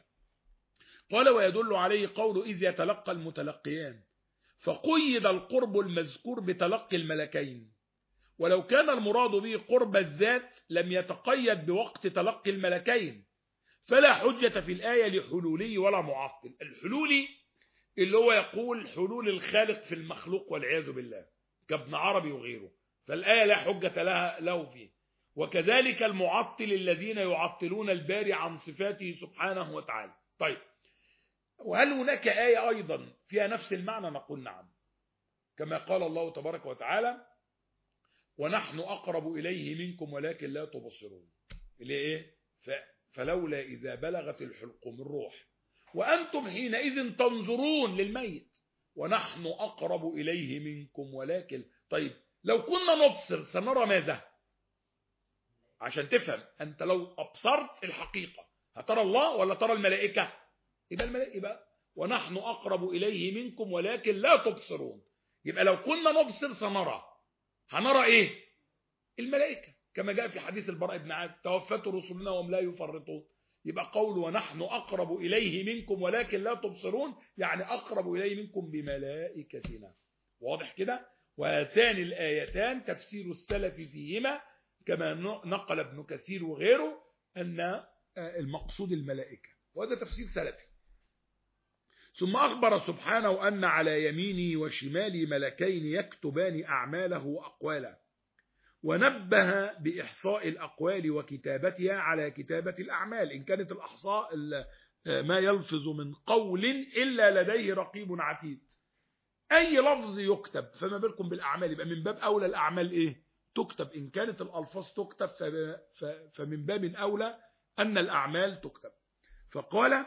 قال ويدل عليه قوله إذ يتلقى المتلقيان، فقيد القرب المذكور بتلقي الملكين، ولو كان المراد به قرب الذات لم يتقيد بوقت تلقي الملكين، فلا حجة في الآية لحلولي ولا معطل. الحلولي اللي هو يقول حلول الخالق في المخلوق والعياذ بالله كابن عربي وغيره، فالآية لا حجة لها له فيه. وكذلك المعطل الذين يعطلون الباري عن صفاته سبحانه وتعالى. طيب، وهل هناك آية أيضا فيها نفس المعنى؟ نقول نعم، كما قال الله تبارك وتعالى ونحن أقرب إليه منكم ولكن لا تبصرون، اللي إيه؟ فلولا إذا بلغت الحلقوم الروح وأنتم حينئذ تنظرون للميت ونحن أقرب إليه منكم ولكن. طيب لو كنا نبصر سنرى ماذا؟ عشان تفهم أنت، لو أبصرت الحقيقة هترى الله ولا ترى الملائكة؟ يبقى الملائكة، يبقى ونحن أقرب إليه منكم ولكن لا تبصرون. يبقى لو كنا نبصر سنرى، هنرى إيه؟ الملائكة، كما جاء في حديث البراء بن عازب توفت رسلنا وهم لا يفرطون. يبقى قول ونحن أقرب إليه منكم ولكن لا تبصرون يعني أقرب إليه منكم بملائكتنا. واضح كده؟ وهاتان الآيتان تفسير السلف فيهما كما نقل ابن كثير وغيره أن المقصود الملائكة، وهذا تفسير سلفي. ثم أخبر سبحانه أن على يمينه وشماله ملكين يكتبان أعماله وأقواله، ونبه بإحصاء الأقوال وكتابتها على كتابة الأعمال، إن كانت الأحصاء ما يلفظ من قول إلا لديه رقيب عتيد. أي لفظ يكتب، فما بالكم بالأعمال؟ يبقى من باب أولى الأعمال إيه؟ تكتب. إن كانت الألفاظ تكتب فمن باب أولى أن الأعمال تكتب. فقال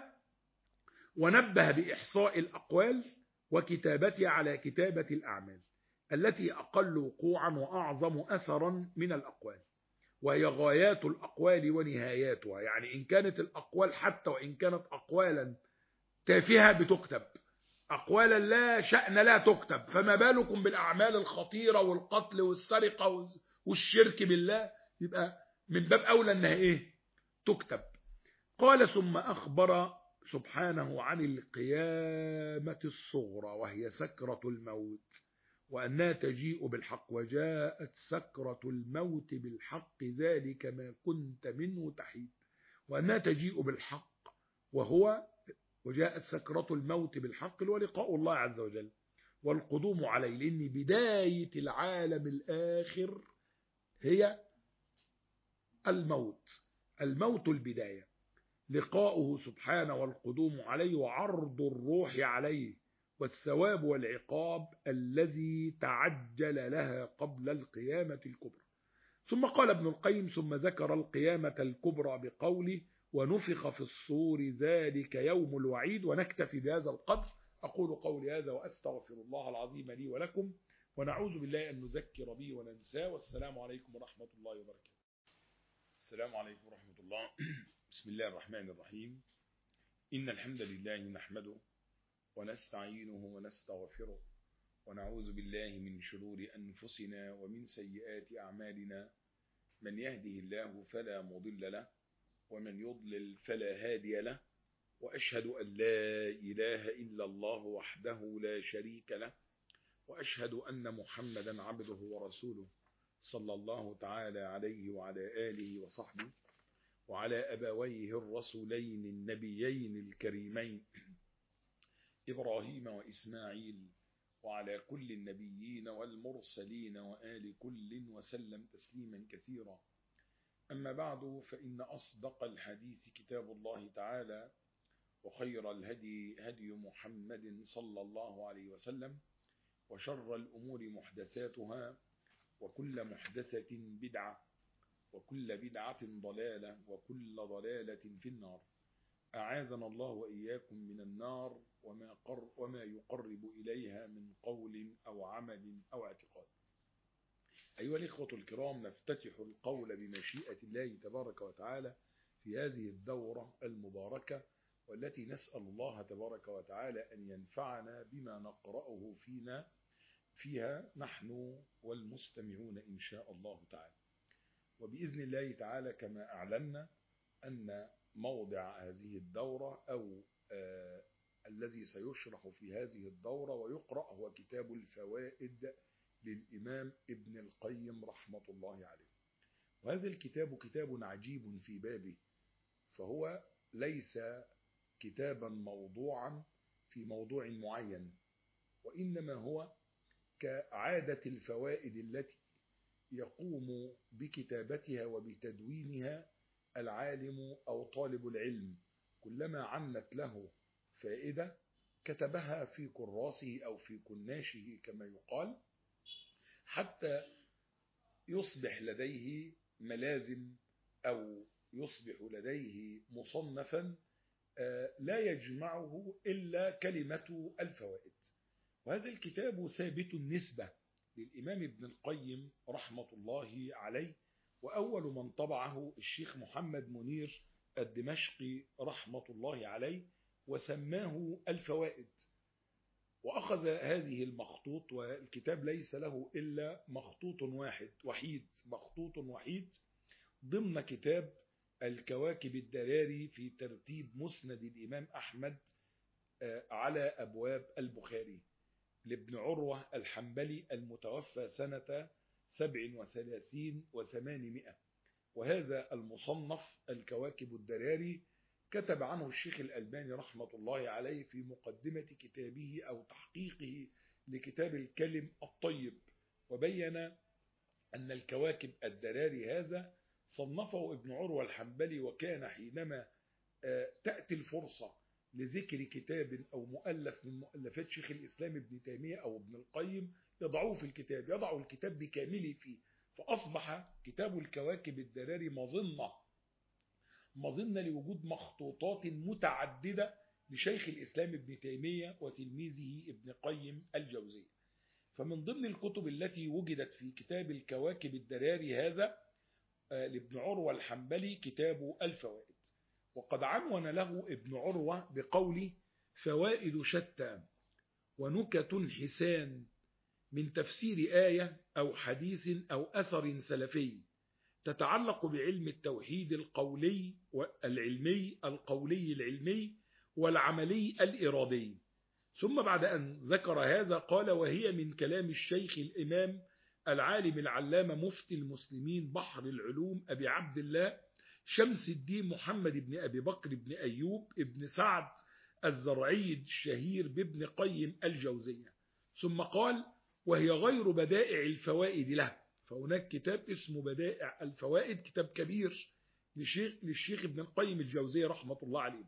ونبه بإحصاء الأقوال وكتابتها على كتابة الأعمال التي أقل وقوعا وأعظم أثرا من الأقوال، وهي غايات الأقوال ونهاياتها. يعني إن كانت الأقوال حتى وإن كانت أقوالا تافهة بتكتب، أقوالا لا شأن لا تكتب، فما بالكم بالأعمال الخطيرة والقتل والسرقة والشرك بالله؟ يبقى من باب أولى أنها إيه؟ تكتب. قال ثم أخبر سبحانه عن القيامة الصغرى وهي سكرة الموت، وأنها تجيء بالحق، وجاءت سكرة الموت بالحق ذلك ما كنت منه تحيد. وأنها تجيء بالحق وهو وجاءت سكرة الموت بالحق ولقاء الله عز وجل والقدوم عليه، لأن بداية العالم الآخر هي الموت. الموت البداية، لقاؤه سبحانه والقدوم عليه وعرض الروح عليه والثواب والعقاب الذي تعجل لها قبل القيامة الكبرى. ثم قال ابن القيم: ثم ذكر القيامة الكبرى بقوله: ونفخ في الصور ذلك يوم الوعيد. ونكتفي بهذا القدر. أقول قولي هذا وأستغفر الله العظيم لي ولكم، ونعوذ بالله أن نذكر به وننساه. والسلام عليكم ورحمة الله وبركاته. السلام عليكم ورحمة الله. بسم الله الرحمن الرحيم. إن الحمد لله نحمده ونستعينه ونستغفره، ونعوذ بالله من شرور أنفسنا ومن سيئات أعمالنا. من يهده الله فلا مضل له، ومن يضلل فلا هادي له. وأشهد أن لا إله إلا الله وحده لا شريك له، وأشهد أن محمدا عبده ورسوله صلى الله تعالى عليه وعلى آله وصحبه وعلى أبويه الرسولين النبيين الكريمين إبراهيم وإسماعيل، وعلى كل النبيين والمرسلين وآل كل وسلم تسليما كثيرا. أما بعد، فإن أصدق الحديث كتاب الله تعالى، وخير الهدي هدي محمد صلى الله عليه وسلم، وشر الأمور محدثاتها، وكل محدثة بدعة، وكل بدعة ضلالة، وكل ضلالة في النار. أعاذنا الله وإياكم من النار وما, قر وما يقرب إليها من قول أو عمل أو اعتقاد. أيها الإخوة الكرام، نفتتح القول بمشيئة الله تبارك وتعالى في هذه الدورة المباركة، والتي نسأل الله تبارك وتعالى أن ينفعنا بما نقرأه فينا فيها نحن والمستمعون إن شاء الله تعالى. وبإذن الله تعالى كما أعلنا أن موضع هذه الدورة أو آه الذي سيشرح في هذه الدورة ويقرأ هو كتاب الفوائد للإمام ابن القيم رحمة الله عليه. وهذا الكتاب كتاب عجيب في بابه، فهو ليس كتابا موضوعا في موضوع معين، وإنما هو كعادة الفوائد التي يقوم بكتابتها وبتدوينها العالم أو طالب العلم. كلما عنت له فائدة كتبها في كراسه أو في كناشه كما يقال، حتى يصبح لديه ملازم أو يصبح لديه مصنفا لا يجمعه إلا كلمة الفوائد. وهذا الكتاب ثابت النسبة للإمام ابن القيم رحمة الله عليه، وأول من طبعه الشيخ محمد منير الدمشقي رحمة الله عليه، وسماه الفوائد. وأخذ هذه المخطوط، والكتاب ليس له إلا مخطوط واحد وحيد مخطوط وحيد ضمن كتاب الكواكب الدراري في ترتيب مسند الإمام أحمد على أبواب البخاري لابن عروة الحنبلي المتوفى سنة سبع وثلاثين وثمانمائة. وهذا المصنف الكواكب الدراري كتب عنه الشيخ الألباني رحمة الله عليه في مقدمة كتابه أو تحقيقه لكتاب الكلم الطيب، وبين أن الكواكب الدراري هذا صنفه ابن عروة الحنبلي، وكان حينما تأتي الفرصة لذكر كتاب أو مؤلف من مؤلفات شيخ الإسلام ابن تيمية أو ابن القيم يضعوه في الكتاب، يضعوا الكتاب بكامله فيه، فأصبح كتاب الكواكب الدراري مظنة مظنة لوجود مخطوطات متعددة لشيخ الإسلام ابن تيمية وتلميذه ابن قيم الجوزية. فمن ضمن الكتب التي وجدت في كتاب الكواكب الدراري هذا لابن عروة الحنبلي كتاب الفوائد. وقد عنون له ابن عروة بقوله: فوائد شتى ونكت حسان من تفسير آية أو حديث أو أثر سلفي تتعلق بعلم التوحيد القولي والعلمي القولي العلمي والعملي الإرادي. ثم بعد أن ذكر هذا قال: وهي من كلام الشيخ الإمام العالم العلامة مفتي المسلمين بحر العلوم أبي عبد الله شمس الدين محمد بن أبي بكر بن أيوب ابن سعد الزرعي الشهير بابن قيم الجوزية. ثم قال: وهي غير بدائع الفوائد له. فهناك كتاب اسمه بدائع الفوائد، كتاب كبير للشيخ, للشيخ ابن القيم الجوزية رحمة الله عليه.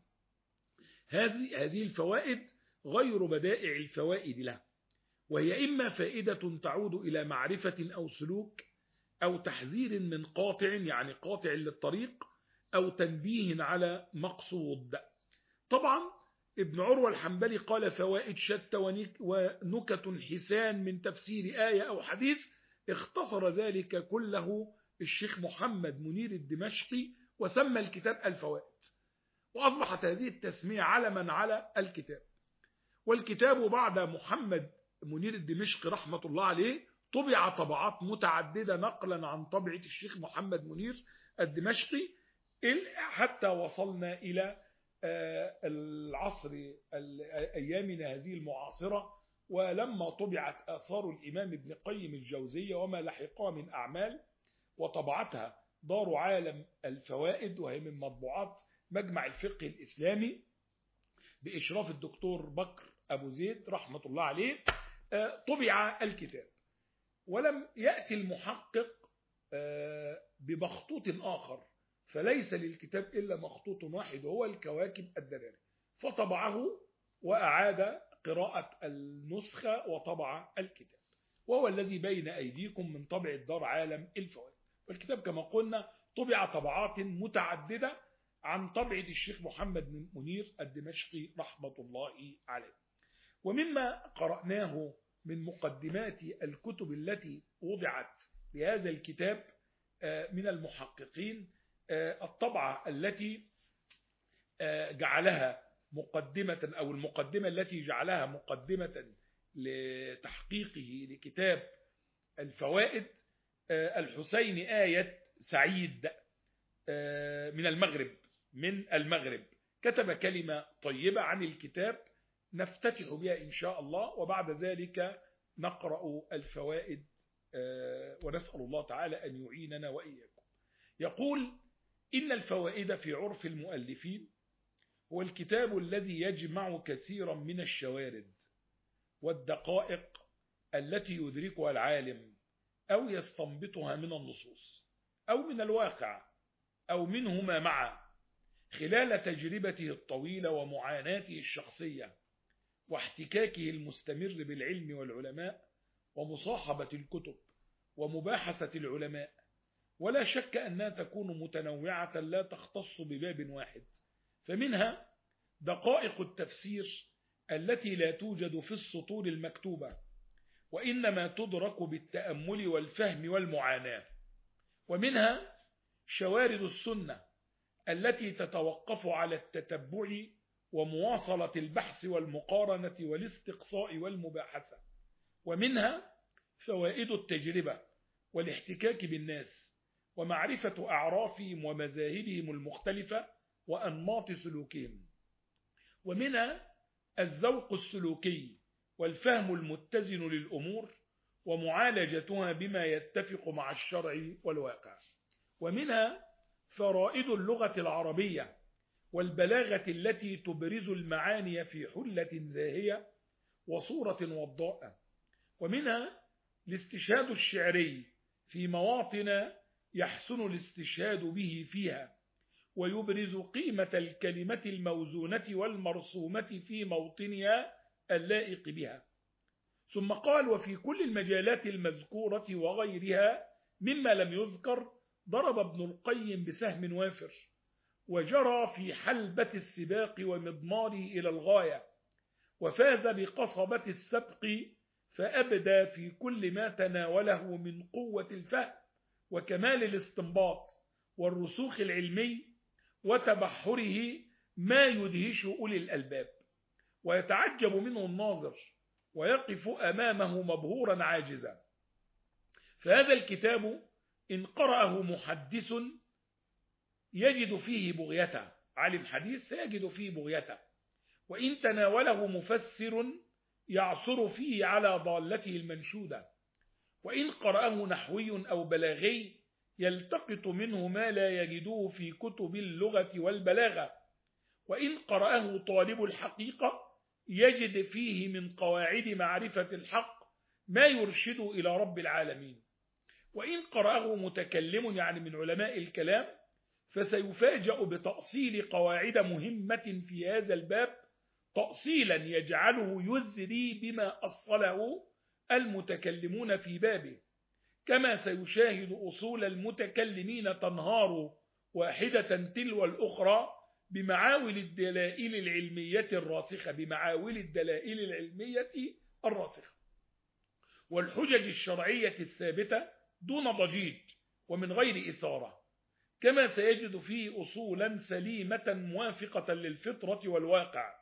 هذه هذه الفوائد غير بدائع الفوائد له، وهي إما فائدة تعود إلى معرفة أو سلوك، أو تحذير من قاطع يعني قاطع للطريق، أو تنبيه على مقصود. طبعا ابن عروة الحنبلي قال فوائد شتى ونكت حسان من تفسير آية أو حديث، اختصر ذلك كله الشيخ محمد منير الدمشقي وسمى الكتاب الفوائد، وأصبحت هذه التسمية علما على الكتاب. والكتاب بعد محمد منير الدمشقي رحمة الله عليه طبع طبعات متعددة نقلا عن طبعة الشيخ محمد منير الدمشقي، حتى وصلنا إلى العصر أيامنا هذه المعاصرة. ولما طبعت آثار الإمام ابن قيم الجوزية وما لحقها من أعمال وطبعتها دار عالم الفوائد، وهي من مطبوعات مجمع الفقه الإسلامي بإشراف الدكتور بكر أبو زيد رحمة الله عليه، طبع الكتاب. ولم يأتي المحقق بمخطوط آخر، فليس للكتاب إلا مخطوط واحد وهو الكواكب الدراري، فطبعه وأعاد قراءة النسخة وطبع الكتاب، وهو الذي بين أيديكم من طبع دار عالم الفوائد. والكتاب كما قلنا طبع طبعات متعددة عن طبعة الشيخ محمد منير الدمشقي رحمة الله عليه. ومما قرأناه من مقدمات الكتب التي وضعت بهذا الكتاب من المحققين الطبعة التي جعلها مقدمة أو المقدمة التي جعلها مقدمة لتحقيقه لكتاب الفوائد الحسين آية سعيد من المغرب من المغرب كتب كلمة طيبة عن الكتاب نفتتح بها إن شاء الله، وبعد ذلك نقرأ الفوائد ونسأل الله تعالى أن يعيننا وإياكم. يقول إن الفوائد في عرف المؤلفين هو الكتاب الذي يجمع كثيرا من الشوارد والدقائق التي يدركها العالم أو يستنبطها من النصوص أو من الواقع أو منهما معا خلال تجربته الطويلة ومعاناته الشخصية واحتكاكه المستمر بالعلم والعلماء ومصاحبة الكتب ومباحثة العلماء. ولا شك أنها تكون متنوعة لا تختص بباب واحد، فمنها دقائق التفسير التي لا توجد في السطور المكتوبة وإنما تدرك بالتأمل والفهم والمعاناة، ومنها شوارد السنة التي تتوقف على التتبع ومواصلة البحث والمقارنة والاستقصاء والمباحثة، ومنها فوائد التجربة والاحتكاك بالناس ومعرفة أعرافهم ومذاهبهم المختلفة وأنماط سلوكهم، ومنها الذوق السلوكي والفهم المتزن للأمور ومعالجتها بما يتفق مع الشرع والواقع، ومنها فرائد اللغة العربية والبلاغة التي تبرز المعاني في حلة زاهية وصورة وضاءة، ومنها الاستشهاد الشعري في مواطن يحسن الاستشهاد به فيها ويبرز قيمة الكلمة الموزونة والمرسومة في موطنها اللائق بها. ثم قال وفي كل المجالات المذكورة وغيرها مما لم يذكر ضرب ابن القيم بسهم وافر وجرى في حلبة السباق ومضماره إلى الغاية، وفاز بقصبة السبق فأبدى في كل ما تناوله من قوة الفهم وكمال الاستنباط والرسوخ العلمي وتبحره ما يدهش أولي الألباب ويتعجب منه الناظر ويقف أمامه مبهورا عاجزا. فهذا الكتاب إن قرأه محدث يجد فيه بغيته، عالم حديث سيجد فيه بغيته، وإن تناوله مفسر يعصر فيه على ضالته المنشودة، وإن قرأه نحوي أو بلاغي يلتقط منه ما لا يجدوه في كتب اللغة والبلاغة، وإن قرأه طالب الحقيقة يجد فيه من قواعد معرفة الحق ما يرشد إلى رب العالمين، وإن قرأه متكلم يعني من علماء الكلام فسيفاجأ بتأصيل قواعد مهمة في هذا الباب تأصيلا يجعله يزري بما أصله المتكلمون في بابه، كما سيشاهد أصول المتكلمين تنهار واحدة تلو الأخرى بمعاول الدلائل العلمية الراسخة بمعاول الدلائل العلمية الراسخة والحجج الشرعية الثابتة دون ضجيج ومن غير إثارة، كما سيجد فيه أصولا سليمة موافقة للفطرة والواقع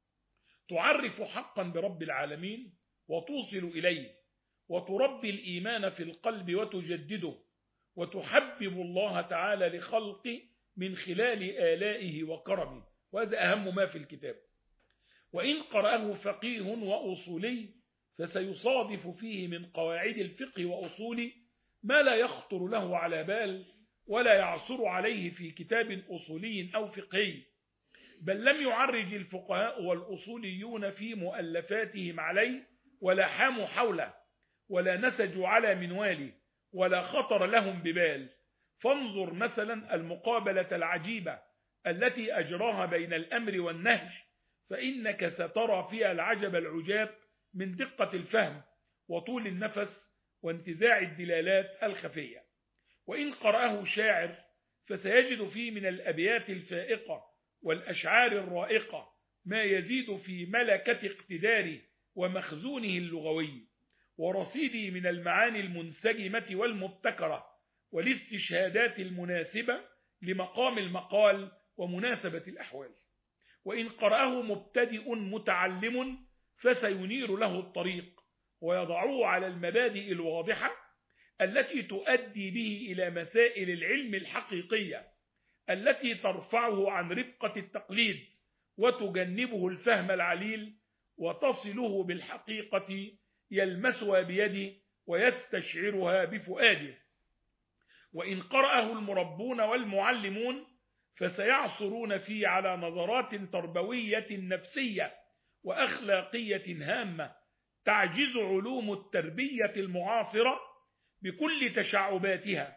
تعرف حقا برب العالمين وتوصل إليه وتربي الإيمان في القلب وتجدده وتحبب الله تعالى لخلقه من خلال آلائه وكرمه، وهذا أهم ما في الكتاب. وإن قرأه فقيه وأصولي فسيصادف فيه من قواعد الفقه وأصوله ما لا يخطر له على بال ولا يعثر عليه في كتاب أصولي أو فقهي، بل لم يعرج الفقهاء والأصوليون في مؤلفاتهم عليه ولا حاموا حوله ولا نسجوا على منواله ولا خطر لهم ببال. فانظر مثلا المقابلة العجيبة التي أجراها بين الأمر والنهي، فإنك سترى فيها العجب العجاب من دقة الفهم وطول النفس وانتزاع الدلالات الخفية. وإن قرأه شاعر فسيجد فيه من الأبيات الفائقة والأشعار الرائقة ما يزيد في ملكة اقتداره ومخزونه اللغوي ورصيده من المعاني المنسجمة والمبتكرة والاستشهادات المناسبة لمقام المقال ومناسبة الأحوال. وإن قرأه مبتدئ متعلم فسينير له الطريق ويضعه على المبادئ الواضحة التي تؤدي به إلى مسائل العلم الحقيقية التي ترفعه عن ربقة التقليد وتجنبه الفهم العليل وتصله بالحقيقة يلمسها بيده ويستشعرها بفؤاده. وإن قرأه المربون والمعلمون فسيعصرون فيه على نظرات تربوية نفسية وأخلاقية هامة تعجز علوم التربية المعاصرة بكل تشعباتها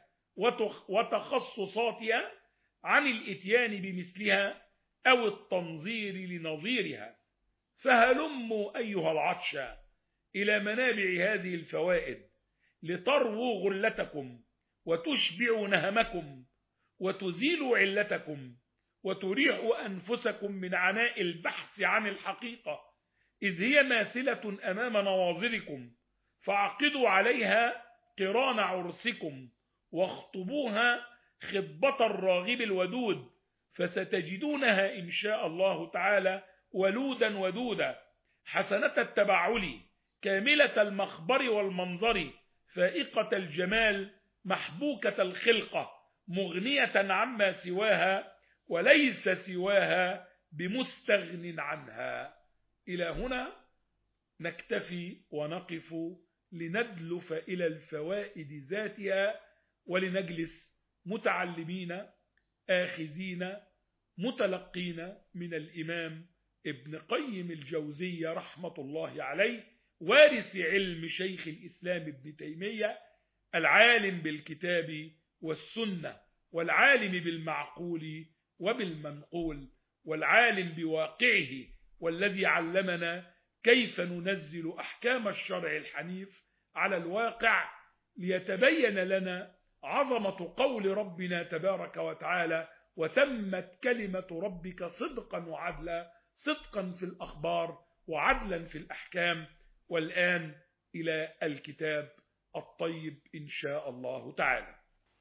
وتخصصاتها عن الإتيان بمثلها أو التنظير لنظيرها. فهلموا أيها العطشى إلى منابع هذه الفوائد لترووا غلتكم وتشبعوا نهمكم وتزيلوا علتكم وتريحوا أنفسكم من عناء البحث عن الحقيقة إذ هي ماثلة أمام نواظركم، فعقدوا عليها قران عرسكم واخطبوها خطبة الراغب الودود فستجدونها إن شاء الله تعالى ولودا ودودا حسنة التبعل كاملة المخبر والمنظر فائقة الجمال محبوكة الخلقة مغنية عما سواها وليس سواها بمستغن عنها. إلى هنا نكتفي ونقف لندلف إلى الفوائد ذاتها ولنجلس متعلمين آخذين متلقين من الإمام ابن قيم الجوزية رحمة الله عليه وارث علم شيخ الإسلام ابن تيمية العالم بالكتاب والسنة والعالم بالمعقول وبالمنقول والعالم بواقعه والذي علمنا كيف ننزل أحكام الشرع الحنيف على الواقع ليتبين لنا عظمة قول ربنا تبارك وتعالى وتمت كلمة ربك صدقا وعدلا، صدقا في الأخبار وعدلا في الأحكام. والآن إلى الكتاب الطيب إن شاء الله تعالى.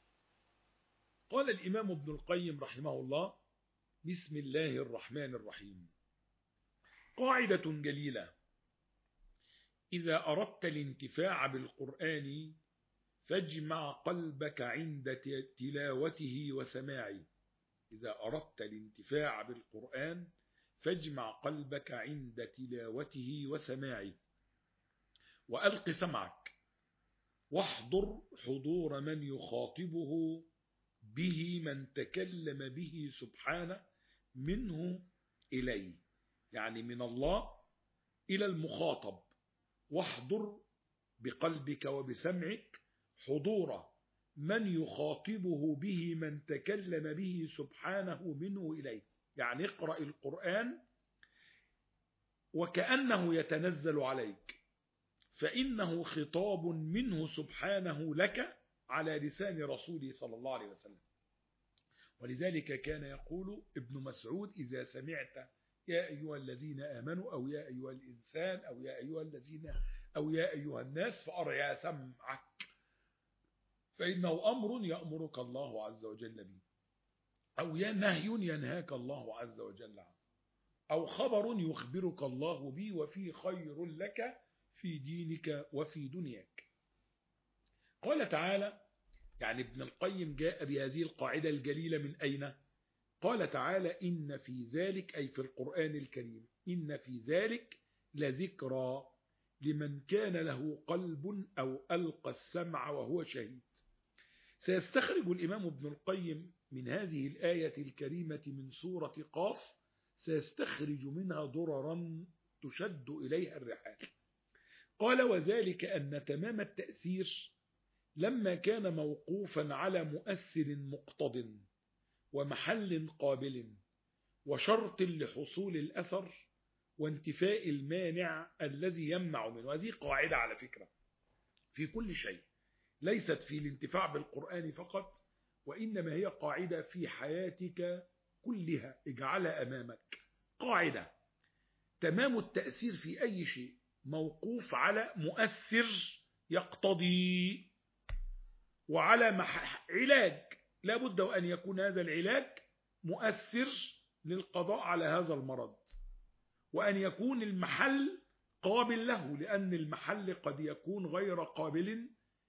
قال الإمام ابن القيم رحمه الله: بسم الله الرحمن الرحيم. قاعدة جليلة: إذا أردت الانتفاع بالقرآن فاجمع قلبك عند تلاوته وسماعه. إذا أردت الانتفاع بالقرآن فاجمع قلبك عند تلاوته وسماعه، وألق سمعك واحضر حضور من يخاطبه به من تكلم به سبحانه منه إليه، يعني من الله إلى المخاطب. واحضر بقلبك وبسمعك حضور من يخاطبه به من تكلم به سبحانه منه إليه، يعني اقرأ القرآن وكأنه يتنزل عليك، فإنه خطاب منه سبحانه لك على لسان رسوله صلى الله عليه وسلم. ولذلك كان يقول ابن مسعود: إذا سمعت يا أيها الذين آمنوا أو يا أيها الإنسان أو يا أيها الذين أو يا أيها الناس فأرعى سمعك، فإنه أمر يأمرك الله عز وجل به، أو يا نهي ينهاك الله عز وجل عنه، أو خبر يخبرك الله به وفيه خير لك في دينك وفي دنياك. قال تعالى، يعني ابن القيم جاء بهذه القاعدة الجليلة من أين؟ قال تعالى: إن في ذلك، أي في القرآن الكريم، إن في ذلك لذكرى لمن كان له قلب أو ألقى السمع وهو شهيد. سيستخرج الإمام ابن القيم من هذه الآية الكريمة من سورة قاف، سيستخرج منها دررا تشد إليها الرحال. قال: وذلك أن تمام التأثير لما كان موقوفا على مؤثر مقتض ومحل قابل وشرط لحصول الأثر وانتفاء المانع الذي يمنع منه. هذه قاعدة على فكرة في كل شيء، ليست في الانتفاع بالقرآن فقط، وإنما هي قاعدة في حياتك كلها. اجعلها أمامك قاعدة: تمام التأثير في أي شيء موقوف على مؤثر يقتضي وعلى علاج، لا بد أن يكون هذا العلاج مؤثر للقضاء على هذا المرض، وأن يكون المحل قابل له، لأن المحل قد يكون غير قابل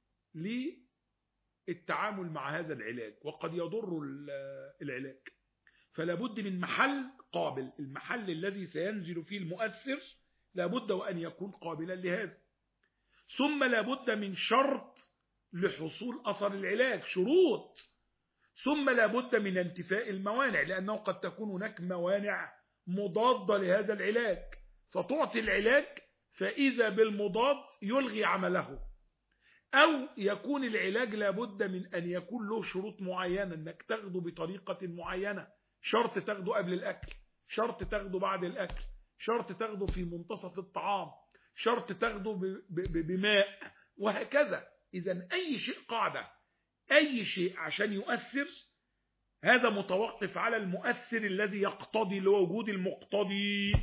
للتعامل مع هذا العلاج وقد يضر العلاج، فلا بد من محل قابل. المحل الذي سينزل فيه المؤثر لا بد وأن يكون قابلا لهذا. ثم لا بد من شرط لحصول أثر العلاج، شروط. ثم لا بد من انتفاء الموانع، لأنه قد تكون هناك موانع مضادة لهذا العلاج، فتعطي العلاج فإذا بالمضاد يلغي عمله. أو يكون العلاج لا بد من أن يكون له شروط معينة، أنك تاخده بطريقة معينة، شرط تاخده قبل الأكل، شرط تاخده بعد الأكل، شرط تاخده في منتصف الطعام، شرط تاخده بماء، وهكذا. إذن أي شيء قاعدة، أي شيء عشان يؤثر هذا متوقف على المؤثر الذي يقتضي لوجود المقتضي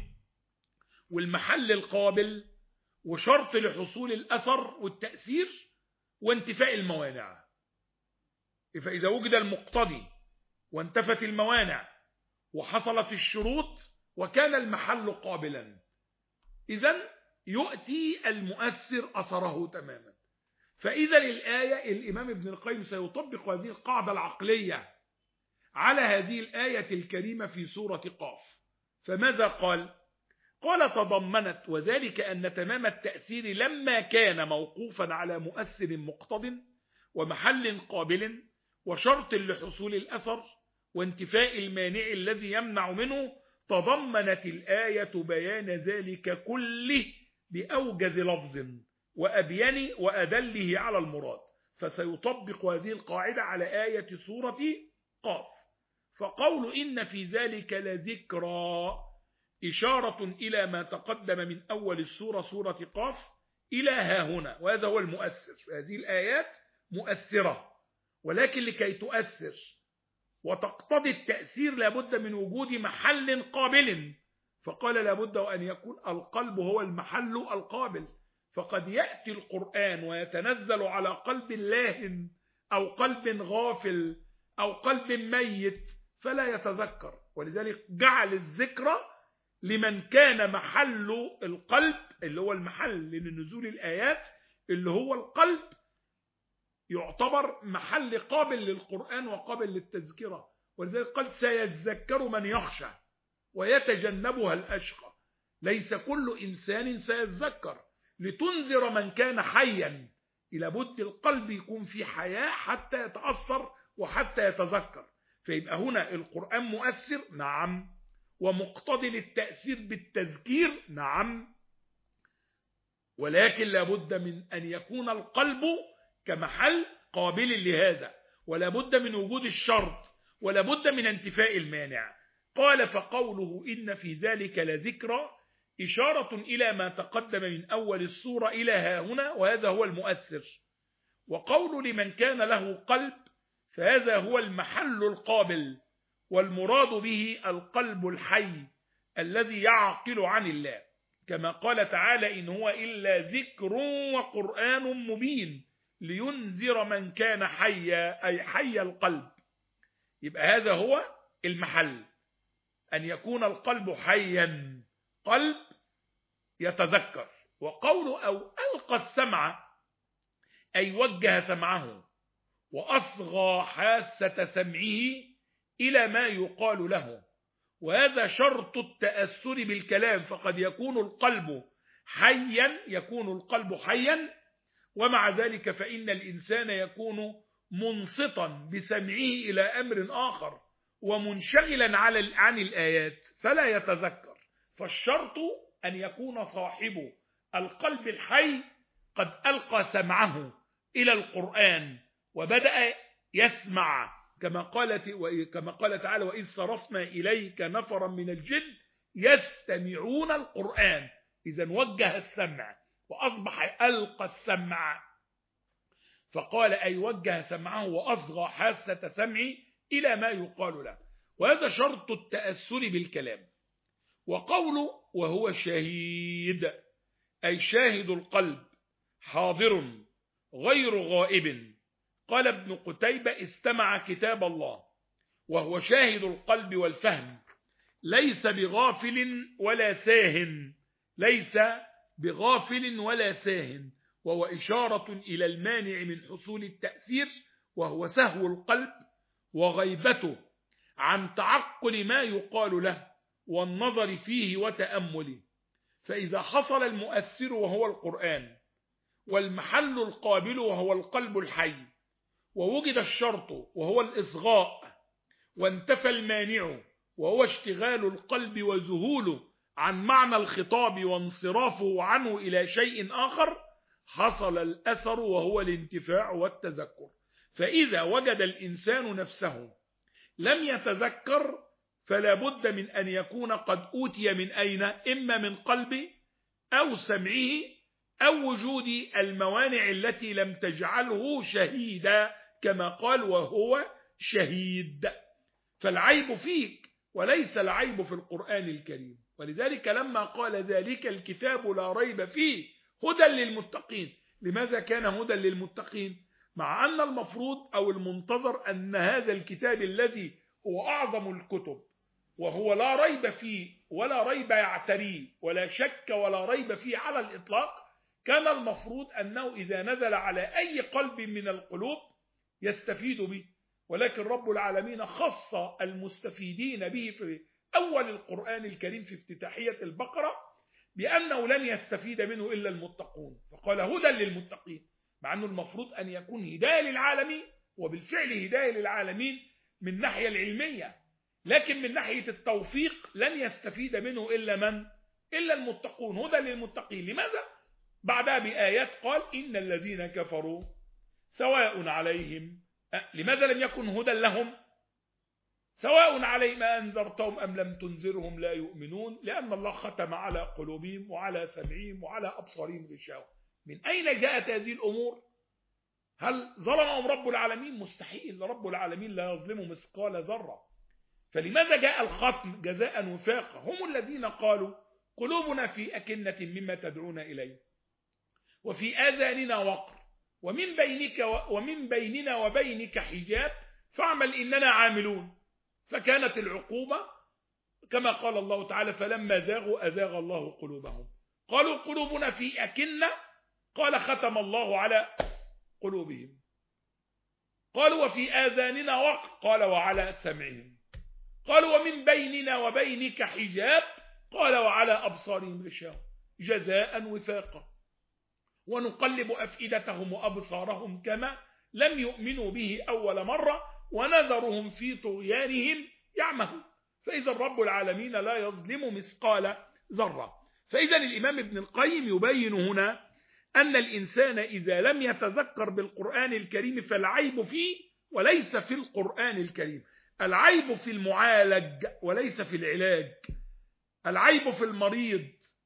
والمحل القابل وشرط لحصول الأثر والتأثير وانتفاء الموانع. فإذا وجد المقتضي وانتفت الموانع وحصلت الشروط وكان المحل قابلا، إذن يؤتي المؤثر أثره تماما. فإذا الآية، الإمام ابن القيم سيطبق هذه القاعدة العقلية على هذه الآية الكريمة في سورة قاف. فماذا قال؟ قال: تضمنت وذلك أن تمام التأثير لما كان موقوفا على مؤثر مقتض ومحل قابل وشرط لحصول الأثر وانتفاء المانع الذي يمنع منه، تضمنت الآية بيان ذلك كله بأوجز لفظ وأبين وأدله على المراد. فسيطبق هذه القاعدة على آية سورة قاف. فقول إن في ذلك لذكرى إشارة إلى ما تقدم من أول السورة سورة قاف إلى ها هنا، وهذا هو المؤثر. هذه الآيات مؤثرة، ولكن لكي تؤثر وتقتضي التأثير لابد من وجود محل قابل. فقال لابد أن يكون القلب هو المحل القابل. فقد يأتي القرآن ويتنزل على قلب لاهٍ أو قلب غافل أو قلب ميت فلا يتذكر، ولذلك جعل الذكرى لمن كان محل القلب اللي هو المحل لنزول الآيات اللي هو القلب يعتبر محل قابل للقرآن وقابل للتذكرة. ولذلك قال: سيذكر من يخشى ويتجنبها الأشقى. ليس كل إنسان سيذكر، لتنذر من كان حيا. إلى بد القلب يكون في حياة حتى يتأثر وحتى يتذكر. فيبقى هنا القرآن مؤثر، نعم، ومقتضي للتأثير بالتذكير، نعم، ولكن لابد من أن يكون القلب كمحل قابل لهذا، ولا بد من وجود الشرط، ولا بد من انتفاء المانع. قال: فقوله إن في ذلك لذكرى إشارة إلى ما تقدم من أول السورة إلى ها هنا، وهذا هو المؤثر. وقول لمن كان له قلب فهذا هو المحل القابل، والمراد به القلب الحي الذي يعقل عن الله، كما قال تعالى: إن هو إلا ذكر وقرآن مبين لينذر من كان حيا، أي حي القلب. يبقى هذا هو المحل، أن يكون القلب حيا، قلب يتذكر. وقوله أو ألقى السمع أي وجه سمعه وأصغى حاسة سمعه إلى ما يقال له، وهذا شرط التأثر بالكلام، فقد يكون القلب حيا يكون القلب حيا ومع ذلك فإن الإنسان يكون منصتا بسمعه إلى أمر آخر ومنشغلا عن الآيات فلا يتذكر. فالشرط أن يكون صاحب القلب الحي قد ألقى سمعه إلى القرآن وبدأ يسمع، كما قالت كما قال تعالى: وإذ صرفنا إليك نفرا من الجن يستمعون القرآن. إذن وجه السمع وأصبح ألقى السمع، فقال أي وجه سمعه وأصغى حاسة سمعه إلى ما يقال له، وهذا شرط التأثر بالكلام. وقوله وهو شهيد أي شاهد القلب حاضر غير غائب. قال ابن قتيبة: استمع كتاب الله، وهو شاهد القلب والفهم، ليس بغافل ولا ساهن، ليس بغافل ولا ساهن، وهو إشارة إلى المانع من حصول التأثير، وهو سهو القلب وغيبته عن تعقل ما يقال له والنظر فيه وتأمله. فإذا حصل المؤثر وهو القرآن، والمحل القابل وهو القلب الحي، ووجد الشرط وهو الإصغاء، وانتفى المانع وهو اشتغال القلب وذهوله عن معنى الخطاب وانصرافه عنه إلى شيء آخر، حصل الأثر وهو الانتفاع والتذكر. فإذا وجد الإنسان نفسه لم يتذكر فلا بد من أن يكون قد أوتي من أين؟ إما من قلبه أو سمعه أو وجود الموانع التي لم تجعله شهيدا، كما قال: وهو شهيد. فالعيب فيك وليس العيب في القرآن الكريم. ولذلك لما قال: ذلك الكتاب لا ريب فيه هدى للمتقين. لماذا كان هدى للمتقين؟ مع أن المفروض أو المنتظر أن هذا الكتاب الذي هو أعظم الكتب وهو لا ريب فيه ولا ريب يعتريه ولا شك ولا ريب فيه على الإطلاق، كان المفروض أنه إذا نزل على أي قلب من القلوب يستفيد به. ولكن رب العالمين خص المستفيدين به في أول القرآن الكريم في افتتاحية البقرة بأنه لن يستفيد منه إلا المتقون، فقال: هدى للمتقين، مع أنه المفروض أن يكون هداية للعالمين، وبالفعل هداية للعالمين من الناحية العلمية، لكن من ناحية التوفيق لن يستفيد منه إلا من؟ إلا المتقون. هدى للمتقين. لماذا؟ بعدها بآيات قال: إن الذين كفروا سواء عليهم. لماذا لم يكن هدى لهم؟ سواء عليهم أنذرتهم أم لم تنذرهم لا يؤمنون، لأن الله ختم على قلوبهم وعلى سمعهم وعلى أبصارهم غشاوة. من أين جاءت هذه الأمور؟ هل ظلمهم رب العالمين؟ مستحيل، رب العالمين لا يظلم مثقال ذرة. فلماذا جاء الختم جزاء وفاقا؟ هم الذين قالوا: قلوبنا في أكنة مما تدعون إليه وفي آذاننا وقر ومن بينك و... ومن بيننا وبينك حجاب فاعمل إننا عاملون. فكانت العقوبة كما قال الله تعالى: فلما زاغوا أزاغ الله قلوبهم. قالوا: قلوبنا في أكنة، قال: ختم الله على قلوبهم. قالوا: وفي آذاننا وقر، قال: وعلى سمعهم. قالوا: ومن بيننا وبينك حجاب، قال: وعلى أبصارهم غشاوة. جزاء وفاقا. ونقلب أفئدتهم وأبصارهم كما لم يؤمنوا به أول مرة ونذرهم في طغيانهم يعمهون. فإذا رب العالمين لا يظلم مثقال ذرة. فإذا الإمام ابن القيم يبين هنا أن الإنسان إذا لم يتذكر بالقرآن الكريم فالعيب فيه وليس في القرآن الكريم. العيب في المعالج وليس في العلاج. العيب في المريض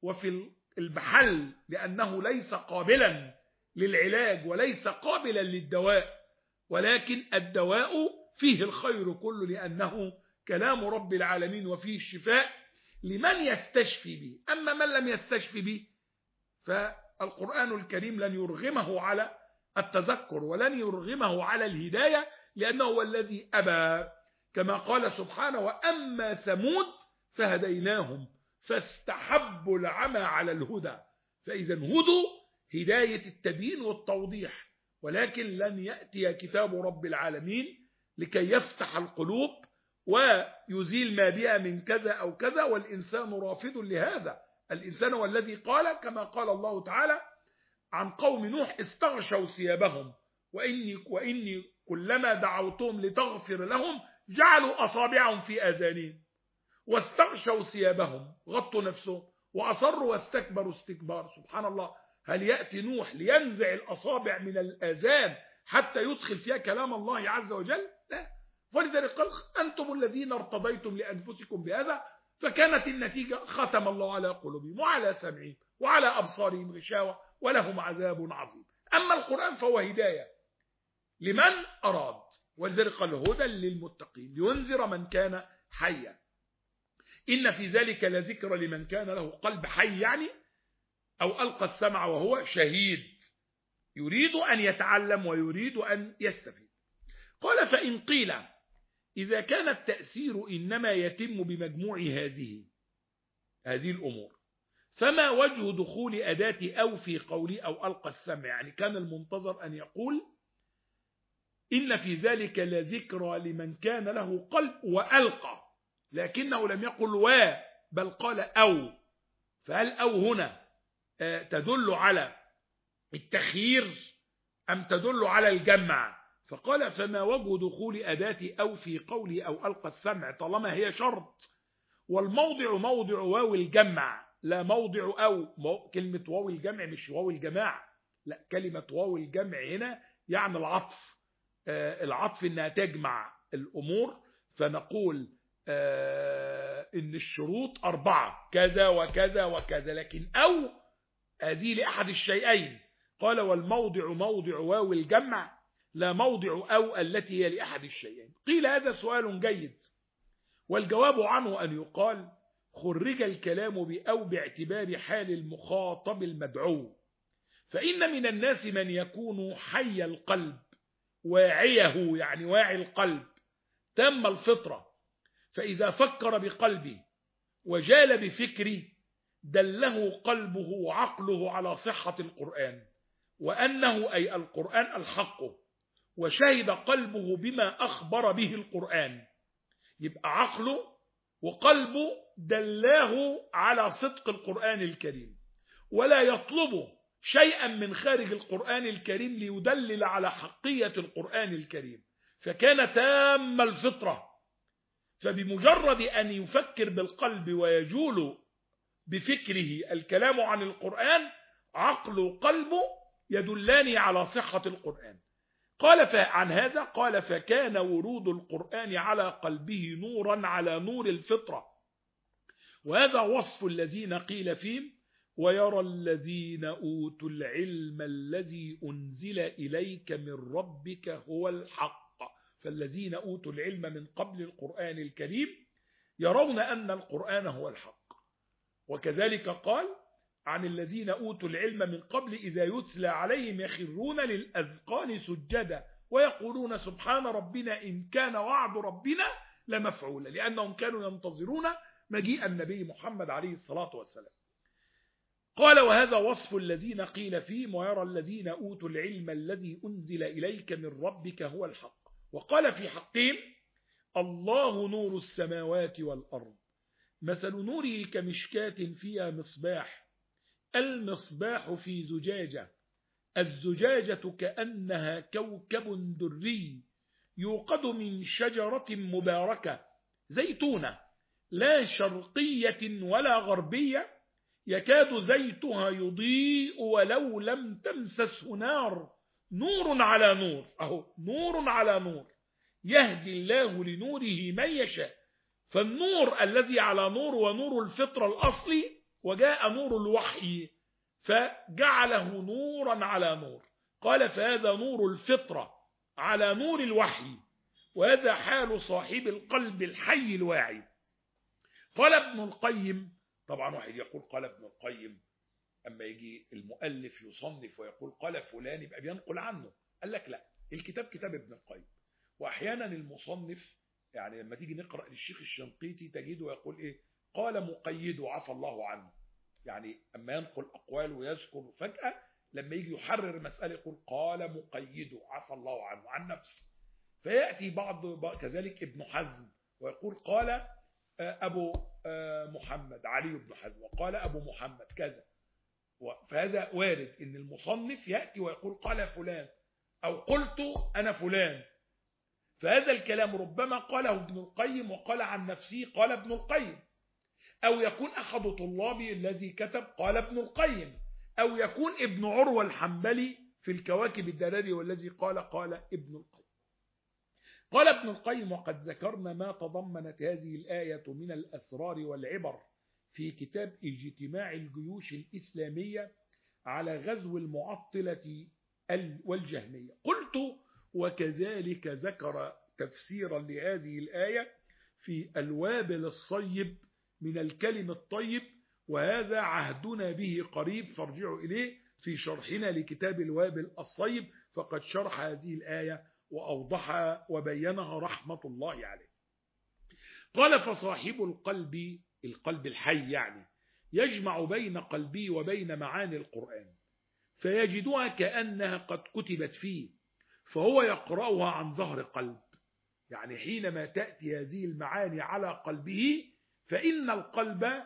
وفي المحل، لأنه ليس قابلا للعلاج وليس قابلا للدواء، ولكن الدواء فيه الخير كله، لأنه كلام رب العالمين وفيه الشفاء لمن يستشفي به. أما من لم يستشفي به فالقرآن الكريم لن يرغمه على التذكر ولن يرغمه على الهداية، لأنه هو الذي أبى، كما قال سبحانه: وأما ثمود فهديناهم فاستحبوا العمى على الهدى. فإذا هدوا هداية التبيين والتوضيح، ولكن لن يأتي كتاب رب العالمين لكي يفتح القلوب ويزيل ما بها من كذا أو كذا، والإنسان رافض لهذا. الإنسان هو الذي قال كما قال الله تعالى عن قوم نوح: استغشوا ثيابهم وإني, وإني كلما دعوتهم لتغفر لهم جعلوا أصابعهم في آذانهم واستغشوا ثيابهم، غطوا نفسهم وأصروا واستكبروا استكبار. سبحان الله، هل يأتي نوح لينزع الأصابع من الآذان حتى يدخل فيها كلام الله عز وجل؟ لا. ولذلك قال: أنتم الذين ارتضيتم لأنفسكم بهذا فكانت النتيجة ختم الله على قلوبهم وعلى سمعهم وعلى أبصارهم غشاوة ولهم عذاب عظيم. أما القرآن فهو هداية لمن أراد، ولذلك قال: هدى للمتقين لينذر من كان حيا. إن في ذلك لذكر لمن كان له قلب حي، يعني أو ألقى السمع وهو شهيد، يريد أن يتعلم ويريد أن يستفيد. قال: فإن قيل إذا كان التأثير إنما يتم بمجموع هذه هذه الأمور، فما وجه دخول أداة أو في قولي أو ألقى السمع؟ يعني كان المنتظر أن يقول إن في ذلك لذكرى لمن كان له قلب وألقى، لكنه لم يقل و، بل قال أو. فهل أو هنا تدل على التخيير أم تدل على الجمع؟ فقال: فما وجه دخول أداة أو في قولي أو ألقى السمع طالما هي شرط، والموضع موضع واو الجمع لا موضع أو. كلمة واو الجمع مش واو الجماعة، لا، كلمة واو الجمع هنا يعني العطف. آه العطف إنها تجمع الأمور، فنقول آه إن الشروط أربعة كذا وكذا وكذا، لكن أو هذه لأحد الشيئين. قال: والموضع موضع واو الجمع لا موضع أو التي هي لأحد الشيئين. قيل: هذا سؤال جيد، والجواب عنه أن يقال: خرج الكلام بأو باعتبار حال المخاطب المدعو، فإن من الناس من يكون حي القلب واعيه، يعني واعي القلب تم الفطرة، فإذا فكر بقلبه وجال بفكره دله قلبه وعقله على صحة القرآن، وأنه أي القرآن الحق، وشهد قلبه بما أخبر به القرآن. يبقى عقله وقلبه دلاه على صدق القرآن الكريم، ولا يطلب شيئا من خارج القرآن الكريم ليدلل على حقية القرآن الكريم، فكان تام الفطرة. فبمجرد أن يفكر بالقلب ويجول بفكره الكلام عن القرآن، عقله وقلبه يدلان على صحة القرآن. قال عن هذا قال: فكان ورود القرآن على قلبه نورا على نور الفطرة، وهذا وصف الذين قيل فيهم: ويرى الذين أوتوا العلم الذي أنزل إليك من ربك هو الحق. فالذين أوتوا العلم من قبل القرآن الكريم يرون أن القرآن هو الحق. وكذلك قال عن الذين أوتوا العلم من قبل إذا يتلى عليهم يخرون للأذقان سجدا ويقولون سبحان ربنا إن كان وعد ربنا لمفعولا، لأنهم كانوا ينتظرون مجيء النبي محمد عليه الصلاة والسلام. قال: وهذا وصف الذين قيل فيهم: ويرى الذين أوتوا العلم الذي أنزل إليك من ربك هو الحق. وقال في حقهم: الله نور السماوات والأرض، مثل نوره كمشكاة فيها مصباح، المصباح في زجاجة، الزجاجة كأنها كوكب دري يوقد من شجرة مباركة زيتونة لا شرقية ولا غربية، يكاد زيتها يضيء ولو لم تمسسه نار، نور على نور. أهو نور على نور، يهدي الله لنوره من يشاء. فالنور الذي على نور ونور الفطرة الأصلي وجاء نور الوحي فجعله نورا على نور. قال فهذا نور الفطرة على نور الوحي، وهذا حال صاحب القلب الحي الواعي. قال ابن القيم، طبعا واحد يقول قال ابن القيم، أما يجي المؤلف يصنف ويقول قال فلان يبقى بينقل عنه. قال لك لا، الكتاب كتاب ابن القيم، وأحيانا المصنف يعني لما تيجي نقرأ للشيخ الشنقيطي تجده يقول إيه قال مقيد عفى الله عنه، يعني أما ينقل أقوال ويذكر فجأة لما يجي يحرر مسألة يقول قال مقيد عفى الله عنه عن نفسه. فيأتي بعض كذلك ابن حزم ويقول قال أبو محمد علي بن حزم وقال أبو محمد كذا. فهذا وارد إن المصنف يأتي ويقول قال فلان أو قلت أنا فلان، فهذا الكلام ربما قاله ابن القيم وقال عن نفسه قال ابن القيم، أو يكون أحد طلابي الذي كتب قال ابن القيم، أو يكون ابن عروة الحنبلي في الكواكب الدراري والذي قال قال ابن القيم. قال ابن القيم وقد ذكرنا ما تضمنت هذه الآية من الأسرار والعبر في كتاب اجتماع الجيوش الإسلامية على غزو المعطلة والجهمية. قلت وكذلك ذكر تفسيرا لهذه الآية في الوابل الصيب من الكلم الطيب، وهذا عهدنا به قريب فارجعوا إليه في شرحنا لكتاب الوابل الصيب، فقد شرح هذه الآية وأوضحها وبينها رحمة الله عليه. قال فصاحب القلب، القلب الحي يعني، يجمع بين قلبه وبين معاني القرآن فيجدها كأنها قد كتبت فيه، فهو يقرأها عن ظهر قلب. يعني حينما تأتي هذه المعاني على قلبه فإن القلب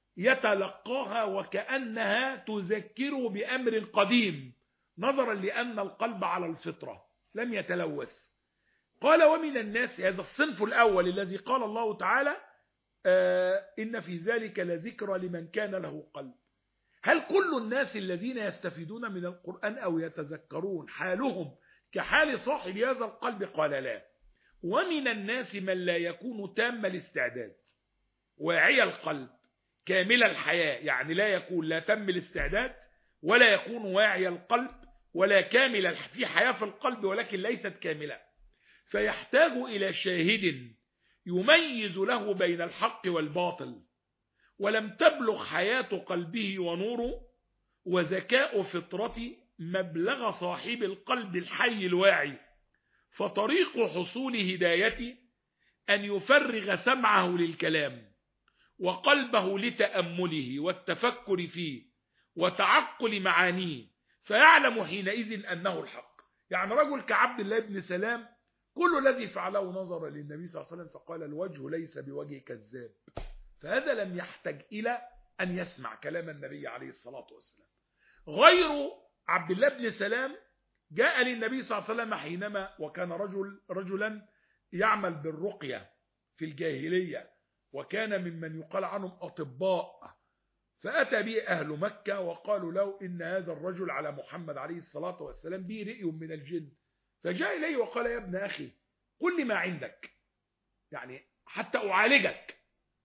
يتلقاها وكأنها تذكره بأمر قديم، نظرا لأن القلب على الفطرة لم يتلوث. قال ومن الناس، هذا الصنف الأول الذي قال الله تعالى آه إن في ذلك لذكرى لمن كان له قلب. هل كل الناس الذين يستفيدون من القرآن أو يتذكرون حالهم كحال صاحب هذا القلب؟ قال لا. ومن الناس من لا يكون تام الاستعداد واعي القلب كامل الحياة، يعني لا يكون لا تم الاستعداد ولا يكون واعي القلب ولا كامل في حياة في القلب ولكن ليست كاملة، فيحتاج إلى شاهد يميز له بين الحق والباطل، ولم تبلغ حياة قلبه ونوره وذكاء فطرته مبلغ صاحب القلب الحي الواعي. فطريق حصول هدايته أن يفرغ سمعه للكلام وقلبه لتأمله والتفكر فيه وتعقل معانيه، فيعلم حينئذ أنه الحق. يعني رجل كعبد الله بن سلام كل الذي فعله نظر للنبي صلى الله عليه وسلم فقال الوجه ليس بوجه كذاب، فهذا لم يحتج إلى أن يسمع كلام النبي عليه الصلاة والسلام. غير عبد الله بن سلام جاء للنبي صلى الله عليه وسلم حينما وكان رجل رجلا يعمل بالرقية في الجاهلية، وكان ممن يقال عنهم أطباء، فأتى به أهل مكة وقالوا له إن هذا الرجل على محمد عليه الصلاة والسلام به رئي من الجن، فجاء إليه وقال يا ابن أخي قل لي ما عندك يعني حتى أعالجك.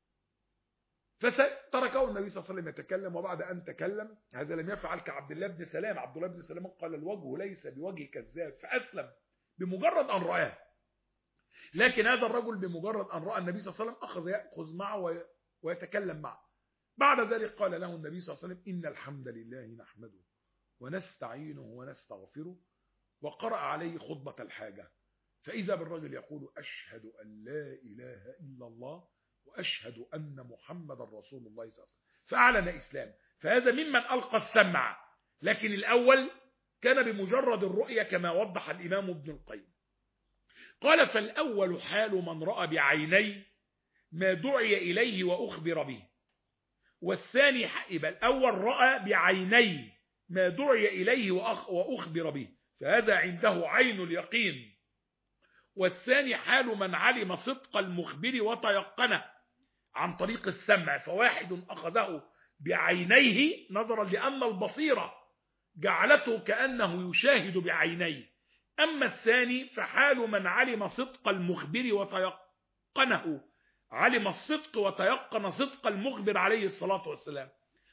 فتركه النبي صلى الله عليه وسلم يتكلم، وبعد أن تكلم هذا لم يفعل كعبد الله بن سلام. عبد الله بن سلام قال الوجه ليس بوجه كذاب، فأسلم بمجرد أن رآه. لكن هذا الرجل بمجرد أن رأى النبي صلى الله عليه وسلم أخذ يأخذ معه ويتكلم معه. بعد ذلك قال له النبي صلى الله عليه وسلم إن الحمد لله نحمده ونستعينه ونستغفره، وقرأ عليه خطبة الحاجة، فإذا بالرجل يقول أشهد أن لا إله إلا الله وأشهد أن محمد رسول الله صلى الله عليه وسلم، فأعلن إسلام. فهذا ممن ألقى السمع، لكن الأول كان بمجرد الرؤية كما وضح الإمام ابن القيم. قال فالأول حال من رأى بعيني ما دعي إليه وأخبر به، والثاني يبقى الأول رأى بعيني ما دعي إليه وأخبر به فهذا عنده عين اليقين، والثاني حال من علم صدق المخبر وتيقنه عن طريق السمع، فواحد أخذه بعينيه نظرا لأن البصيرة جعلته كأنه يشاهد بعينيه، أما الثاني فحال من علم صدق المخبر وتيقنه، علم الصدق وتيقن صدق المخبر عليه الصلاة والسلام،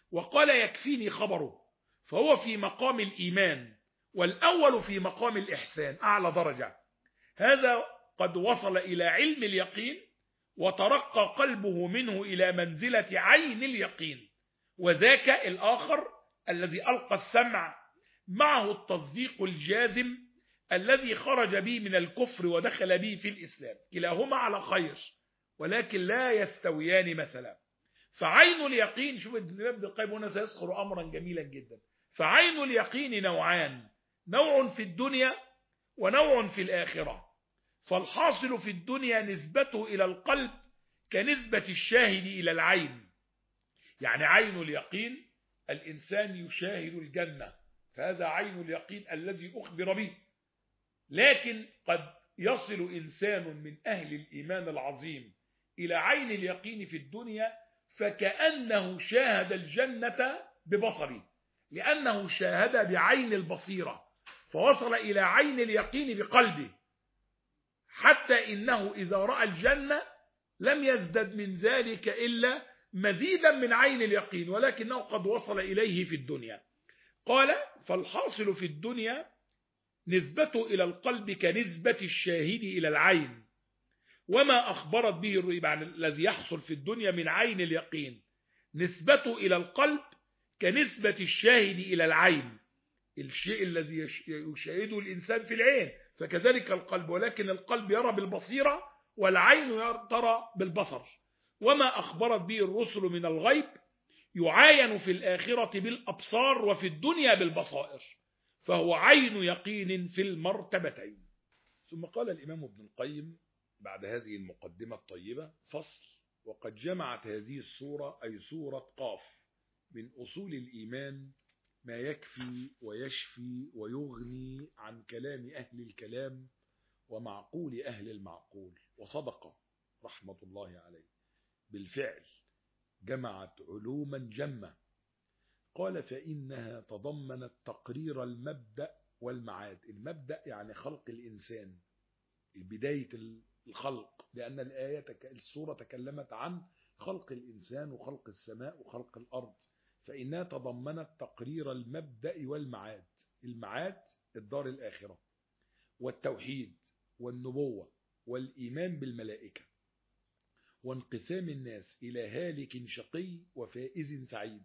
وقال يكفيني خبره، فهو في مقام الإيمان، والأول في مقام الإحسان أعلى درجة. هذا قد وصل إلى علم اليقين، وترقى قلبه منه إلى منزلة عين اليقين. وذاك الآخر الذي ألقى السمع معه التصديق الجازم الذي خرج به من الكفر ودخل به في الإسلام، كلاهما على خير ولكن لا يستويان مثلا. فعين اليقين، شوف ابن القيم هنا سيذكر أمرا جميلا جدا، فعين اليقين نوعان، نوع في الدنيا ونوع في الآخرة. فالحاصل في الدنيا نسبته إلى القلب كنسبة الشاهد إلى العين، يعني عين اليقين الإنسان يشاهد الجنة، فهذا عين اليقين الذي أخبر به. لكن قد يصل إنسان من أهل الإيمان العظيم إلى عين اليقين في الدنيا فكأنه شاهد الجنة ببصره، لأنه شاهد بعين البصيرة، فوصل إلى عين اليقين بقلبه، حتى إنه إذا رأى الجنة لم يزدد من ذلك إلا مزيدا من عين اليقين، ولكنه قد وصل إليه في الدنيا. قال فالحاصل في الدنيا نسبته إلى القلب كنسبة الشاهد إلى العين، وما أخبرت به الرؤيا الذي يحصل في الدنيا من عين اليقين نسبته إلى القلب كنسبة الشاهد إلى العين، الشيء الذي يشاهده الإنسان في العين فكذلك القلب، ولكن القلب يرى بالبصيرة والعين ترى بالبصر. وما أخبرت به الرسل من الغيب يعاين في الآخرة بالأبصار وفي الدنيا بالبصائر، فهو عين يقين في المرتبتين. ثم قال الإمام ابن القيم بعد هذه المقدمة الطيبة: فصل: وقد جمعت هذه السورة أي سورة قاف من أصول الإيمان ما يكفي ويشفي ويغني عن كلام أهل الكلام ومعقول أهل المعقول. وصدق رحمة الله عليه، بالفعل جمعت علوما جمة. قال: فإنها تضمنت تقرير المبدأ والمعاد. المبدأ يعني خلق الإنسان، بداية الخلق، لأن الآية السورة تكلمت عن خلق الإنسان وخلق السماء وخلق الأرض، فإنها تضمنت تقرير المبدأ والمعاد. المعاد الدار الآخرة، والتوحيد والنبوة والإيمان بالملائكة، وانقسام الناس إلى هالك شقي وفائز سعيد،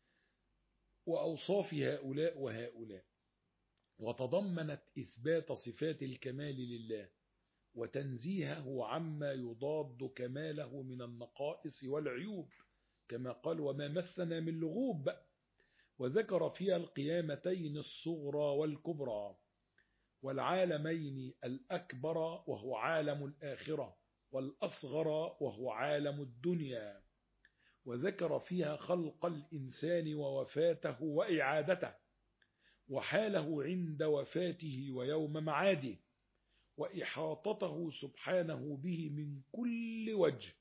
وأوصاف هؤلاء وهؤلاء. وتضمنت إثبات صفات الكمال لله وتنزيهه عما يضاد كماله من النقائص والعيوب، كما قال: وما مسنا من لغوب. وذكر فيها القيامتين الصغرى والكبرى، والعالمين الأكبر وهو عالم الآخرة، والأصغر وهو عالم الدنيا. وذكر فيها خلق الإنسان ووفاته وإعادته، وحاله عند وفاته ويوم معاده، وإحاطته سبحانه به من كل وجه،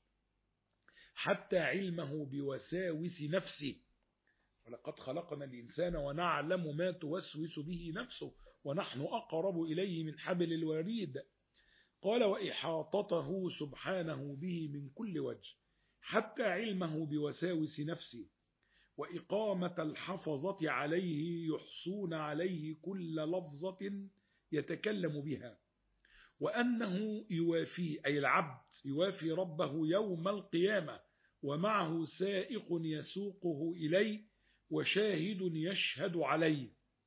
حتى علمه بوساوس نفسه. ولقد خلقنا الإنسان ونعلم ما توسوس به نفسه ونحن أقرب إليه من حبل الوريد. قال: وإحاطته سبحانه به من كل وجه، حتى علمه بوساوس نفسه، وإقامة الحفظة عليه يحصون عليه كل لفظة يتكلم بها، وأنه يوافي أي العبد يوافي ربه يوم القيامة، ومعه سائق يسوقه إليه وشاهد يشهد عليه،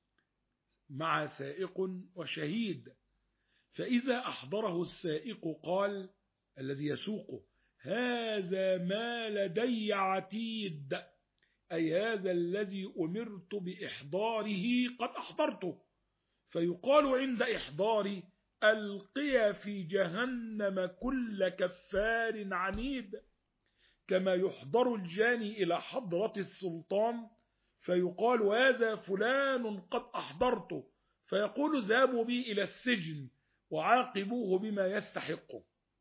مع سائق وشهيد. فإذا أحضره السائق قال الذي يسوقه: هذا ما لدي عتيد، أي هذا الذي أمرت بإحضاره قد أحضرته. فيقال عند إحضاري: ألقي في جهنم كل كفار عنيد، كما يحضر الجاني إلى حضرة السلطان فيقال: هذا فلان قد أحضرته، فيقول: ذهبوا بي إلى السجن وعاقبوه بما يستحقه.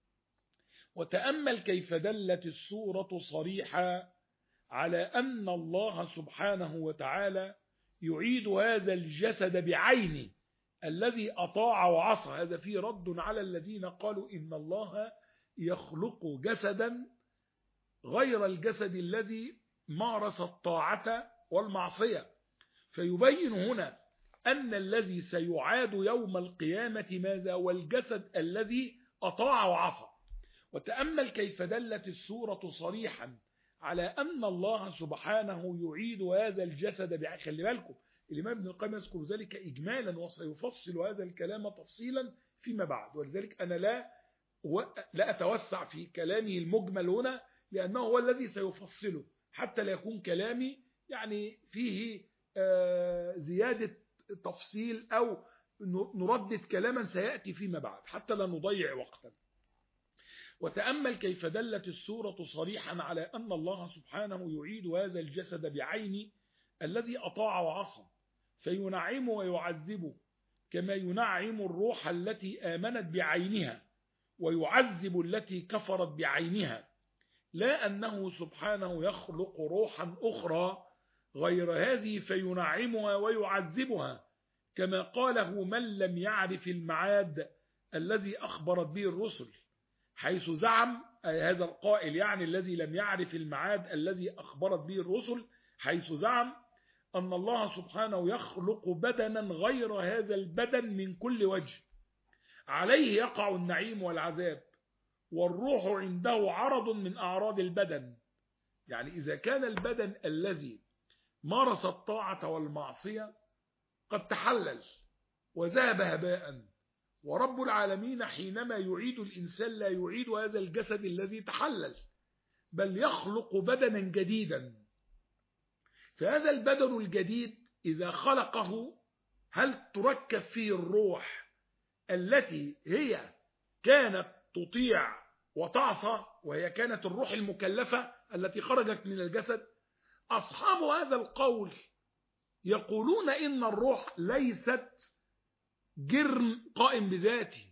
وتأمل كيف دلت السورة صريحة على أن الله سبحانه وتعالى يعيد هذا الجسد بعينه الذي أطاع وعصى. هذا فيه رد على الذين قالوا إن الله يخلق جسدا غير الجسد الذي مارس الطاعة والمعصية. فيبين هنا أن الذي سيعاد يوم القيامة ماذا؟ والجسد الذي أطاع وعصى. وتأمل كيف دلت السورة صريحا على أن الله سبحانه يعيد هذا الجسد. خلي بالكم الإمام ابن القيم يذكر ذلك إجمالا وسيفصل هذا الكلام تفصيلا فيما بعد، ولذلك أنا لا لا أتوسع في كلامه المجمل هنا، لأنه هو الذي سيفصله حتى لا يكون كلامي يعني فيه زيادة تفصيل أو نردد كلاما سيأتي فيما بعد حتى لا نضيع وقتا. وتأمل كيف دلت السورة صريحا على أن الله سبحانه يعيد هذا الجسد بعينه الذي أطاع وعصى، فينعم ويعذبه كما ينعم الروح التي آمنت بعينها ويعذب التي كفرت بعينها، لا أنه سبحانه يخلق روحا أخرى غير هذه فينعمها ويعذبها كما قاله من لم يعرف المعاد الذي أخبرت به الرسل، حيث زعم هذا القائل يعني الذي لم يعرف المعاد الذي أخبرت به الرسل، حيث زعم أن الله سبحانه يخلق بدنا غير هذا البدن من كل وجه، عليه يقع النعيم والعذاب، والروح عنده عرض من أعراض البدن. يعني إذا كان البدن الذي مارس الطاعة والمعصية قد تحلل وذهب هباء، ورب العالمين حينما يعيد الإنسان لا يعيد هذا الجسد الذي تحلل، بل يخلق بدنا جديدا. فهذا البدن الجديد إذا خلقه هل تركب فيه الروح التي هي كانت تطيع وتعصى، وهي كانت الروح المكلفة التي خرجت من الجسد؟ أصحاب هذا القول يقولون إن الروح ليست جرم قائم بذاته،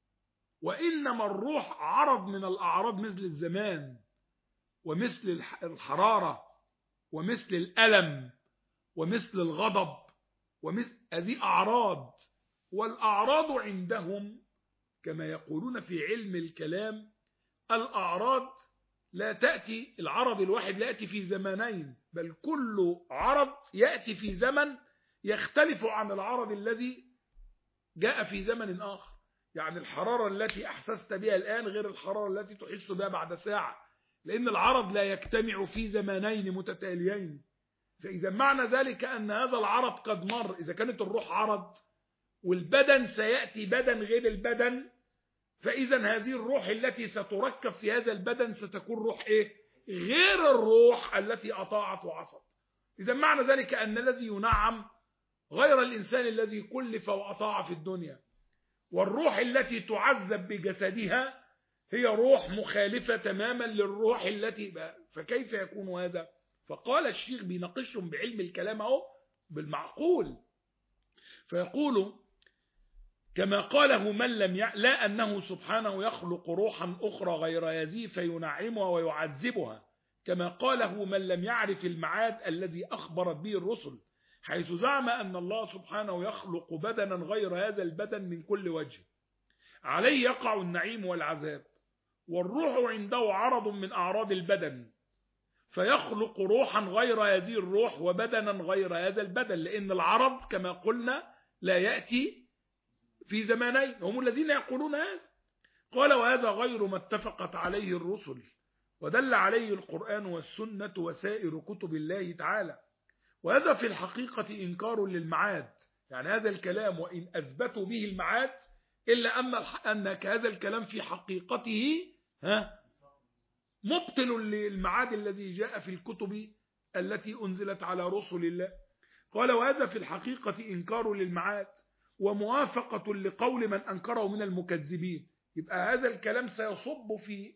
وإنما الروح عرض من الأعراض مثل الزمان ومثل الحرارة ومثل الألم ومثل الغضب ومثل هذه أعراض. والأعراض عندهم كما يقولون في علم الكلام الأعراض لا تأتي، العرض الواحد لا يأتي في زمانين، بل كل عرض يأتي في زمن يختلف عن العرض الذي جاء في زمن آخر. يعني الحرارة التي أحسست بها الآن غير الحرارة التي تحس بها بعد ساعة، لأن العرض لا يجتمع في زمانين متتاليين. فإذا معنى ذلك أن هذا العرض قد مر، إذا كانت الروح عرض والبدن سيأتي بدن غير البدن، فإذا هذه الروح التي ستركب في هذا البدن ستكون روح إيه؟ غير الروح التي أطاعت وعصت. إذا معنى ذلك أن الذي ينعم غير الإنسان الذي كلف وأطاع في الدنيا، والروح التي تعذب بجسدها هي روح مخالفة تماما للروح التي، فكيف يكون هذا؟ فقال الشيخ بيناقشهم بعلم الكلام أهو بالمعقول، فيقول كما قاله من لم يع... لا أنه سبحانه يخلق روحا أخرى غير هذه فينعمها ويعذبها كما قاله من لم يعرف المعاد الذي أخبرت به الرسل، حيث زعم أن الله سبحانه يخلق بدنا غير هذا البدن من كل وجه، عليه يقع النعيم والعذاب، والروح عنده عرض من أعراض البدن، فيخلق روحا غير هذه الروح وبدنا غير هذا البدن، لأن العرض كما قلنا لا يأتي في زمانين، هم الذين يقولون هذا. قال وهذا غير ما اتفقت عليه الرسل ودل عليه القرآن والسنة وسائر كتب الله تعالى، وهذا في الحقيقة إنكار للمعاد. يعني هذا الكلام وإن أثبتوا به المعاد إلا أن أنك هذا الكلام في حقيقته ها مبطل للمعاد الذي جاء في الكتب التي أنزلت على رسل الله. قال وهذا في الحقيقة إنكار للمعاد وموافقة لقول من أنكره من المكذبين. يبقى هذا الكلام سيصب في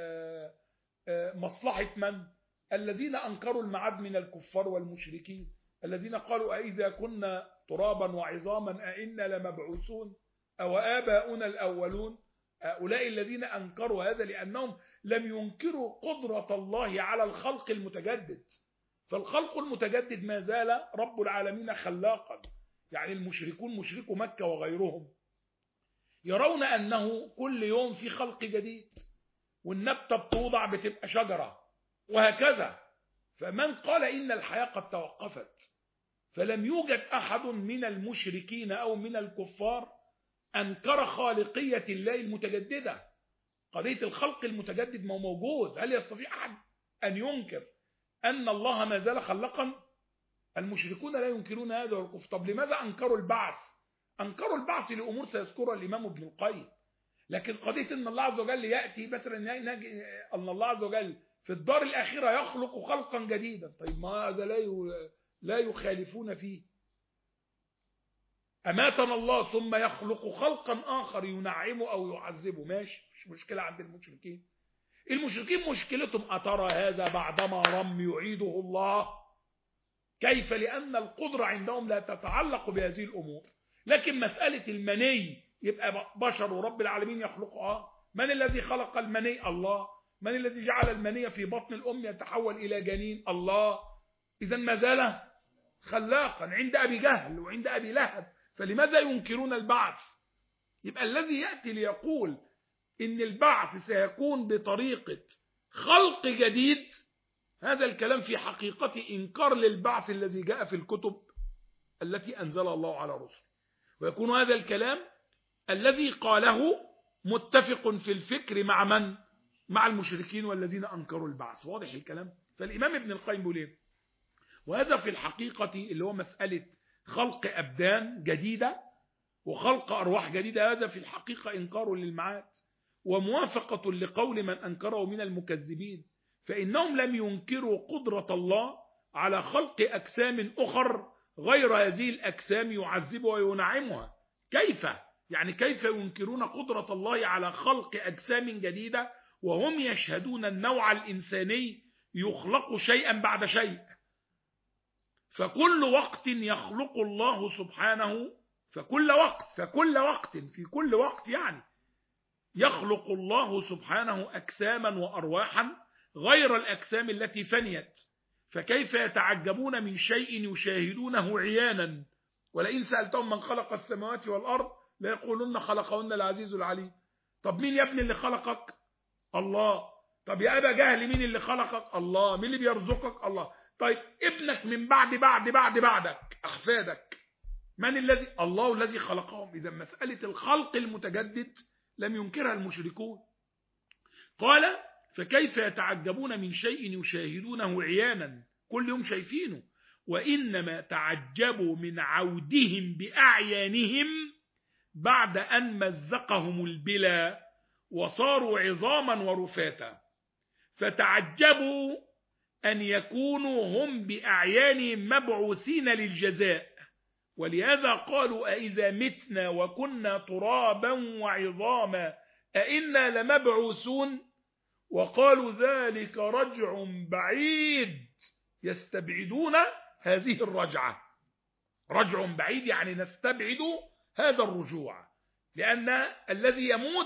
مصلحة من؟ الذين أنكروا المعاد من الكفار والمشركين، الذين قالوا أئذا كنا ترابا وعظاما أئنا لمبعوثون أو آباؤنا الأولون. هؤلاء الذين أنكروا هذا لأنهم لم ينكروا قدرة الله على الخلق المتجدد، فالخلق المتجدد ما زال رب العالمين خلاقا. يعني المشركون مشركو مكة وغيرهم يرون أنه كل يوم في خلق جديد، والنبتة بتوضع بتبقى شجرة وهكذا، فمن قال إن الحياة قد توقفت فلم يوجد أحد من المشركين أو من الكفار أنكر خالقية الله المتجددة. قضية الخلق المتجدد ما موجود. هل يستطيع أحد أن ينكر أن الله ما زال خلقا؟ المشركون لا ينكرون هذا والكفر. طب لماذا أنكروا البعث؟ أنكروا البعث لأمور سيذكرها الإمام ابن القيم. لكن قضية أن الله عز وجل يأتي مثلا أن الله عز وجل في الدار الآخرة يخلق خلقا جديدا، طيب ما هذا لا لا يخالفون فيه. أماتنا الله ثم يخلق خلقا آخر ينعمه أو يعذبه، ماشي، مش مشكلة عند المشركين. المشركين مشكلتهم أترى هذا بعدما رم يعيده الله؟ كيف؟ لأن القدرة عندهم لا تتعلق بهذه الأمور. لكن مسألة المني يبقى بشر ورب العالمين يخلقها. من الذي خلق المني؟ الله. من الذي جعل المني في بطن الأم يتحول إلى جنين؟ الله. إذا ما زال خلاقا عند أبي جهل وعند أبي لهب، فلماذا ينكرون البعث؟ يبقى الذي يأتي ليقول إن البعث سيكون بطريقة خلق جديد، هذا الكلام في حقيقة إنكار للبعث الذي جاء في الكتب التي أنزل الله على رسله. ويكون هذا الكلام الذي قاله متفق في الفكر مع من؟ مع المشركين والذين أنكروا البعث. واضح الكلام؟ فالإمام ابن القيم بيقول ايه؟ وهذا في الحقيقة اللي هو مسألة خلق أبدان جديدة وخلق أرواح جديدة، هذا في الحقيقة إنكار للمعاد وموافقة لقول من أنكره من المكذبين، فإنهم لم ينكروا قدرة الله على خلق أجسام أخر غير هذه الأجسام يعذبها وينعمها. كيف؟ يعني كيف ينكرون قدرة الله على خلق أجسام جديدة وهم يشهدون النوع الإنساني يخلق شيئا بعد شيء؟ فكل وقت يخلق الله سبحانه، فكل وقت فكل وقت في كل وقت يعني يخلق الله سبحانه أجساما وأرواحا غير الأجسام التي فنيت، فكيف يتعجبون من شيء يشاهدونه عيانا؟ ولئن سألتهم من خلق السماوات والأرض ليقولون خلقهن العزيز العليم. طب مين يا ابني اللي خلقك؟ الله. طب يا أبا جهل مين اللي خلقك؟ الله. مين اللي بيرزقك؟ الله. طيب ابنك من بعد بعد بعد بعدك أحفادك من الذي؟ الله الذي خلقهم. إذا مسألة الخلق المتجدد لم ينكرها المشركون. قال فكيف يتعجبون من شيء يشاهدونه عيانا، كل يوم شايفينه، وإنما تعجبوا من عودهم بأعيانهم بعد أن مزقهم البلا وصاروا عظاما ورفاتا، فتعجبوا أن يكونوا هم بأعيانهم مبعوثين للجزاء، ولهذا قالوا أإذا متنا وكنا ترابا وعظاما أإنا لمبعوثون، وقالوا ذلك رجع بعيد يستبعدون هذه الرجعة. رجع بعيد يعني نستبعد هذا الرجوع، لأن الذي يموت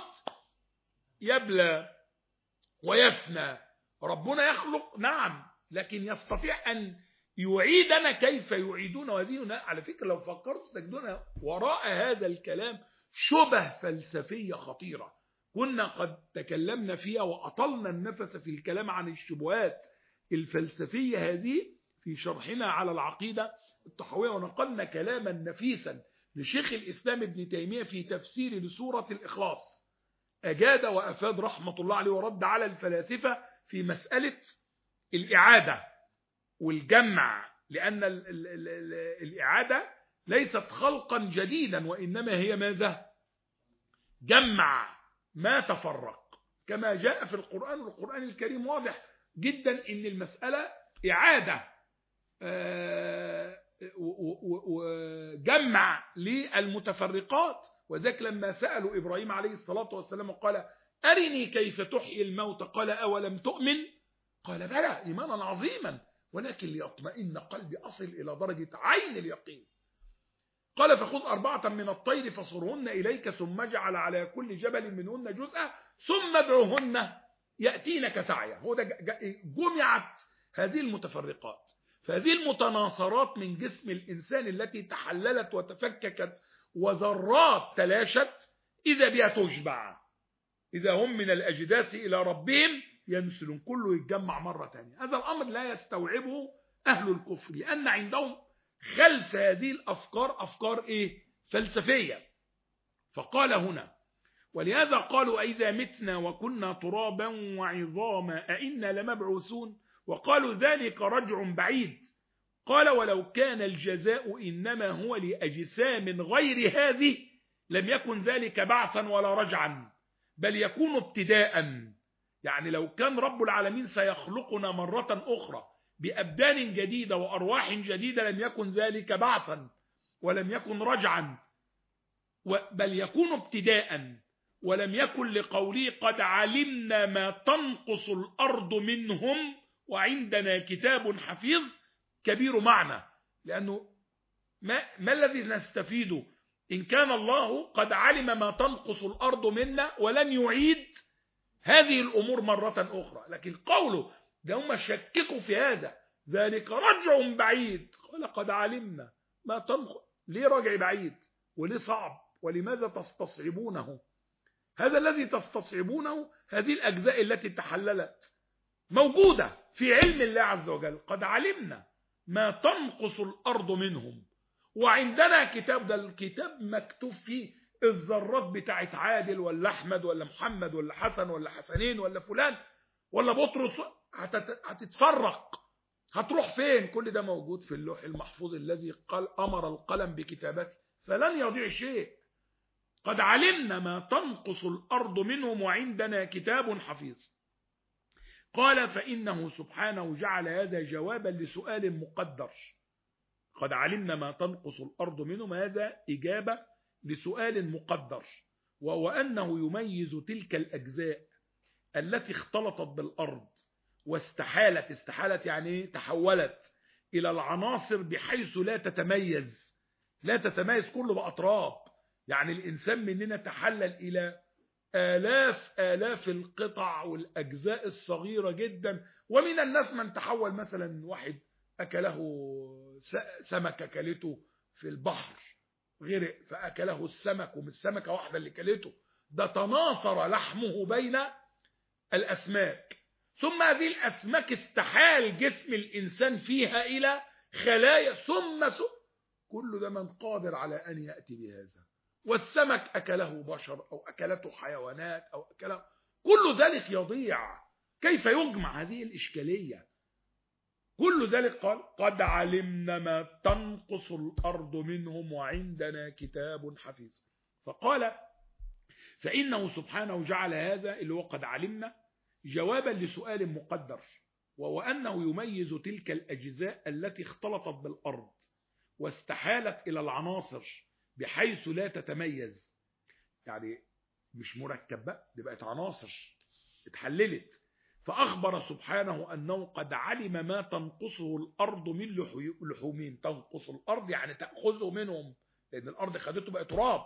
يبلى ويفنى. ربنا يخلق نعم، لكن يستطيع أن يعيدنا. كيف يعيدون؟ وهذه على فكرة لو فكرت تجدون وراء هذا الكلام شبه فلسفية خطيرة كنا قد تكلمنا فيها وأطلنا النفس في الكلام عن الشبهات الفلسفية هذه في شرحنا على العقيدة الطحاوية، ونقلنا كلاما نفيسا لشيخ الإسلام ابن تيمية في تفسير لسورة الإخلاص، أجاد وأفاد رحمة الله عليه ورد على الفلاسفة في مسألة الإعادة والجمع، لأن ال ال ال ال الإعادة ليست خلقا جديدا، وإنما هي ماذا؟ جمع ما تفرق، كما جاء في القرآن. والقرآن الكريم واضح جدا إن المسألة إعادة وجمع للمتفرقات. وذلك لما سألوا إبراهيم عليه الصلاة والسلام قال أرني كيف تحيي الموت، قال أولم تؤمن؟ قال بلى إيمانا عظيما ولكن ليطمئن قلبي، أصل إلى درجة عين اليقين. قال فخذ أربعة من الطير فصرهن إليك ثم اجعل على كل جبل منهن جزءا ثم ادعوهن يأتينك سعيا. هو ده جمعت هذه المتفرقات. فهذه المتناصرات من جسم الإنسان التي تحللت وتفككت وذرات تلاشت إذا بها تشبع، إذا هم من الأجداث إلى ربهم ينسلون، كله يتجمع مرة تانية. هذا الأمر لا يستوعبه أهل الكفر، لأن عندهم خلف هذه الأفكار أفكار إيه؟ فلسفية. فقال هنا: ولهذا قالوا أئذا متنا وكنا ترابا وعظاما أئنا لمبعوثون، وقالوا ذلك رجع بعيد. قال: ولو كان الجزاء إنما هو لأجسام غير هذه لم يكن ذلك بعثا ولا رجعا، بل يكون ابتداء. يعني لو كان رب العالمين سيخلقنا مرة أخرى بأبدان جديدة وأرواح جديدة لم يكن ذلك بعثا ولم يكن رجعا، بل يكون ابتداء. ولم يكن لقوله قد علمنا ما تنقص الأرض منهم وعندنا كتاب حفيظ كبير معنى، لأنه ما, ما الذي نستفيده إن كان الله قد علم ما تنقص الأرض منا ولن يعيد هذه الأمور مرة أخرى. لكن قوله ده هم شككوا في هذا، ذلك رجع بعيد. قال قد علمنا ما تنقص. ليه رجع بعيد وليه صعب ولماذا تستصعبونه؟ هذا الذي تستصعبونه هذه الأجزاء التي تحللت موجودة في علم الله عز وجل. قد علمنا ما تنقص الأرض منهم وعندنا كتاب. ده الكتاب مكتوب فيه الذرات بتاعت عادل ولا أحمد ولا محمد ولا حسن ولا حسنين ولا فلان ولا بطرس، هتتفرق هتروح فين؟ كل ده موجود في اللوح المحفوظ الذي قال أمر القلم بكتابته، فلن يضيع شيء. قد علمنا ما تنقص الأرض منهم وعندنا كتاب حفيظ. قال: فإنه سبحانه جعل هذا جوابا لسؤال مقدر. قد علمنا ما تنقص الأرض منهم، هذا إجابة لسؤال مقدر، وهو أنه يميز تلك الأجزاء التي اختلطت بالأرض واستحالت، استحالت يعني تحولت إلى العناصر بحيث لا تتميز لا تتميز كله بأطراب. يعني الإنسان مننا تحلل إلى آلاف آلاف القطع والأجزاء الصغيرة جدا. ومن الناس من تحول، مثلا واحد أكله سمكة كلته في البحر غرق فأكله السمك، ومن السمكة واحدة اللي كلته، ده تناثر لحمه بين الأسماك. ثم هذه الأسماك استحال جسم الإنسان فيها إلى خلايا، ثم كل ده من قادر على أن يأتي بهذا. والسمك أكله بشر أو أكلته حيوانات أو أكله، كل ذلك يضيع. كيف يجمع هذه الإشكالية؟ كل ذلك قال: قد علمنا ما تنقص الأرض منهم وعندنا كتاب حفيظ. فقال: فإنه سبحانه جعل هذا اللي هو قد علمنا جوابا لسؤال مقدر، وهو أنه يميز تلك الأجزاء التي اختلطت بالأرض واستحالت إلى العناصر بحيث لا تتميز. يعني مش مركب بقى، دي بقت عناصر اتحللت. فأخبر سبحانه أنه قد علم ما تنقصه الأرض من لحومهم. تنقص الأرض يعني تأخذه منهم، لأن الأرض خدته بقى تراب.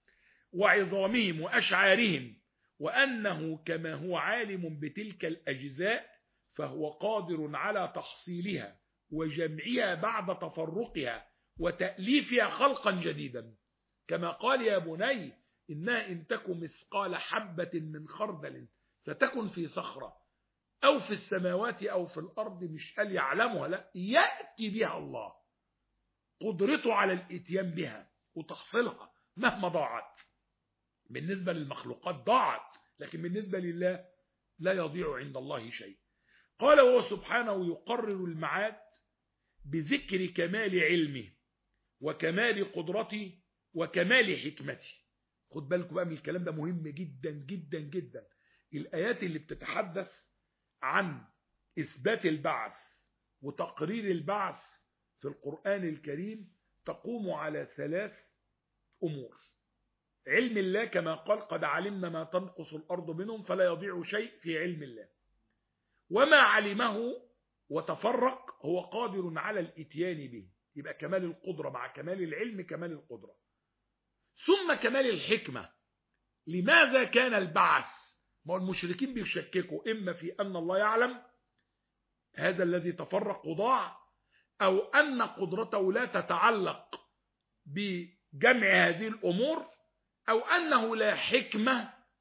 وعظامهم وأشعارهم، وأنه كما هو عالم بتلك الأجزاء فهو قادر على تحصيلها وجمعها بعد تفرقها وتأليفها خلقا جديدا. كما قال: يا بني إنها إن تكن مثقال حبة من خردل فتكن في صخرة أو في السماوات أو في الأرض، مش قال يعلمها، لا، يأتي بها الله، قدرته على الاتيان بها وتحصيلها مهما ضاعت. بالنسبة للمخلوقات ضاعت، لكن بالنسبة لله لا يضيع عند الله شيء. قال: وهو سبحانه يقرر المعاد بذكر كمال علمه وكمال قدرته وكمال حكمته. خد بالكم بقى من الكلام ده، مهم جدا جدا جدا. الآيات اللي بتتحدث عن إثبات البعث وتقرير البعث في القرآن الكريم تقوم على ثلاث أمور. علم الله كما قال: قد علمنا ما تنقص الأرض منهم، فلا يضيع شيء في علم الله. وما علمه وتفرق هو قادر على الاتيان به، يبقى كمال القدرة مع كمال العلم كمال القدرة. ثم كمال الحكمة. لماذا كان البعث؟ ما المشركين بيشككوا إما في أن الله يعلم هذا الذي تفرق وضاع، أو أن قدرته لا تتعلق بجمع هذه الأمور، أو أنه لا حكمة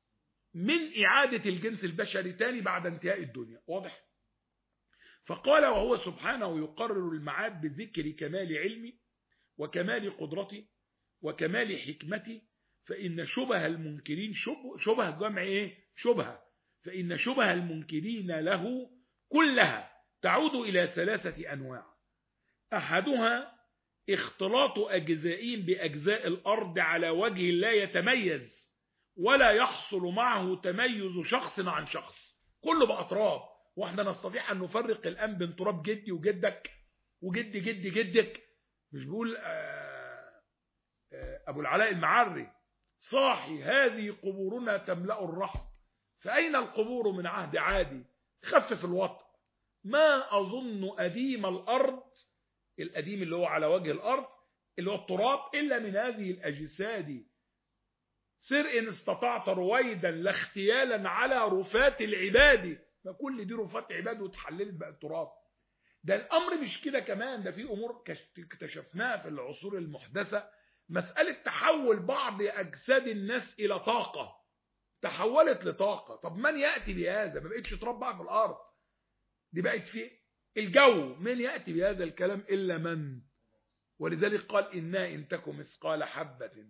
من إعادة الجنس البشري تاني بعد انتهاء الدنيا. واضح؟ فقال وهو سبحانه يقرر المعاد بذكر كمال علمي وكمال قدرتي وكمال حكمتي، فإن شبه المنكرين شبه, شبه جمع إيه؟ شبهة. فإن شبه المنكرين له كلها تعود إلى ثلاثة أنواع. أحدها اختلاط أجزائهم بأجزاء الأرض على وجه لا يتميز ولا يحصل معه تميز شخص عن شخص، كله بقى تراب. واحنا نستطيع أن نفرق الآن بين تراب جدي وجدك وجد جد جدك. مش بيقول آآ آآ أبو العلاء المعري صاحي هذه قبورنا تملأ الرحب، فأين القبور من عهد عادي؟ خفف الوطء. ما أظن أديم الأرض، الأديم اللي هو على وجه الأرض اللي هو التراب، إلا من هذه الأجساد. سر إن استطعت رويدا لاختيالا على رفات العباد، ما كل دي رفات عباد وتحللت بقى التراب. ده الأمر مش كده كمان، ده في أمور اكتشفناها في العصور المحدثة، مسألة تحول بعض أجساد الناس إلى طاقة، تحولت لطاقة. طب من يأتي بهذا؟ ما بقتش تراب بقى في الأرض، دي بقت في الجو. من يأتي بهذا الكلام إلا من؟ ولذلك قال إنا إن تكن مثقال حبة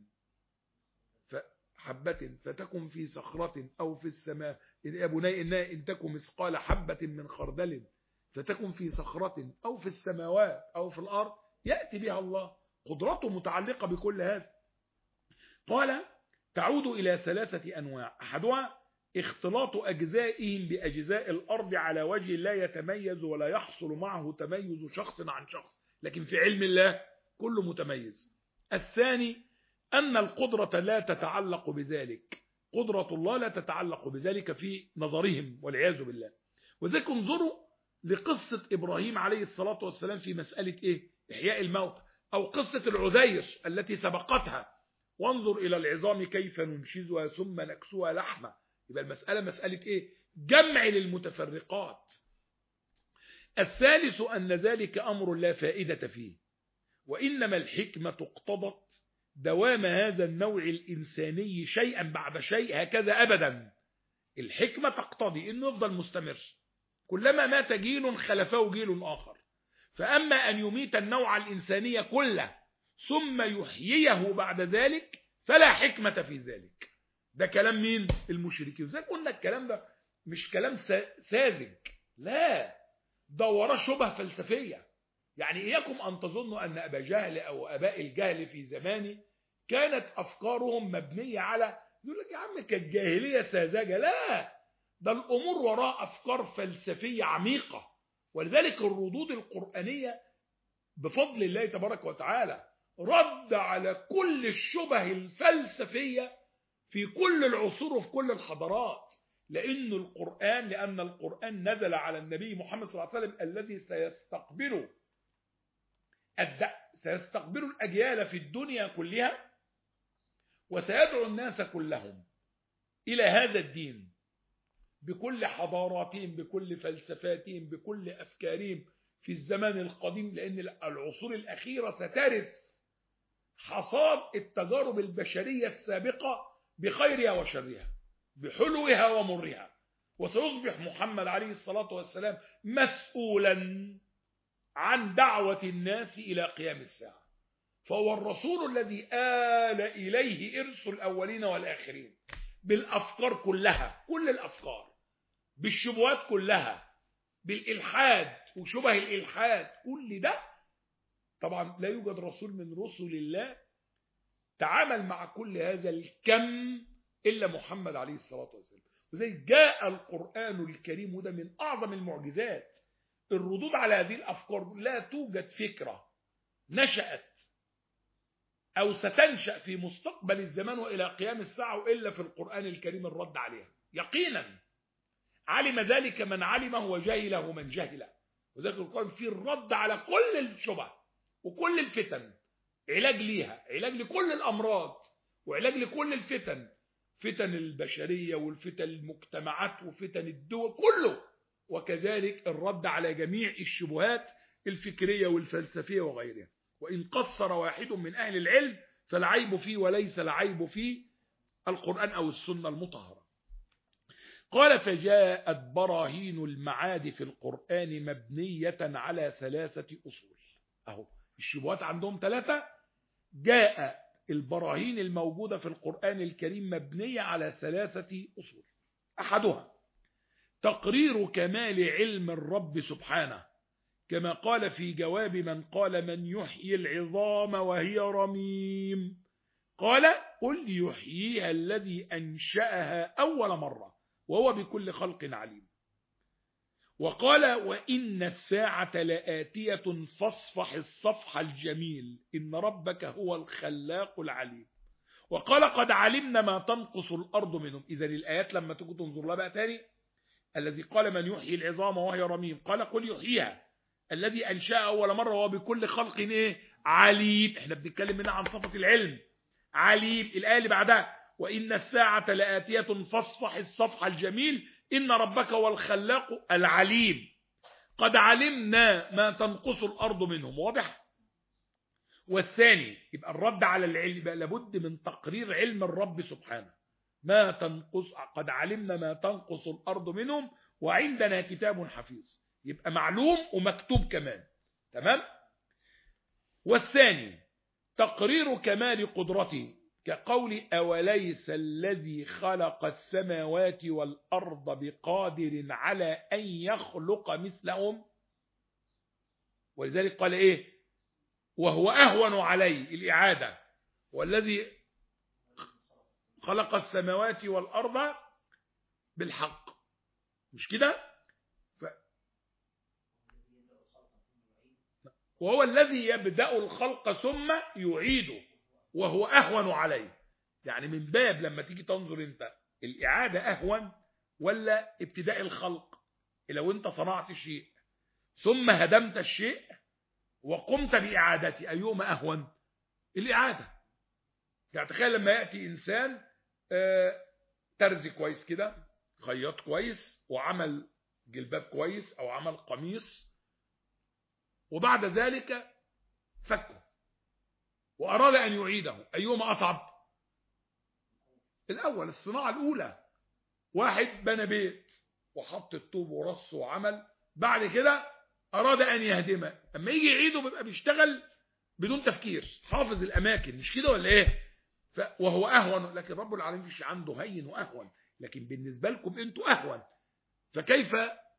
حبة فتكن في صخرة أو في السماء، يا بني إنا إن تكن مثقال حبة من خردل فتكن في صخرة أو في السماوات أو في الأرض يأتي بها الله. قدرته متعلقة بكل هذا. قال تعود إلى ثلاثة أنواع. أحدها اختلاط أجزائهم بأجزاء الأرض على وجه لا يتميز ولا يحصل معه تميز شخص عن شخص، لكن في علم الله كله متميز. الثاني أن القدرة لا تتعلق بذلك، قدرة الله لا تتعلق بذلك في نظرهم والعياذ بالله. وذلك انظروا لقصة إبراهيم عليه الصلاة والسلام في مسألة إيه؟ إحياء الموت، أو قصة العزير التي سبقتها، وانظر إلى العظام كيف ننشزها ثم نكسوها لحمة. يبقى المسألة مسألة إيه؟ جمع للمتفرقات. الثالث أن ذلك أمر لا فائدة فيه، وإنما الحكمة اقتضت دوام هذا النوع الإنساني شيئا بعد شيء هكذا أبدا. الحكمة تقتضي أنه يفضل مستمر، كلما مات جيل خلفه جيل آخر. فأما أن يميت النوع الإنساني كله ثم يحييه بعد ذلك فلا حكمة في ذلك. ده كلام مين؟ المشركين. وزي قلنا الكلام ده مش كلام ساذج، لا، ده وراه شبه فلسفية. يعني إياكم أن تظنوا أن أبا جهل أو أباء الجهل في زمانه كانت أفكارهم مبنية على، يقول لك يا عم كانت جاهلية ساذجة. لا، ده الأمور وراء أفكار فلسفية عميقة. ولذلك الردود القرآنية بفضل الله تبارك وتعالى رد على كل الشبه الفلسفية في كل العصور وفي كل الحضارات. لأن القرآن لأن القرآن نزل على النبي محمد صلى الله عليه وسلم الذي سيستقبله سيستقبل الأجيال في الدنيا كلها، وسيدعو الناس كلهم إلى هذا الدين بكل حضاراتهم بكل فلسفاتهم بكل أفكارهم في الزمان القديم. لأن العصور الأخيرة سترث حصاد التجارب البشرية السابقة بخيرها وشرها، بحلوها ومرها. وسيصبح محمد عليه الصلاة والسلام مسؤولا عن دعوة الناس إلى قيام الساعة، فهو الرسول الذي آل إليه إرث الأولين والآخرين بالأفكار كلها، كل الأفكار، بالشبهات كلها، بالإلحاد وشبه الإلحاد، كل ده. طبعا لا يوجد رسول من رسل الله تعامل مع كل هذا الكم إلا محمد عليه الصلاة والسلام. وزي جاء القرآن الكريم، وده من أعظم المعجزات، الردود على هذه الأفكار. لا توجد فكرة نشأت أو ستنشأ في مستقبل الزمان وإلى قيام الساعة إلا في القرآن الكريم الرد عليها يقينا. علم ذلك من علمه وجهله من جهله. وذلك القرآن فيه الرد على كل الشبه وكل الفتن، علاج ليها، علاج لكل الأمراض وعلاج لكل الفتن، فتن البشرية والفتن المجتمعات وفتن الدول كله، وكذلك الرد على جميع الشبهات الفكرية والفلسفية وغيرها. وإن قصر واحد من أهل العلم فالعيب فيه وليس العيب في القرآن أو السنة المطهرة. قال فجاءت براهين المعاد في القرآن مبنية على ثلاثة أصول. أهو الشبهات عندهم ثلاثة، جاء البراهين الموجودة في القرآن الكريم مبنية على ثلاثة أصول. أحدها تقرير كمال علم الرب سبحانه، كما قال في جواب من قال من يحيي العظام وهي رميم، قال قل يحييها الذي أنشأها أول مرة وهو بكل خلق عليم. وقال وإن الساعة لآتية فاصفح الصفح الجميل إن ربك هو الخلاق العليم. وقال قد علمنا ما تنقص الأرض منهم. إذا الآيات لما تيجي تنظر لها بقى تاني، الذي قال من يحيي العظام وهي رميم قال قل يحييها الذي أنشأ أول مرة وهو بكل خلق إيه عليم. احنا بنتكلم هنا عن صفة العلم عليم. الآية اللي بعدها وإن الساعة لآتية فاصفح الصفح الجميل إن ربك هو الخلاق العليم. قد علمنا ما تنقص الأرض منهم. واضح؟ والثاني يبقى الرد على العلم، يبقى لابد من تقرير علم الرب سبحانه. ما تنقص قد علمنا ما تنقص الأرض منهم وعندنا كتاب حفيظ، يبقى معلوم ومكتوب كمان. تمام. والثاني تقرير كمال قدرته، كقول أوليس الذي خلق السماوات والأرض بقادر على أن يخلق مثلهم. ولذلك قال إيه وهو أهون عليه الإعادة، والذي خلق السماوات والأرض بالحق، مش كده؟ ف... وهو الذي يبدأ الخلق ثم يعيده وهو أهون عليه. يعني من باب لما تيجي تنظر انت الإعادة أهون ولا ابتداء الخلق؟ لو انت صنعت شيء ثم هدمت الشيء وقمت بإعادته أيهما أهون؟ الإعادة. يعني تخيل لما يأتي إنسان ترزي كويس كده، خياط كويس، وعمل جلباب كويس أو عمل قميص، وبعد ذلك فكه وأراد أن يعيده، أيهما أصعب؟ الأول، الصناعة الأولى. واحد بنى بيت وحط الطوب ورصه وعمل، بعد كده أراد أن يهدمه، أما يجي يعيده بيبقى بيشتغل بدون تفكير، حافظ الأماكن، مش كده ولا إيه؟ ف... وهو أهون. لكن رب العالمين فيش عنده هين وأهون، لكن بالنسبة لكم أنتوا أهون، فكيف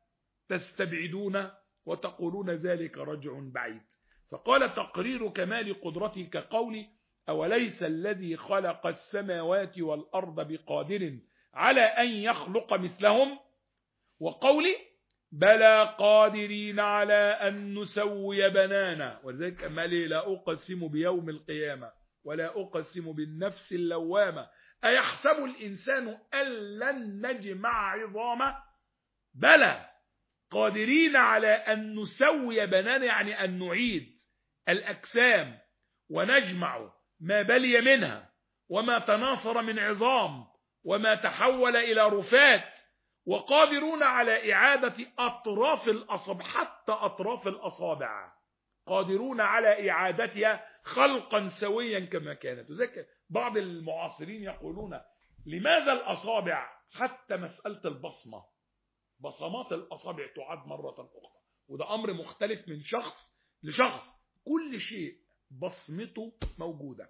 تستبعدون وتقولون ذلك رجع بعيد؟ فقال تقرير كمال قدرته كقول أوليس الذي خلق السماوات والأرض بقادر على أن يخلق مثلهم، وقول بلى قادرين على أن نسوي بنانا. ولذلك أما لي لا أقسم بيوم القيامة ولا أقسم بالنفس اللوامة أيحسب الإنسان أن لن نجمع عظامه بلى قادرين على أن نسوي بنانا، يعني أن نعيد الأجسام ونجمع ما بلي منها وما تناثر من عظام وما تحول إلى رفات، وقادرون على إعادة أطراف الأصابع، حتى أطراف الأصابع قادرون على إعادتها خلقا سويا كما كانت. وذلك بعض المعاصرين يقولون لماذا الأصابع، حتى مسألة البصمة، بصمات الأصابع تعاد مرة أخرى، وده أمر مختلف من شخص لشخص، كل شيء بصمته موجودة.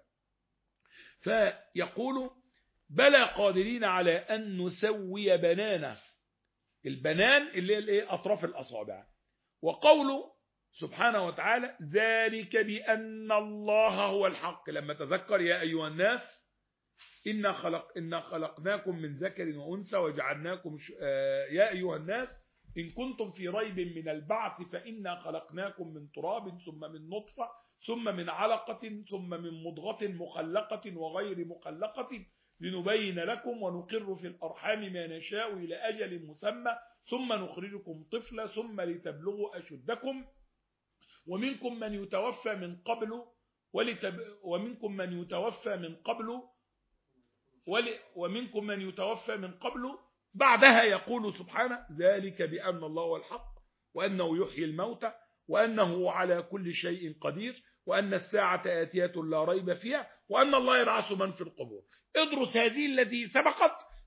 فيقول بلى قادرين على أن نسوي بنانا، البنان اللي هي الايه أطراف الأصابع. وقوله سبحانه وتعالى ذلك بأن الله هو الحق، لما تذكر يا أيها الناس إنا خلق إنا خلقناكم من ذكر وأنثى وجعلناكم ش... آه يا أيها الناس إن كنتم في ريب من البعث فإنا خلقناكم من تراب ثم من نطفة ثم من علقة ثم من مضغة مخلقة وغير مخلقة لنبين لكم ونقر في الأرحام ما نشاء إلى أجل مسمى ثم نخرجكم طفلا ثم لتبلغوا أشدكم ومنكم من يتوفى من قبل ولتب... ومنكم من يتوفى من قبل ول... ومنكم من يتوفى من قبل. بعدها يقول سبحانه ذلك بأن الله هو الحق وأنه يحيي الموتى وأنه على كل شيء قدير وأن الساعة آتية لا ريب فيها وأن الله يبعث من في القبور. ادرس هذه التي سبقت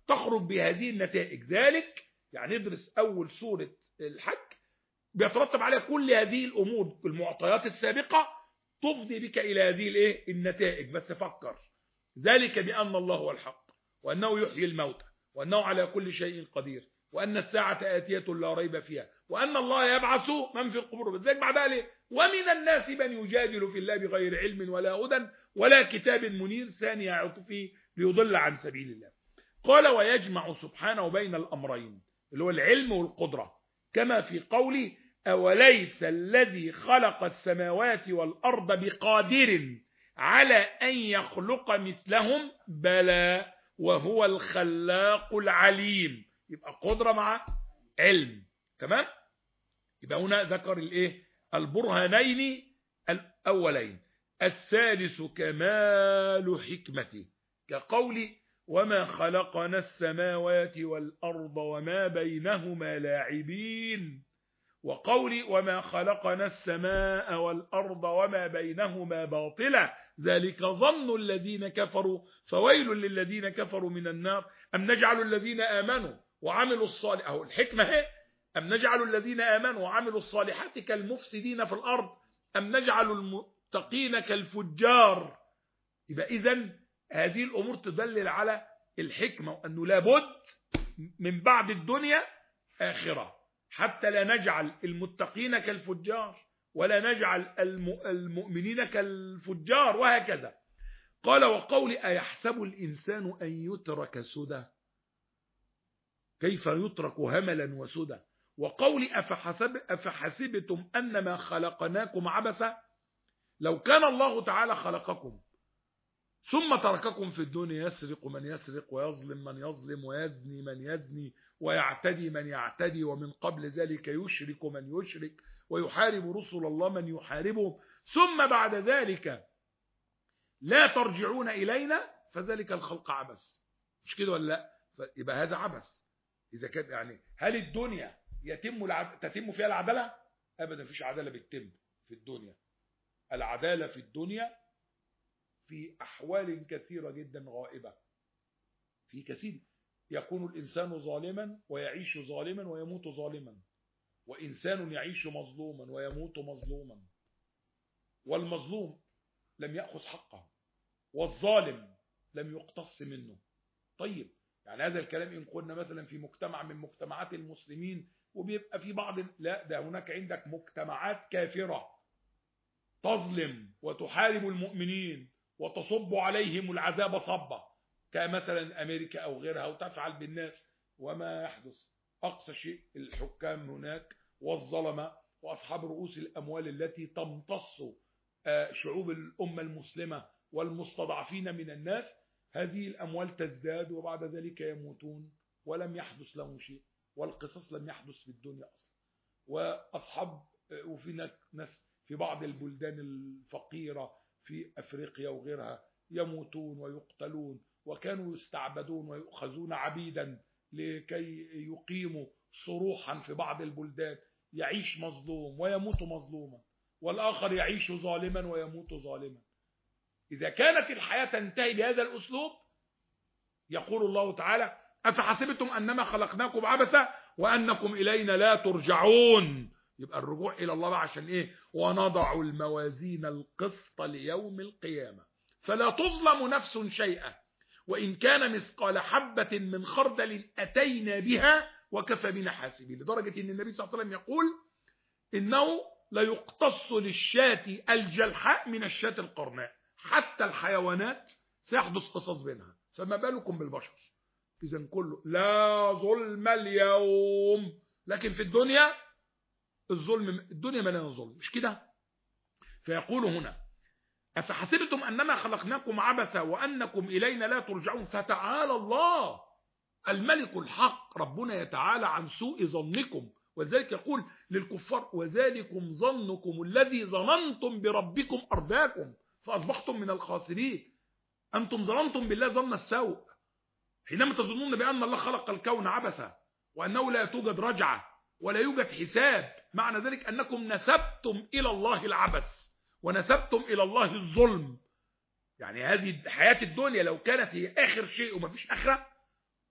تخرج بهذه النتائج. ذلك يعني ادرس أول سورة الحج بيترتب عليها كل هذه الأمور، المعطيات السابقة تفضي بك إلى هذه الايه النتائج. بس فكر، ذلك بأن الله هو الحق، وأنه يحيي الموتى، وأنه على كل شيء قدير، وأن الساعة آتية لا ريب فيها، وأن الله يبعث من في القبور. ذلك بعدها ليه؟ ومن الناس من يجادل في الله بغير علم ولا هدى ولا كتاب منير، ثاني عطفه ليضل عن سبيل الله. قال ويجمع سبحانه بين الأمرين اللي هو العلم والقدرة، كما في قوله أوليس الذي خلق السماوات والأرض بقادر على أن يخلق مثلهم بلى وهو الخلاق العليم. يبقى قدرة مع علم، تمام. يبقى هنا ذكر الايه البرهانين الأولين. الثالث كمال حكمته، كقول وما خلقنا السماوات والأرض وما بينهما لاعبين، وقول وما خلقنا السماء والأرض وما بينهما باطلا ذلك ظن الذين كفروا فويل للذين كفروا من النار أم نجعل الذين آمنوا وعملوا الصالحات. أو الحكمة هي أم نجعل الذين آمنوا وعملوا الصالحات كالمفسدين في الأرض أم نجعل المتقين كالفجار. يبقى إذن هذه الأمور تدلل على الحكمة، وأنه لابد من بعد الدنيا آخرة، حتى لا نجعل المتقين كالفجار ولا نجعل المؤمنين كالفجار وهكذا. قال وقول أيحسب الإنسان أن يترك سدى، كيف يترك هملا وسدى. وقول أفحسب أفحسبتم أنما خلقناكم عبثا، لو كان الله تعالى خلقكم ثم ترككم في الدنيا يسرق من يسرق ويظلم من يظلم ويزني من يزني ويعتدي من يعتدي ومن قبل ذلك يشرك من يشرك ويحارب رسل الله من يحاربهم، ثم بعد ذلك لا ترجعون إلينا فذلك الخلق عبث. مش كده ولا لا؟ يبقى هذا عبث. إذا كان يعني هل الدنيا يتم العد... تتم فيها العدالة؟ أبدا، مفيش عدالة بتتم في الدنيا. العدالة في الدنيا في أحوال كثيرة جدا غائبة. في كثير يكون الإنسان ظالما ويعيش ظالما ويموت ظالما، وإنسان يعيش مظلوما ويموت مظلوما، والمظلوم لم يأخذ حقه والظالم لم يقتص منه. طيب يعني هذا الكلام إن قلنا مثلا في مجتمع من مجتمعات المسلمين وبيبقى في بعض، لا، ده هناك عندك مجتمعات كافرة تظلم وتحارب المؤمنين وتصب عليهم العذاب صبا، كمثلا أمريكا أو غيرها، وتفعل بالناس وما يحدث. أقصى شيء الحكام هناك والظلمة وأصحاب رؤوس الأموال التي تمتص شعوب الأمة المسلمة والمستضعفين من الناس، هذه الأموال تزداد وبعد ذلك يموتون ولم يحدث لهم شيء، والقصص لم يحدث في الدنيا أصلا. وأصحاب وفي ناس في بعض البلدان الفقيرة في أفريقيا وغيرها يموتون ويقتلون، وكانوا يستعبدون ويؤخذون عبيدا لكي يقيموا صروحا في بعض البلدان. يعيش مظلوم ويموت مظلوما، والآخر يعيش ظالما ويموت ظالما. إذا كانت الحياة تنتهي بهذا الأسلوب، يقول الله تعالى أفحسبتم أنما خلقناكم عبثا وأنكم إلينا لا ترجعون. يبقى الرجوع إلى الله عشان إيه؟ ونضع الموازين القسط ليوم القيامة فلا تظلم نفس شيئا وإن كان مثقال حبة من خردل أتينا بها وكفى بنا حاسبين. لدرجة أن النبي صلى الله عليه وسلم يقول إنه لا يقتص للشاة الجلحاء من الشاة القرناء، حتى الحيوانات سيحدث قصص بينها، فما بالكم بالبشر. إذن كله لا ظلم اليوم. لكن في الدنيا الظلم، الدنيا مليانه ظلم، مش كده؟ فيقول هنا أفحسبتم أنما خلقناكم عبثا وأنكم إلينا لا ترجعون. فتعالى الله الملك الحق، ربنا يتعالى عن سوء ظنكم. وذلك يقول للكفار وذلكم ظنكم الذي ظننتم بربكم أرداكم فأصبحتم من الخاسرين. أنتم ظننتم بالله ظن السوء حينما تظنون بأن الله خلق الكون عبثا وأنه لا توجد رجعة ولا يوجد حساب. معنى ذلك أنكم نسبتم إلى الله العبث ونسبتم إلى الله الظلم. يعني هذه حياة الدنيا لو كانت هي آخر شيء وما فيش آخرة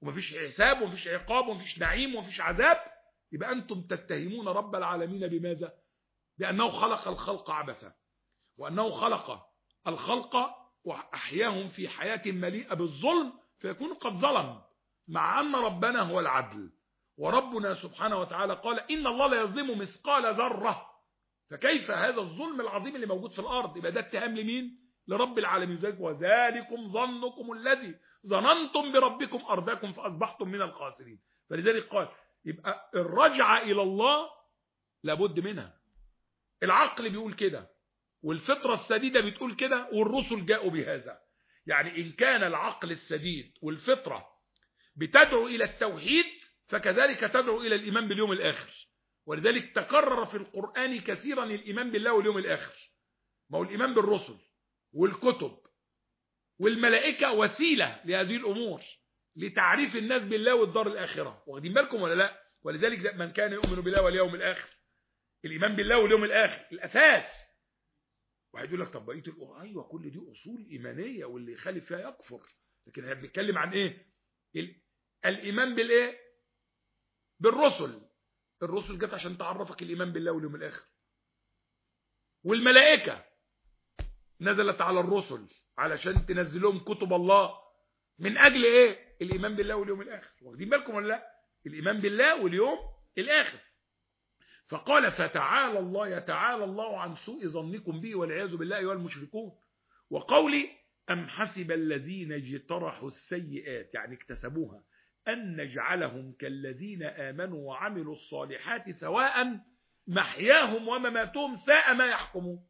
ومفيش حساب ومفيش عقاب ومفيش نعيم ومفيش عذاب، يبقى أنتم تتهمون رب العالمين بماذا؟ بأنه خلق الخلق عبثا، وأنه خلق الخلق وأحياهم في حياة مليئة بالظلم فيكون قد ظلم، مع أن ربنا هو العدل. وربنا سبحانه وتعالى قال إن الله لا يظلم مثقال ذرة، فكيف هذا الظلم العظيم اللي موجود في الأرض؟ يبقى ده اتهام لمين؟ لرب العالمين. ذلك وذلكم ظنكم الذي ظننتم بربكم أرداكم فأصبحتم من الخاسرين. فلذلك قال يبقى الرجعة إلى الله لابد منها. العقل بيقول كده، والفطرة السديدة بتقول كده، والرسل جاءوا بهذا. يعني إن كان العقل السديد والفطرة بتدعو إلى التوحيد، فكذلك تدعو إلى الإيمان باليوم الآخر. ولذلك تكرر في القرآن كثيرا الإيمان بالله واليوم الآخر. ما هو الإيمان بالرسل والكتب والملائكة وسيلة لهذه الأمور، لتعريف الناس بالله والدار الآخرة. واخدين بالكم ولا لا؟ ولذلك من كان يؤمن بالله واليوم الآخر، الإيمان بالله واليوم الآخر الأساس. واحد يقول لك طب بقيه الأمور، ايوه كل دي اصول ايمانيه واللي يخالف فيها يكفر، لكن احنا بنتكلم عن ايه؟ الايمان بالايه؟ بالرسل. الرسل جت عشان تعرفك الايمان بالله واليوم الاخر. والملائكه نزلت على الرسل علشان تنزل لهم كتب الله من اجل ايه؟ الايمان بالله واليوم الاخر. واخدين بالكم ولا لا؟ الايمان بالله واليوم الاخر. فقال فتعالى الله يتعالى الله عن سوء ظنكم به والعياذ بالله ايها المشركون. وقولي أم حسب الذين اجترحوا السيئات، يعني اكتسبوها، أن نجعلهم كالذين آمنوا وعملوا الصالحات سواء محياهم ومماتهم ساء ما يحكمون.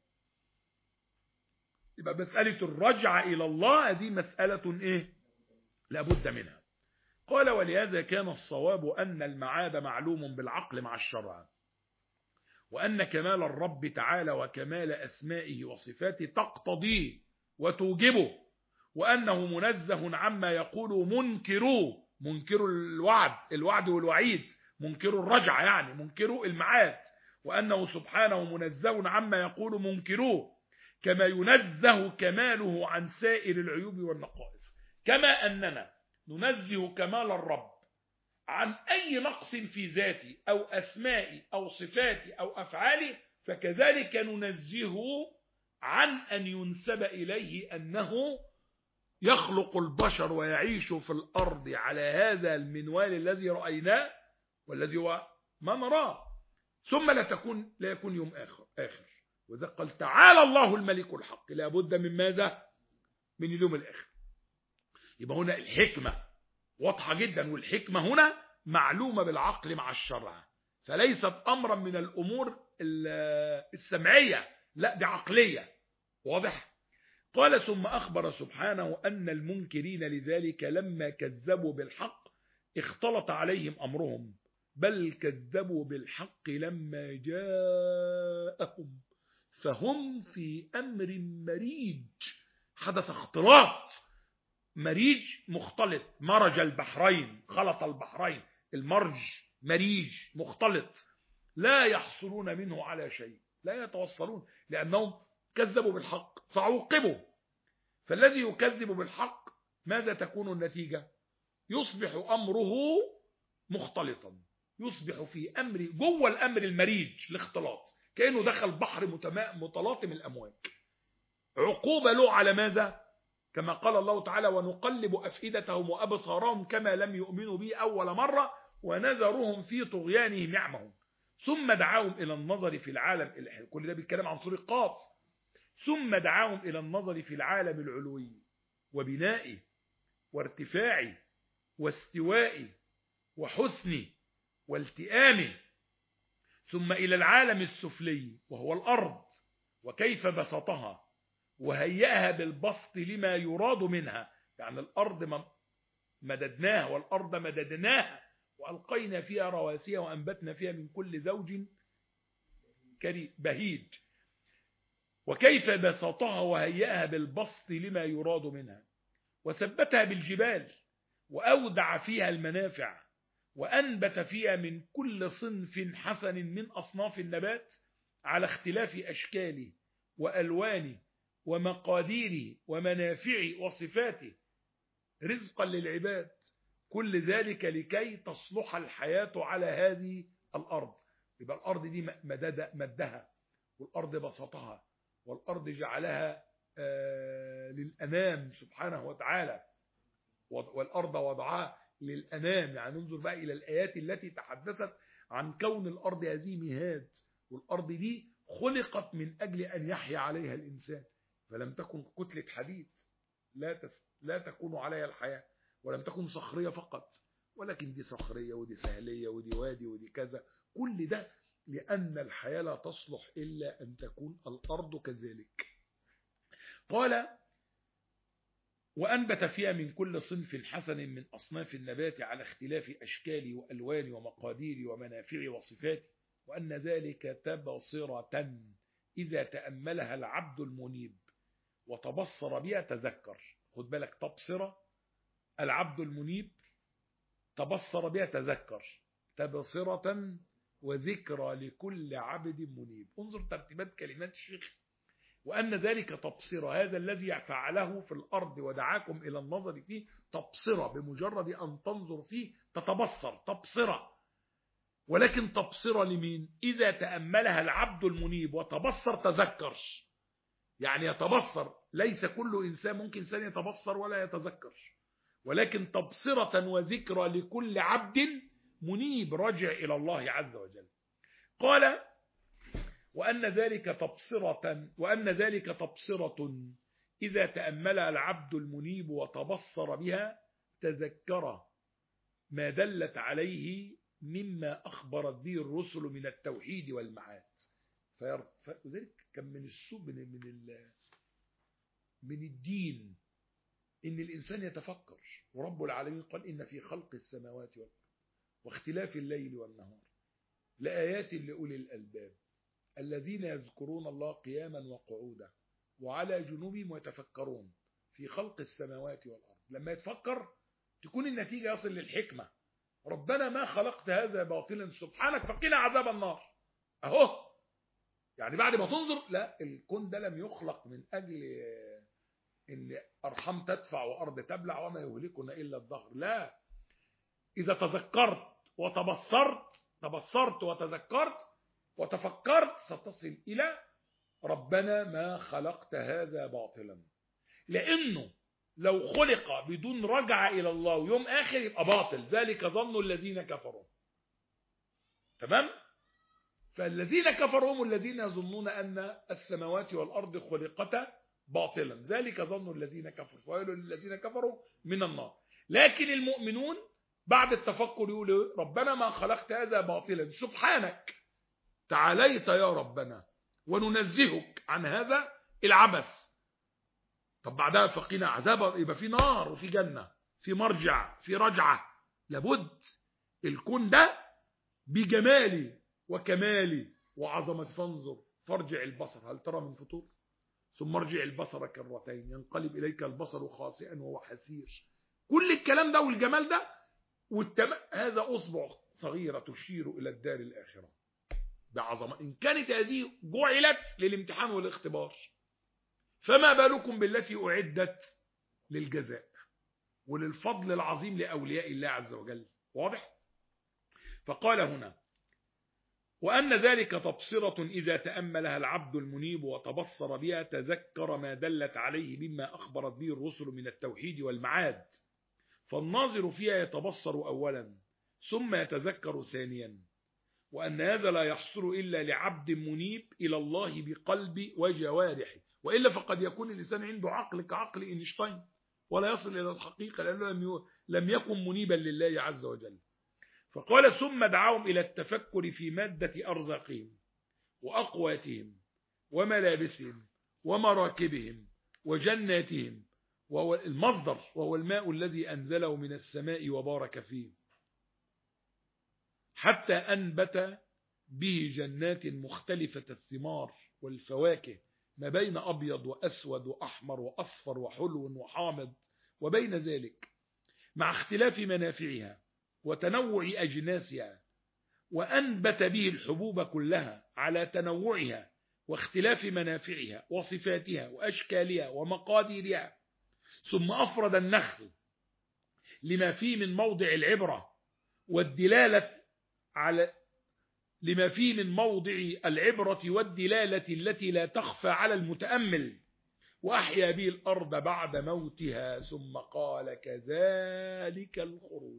يبقى مسألة الرجعة إلى الله هذه مسألة إيه؟ لابد منها. قال ولهذا كان الصواب أن المعاد معلوم بالعقل مع الشرع، وأن كمال الرب تعالى وكمال أسمائه وصفاته تقتضيه وتوجبه، وأنه منزه عما يقول منكروه، منكر الوعد الوعد والوعيد، منكر الرجعة يعني منكر المعاد، وأنه سبحانه منزه عما يقول منكروه، كما ينزه كماله عن سائر العيوب والنقائص. كما أننا ننزه كمال الرب عن أي نقص في ذاتي أو أسمائي أو صفاتي أو أفعالي، فكذلك ننزهه عن أن ينسب إليه أنه يخلق البشر ويعيش في الأرض على هذا المنوال الذي رأيناه والذي هو ما نراه، ثم لا تكون لا يكون يوم آخر آخر وإذا قال تعالى الله الملك الحق لا بد من ماذا؟ من اليوم الآخر. يبقى هنا الحكمة واضحة جدا، والحكمة هنا معلومة بالعقل مع الشرع، فليست أمرا من الأمور السمعية، لا دي عقلية. واضح؟ قال ثم أخبر سبحانه أن المنكرين لذلك لما كذبوا بالحق اختلط عليهم أمرهم، بل كذبوا بالحق لما جاءهم فهم في أمر مريج. حدث اختلاط، مريج مختلط، مرج البحرين، خلط البحرين، المرج مريج مختلط، لا يحصلون منه على شيء، لا يتوصلون، لأنهم كذبوا بالحق فعوقبوا. فالذي يكذب بالحق ماذا تكون النتيجة؟ يصبح أمره مختلطا، يصبح في أمر جوه الأمر المريج الاختلاط، كأنه دخل بحر متلاطم الأمواج. عقوبة له على ماذا؟ كما قال الله تعالى ونقلب أفئدتهم وأبصارهم كما لم يؤمنوا به أول مرة ونذرهم في طغيانهم يعمهون ثم دعاهم إلى النظر في العالم. كل ده بيتكلم عن سورة قاف. ثم دعاهم إلى النظر في العالم العلوي وبنائه وارتفاعه واستوائه وحسنه والتئامه، ثم إلى العالم السفلي وهو الأرض وكيف بسطها وهيئها بالبسط لما يراد منها، يعني الأرض مددناها والأرض مددناها وألقينا فيها رواسي وأنبتنا فيها من كل زوج بهيج، وكيف بسطها وهيئها بالبسط لما يراد منها، وثبتها بالجبال وأودع فيها المنافع وأنبت فيها من كل صنف حسن من أصناف النبات على اختلاف أشكاله وألوانه ومقاديره ومنافعه وصفاته رزقا للعباد. كل ذلك لكي تصلح الحياة على هذه الأرض. يبقى الأرض دي مدد مدها، والأرض بسطها، والأرض جعلها آه للأنام سبحانه وتعالى، والأرض وضعها للأنام. يعني ننظر بقى إلى الآيات التي تحدثت عن كون الأرض هذه مهاد، والأرض دي خلقت من أجل أن يحيا عليها الإنسان، فلم تكن كتلة حديد لا تس لا تكون عليها الحياة، ولم تكن صخرية فقط، ولكن دي صخرية ودي سهلية ودي وادي ودي كذا، كل ده لأن الحياة لا تصلح إلا أن تكون الأرض كذلك. قال وأنبت فيها من كل صنف حسن من أصناف النبات على اختلاف أشكاله وألوانه ومقاديره ومنافعه وصفاته، وأن ذلك تبصرة إذا تأملها العبد المنيب وتبصر بها تذكر. خد بالك، تبصرة العبد المنيب تبصر بها تذكر، تبصرة وذكرى لكل عبد منيب. انظر ترتيبات كلمات الشيخ. وأن ذلك تبصرة، هذا الذي فعله في الأرض ودعاكم إلى النظر فيه تبصرة، بمجرد أن تنظر فيه تتبصر، تبصرة. ولكن تبصرة لمين؟ إذا تأملها العبد المنيب وتبصر تذكر. يعني يتبصر، ليس كل إنسان ممكن إنسان يتبصر ولا يتذكر، ولكن تبصرة وذكرى لكل عبد منيب رجع إلى الله عز وجل. قال وأن ذلك تبصرة وأن ذلك تبصرة إذا تأملها العبد المنيب وتبصر بها تذكر ما دلت عليه مما أخبرت به الرسل من التوحيد والمعاد. فذلك كان من السوء من من من الدين إن الإنسان يتفكر. ورب العالمين قال إن في خلق السماوات والأرض واختلاف الليل والنهار لآيات لأولي الألباب الذين يذكرون الله قياما وقعودا وعلى جنوبهم ويتفكرون في خلق السماوات والأرض. لما يتفكر تكون النتيجة يصل للحكمة. ربنا ما خلقت هذا باطلا سبحانك فقنا عذاب النار. أهو يعني بعد ما تنظر، لا، الكون ده لم يخلق من أجل إن أرحام تدفع وأرض تبلع وما يهلكنا إلا الدهر. لا، إذا تذكرت وتبصرت تبصرت وتذكرت وتفكرت ستصل إلى ربنا ما خلقت هذا باطلا. لأنه لو خلق بدون رجعة إلى الله ويوم آخر يبقى باطل. ذلك ظن الذين كفروا. تمام؟ فالذين كفروا هم الذين يظنون أن السماوات والأرض خلقتا باطلا. ذلك ظن الذين كفروا ويل للذين كفروا من النار. لكن المؤمنون بعد التفكر يقولوا ربنا ما خلقت هذا باطلا سبحانك، تعاليت يا ربنا وننزهك عن هذا العبث. طب بعدها فقنا عذاب، يبقى في نار وفي جنة، في مرجع، في رجعة. لابد الكون ده بجمالي وكمالي وعظمة. فانظر فارجع البصر هل ترى من فطور ثم ارجع البصر كرتين ينقلب إليك البصر خاسئا وهو حسير. كل الكلام ده والجمال ده والتم... هذا أصبع صغيرة تشير إلى الدار الآخرة بعظمة. إن كانت هذه جعلت للامتحان والاختبار، فما بالكم بالتي أعدت للجزاء وللفضل العظيم لأولياء الله عز وجل. واضح؟ فقال هنا وأن ذلك تبصرة إذا تأملها العبد المنيب وتبصر بها تذكر ما دلت عليه مما أخبرت به الرسل من التوحيد والمعاد. فالناظر فيها يتبصر أولا ثم يتذكر ثانيا، وأن هذا لا يحصل إلا لعبد منيب إلى الله بقلب وجوارحه، وإلا فقد يكون الإنسان عنده عقل كعقل إينشتاين ولا يصل إلى الحقيقة لأنه لم يكن منيبا لله عز وجل. فقال ثم دعاهم إلى التفكر في مادة أرزاقهم وأقواتهم وملابسهم ومراكبهم وجناتهم، وهو المصدر وهو الماء الذي أنزله من السماء وبارك فيه، حتى أنبت به جنات مختلفة الثمار والفواكه ما بين أبيض وأسود وأحمر وأصفر وحلو وحامض وبين ذلك، مع اختلاف منافعها وتنوع أجناسها. وأنبت به الحبوب كلها على تنوعها واختلاف منافعها وصفاتها وأشكالها ومقاديرها. ثم أفرد النخل لما فيه من موضع العبرة والدلالة على لما فيه من موضع العبرة والدلالة التي لا تخفى على المتأمل. وأحيا به الأرض بعد موتها ثم قال كذلك الخروج.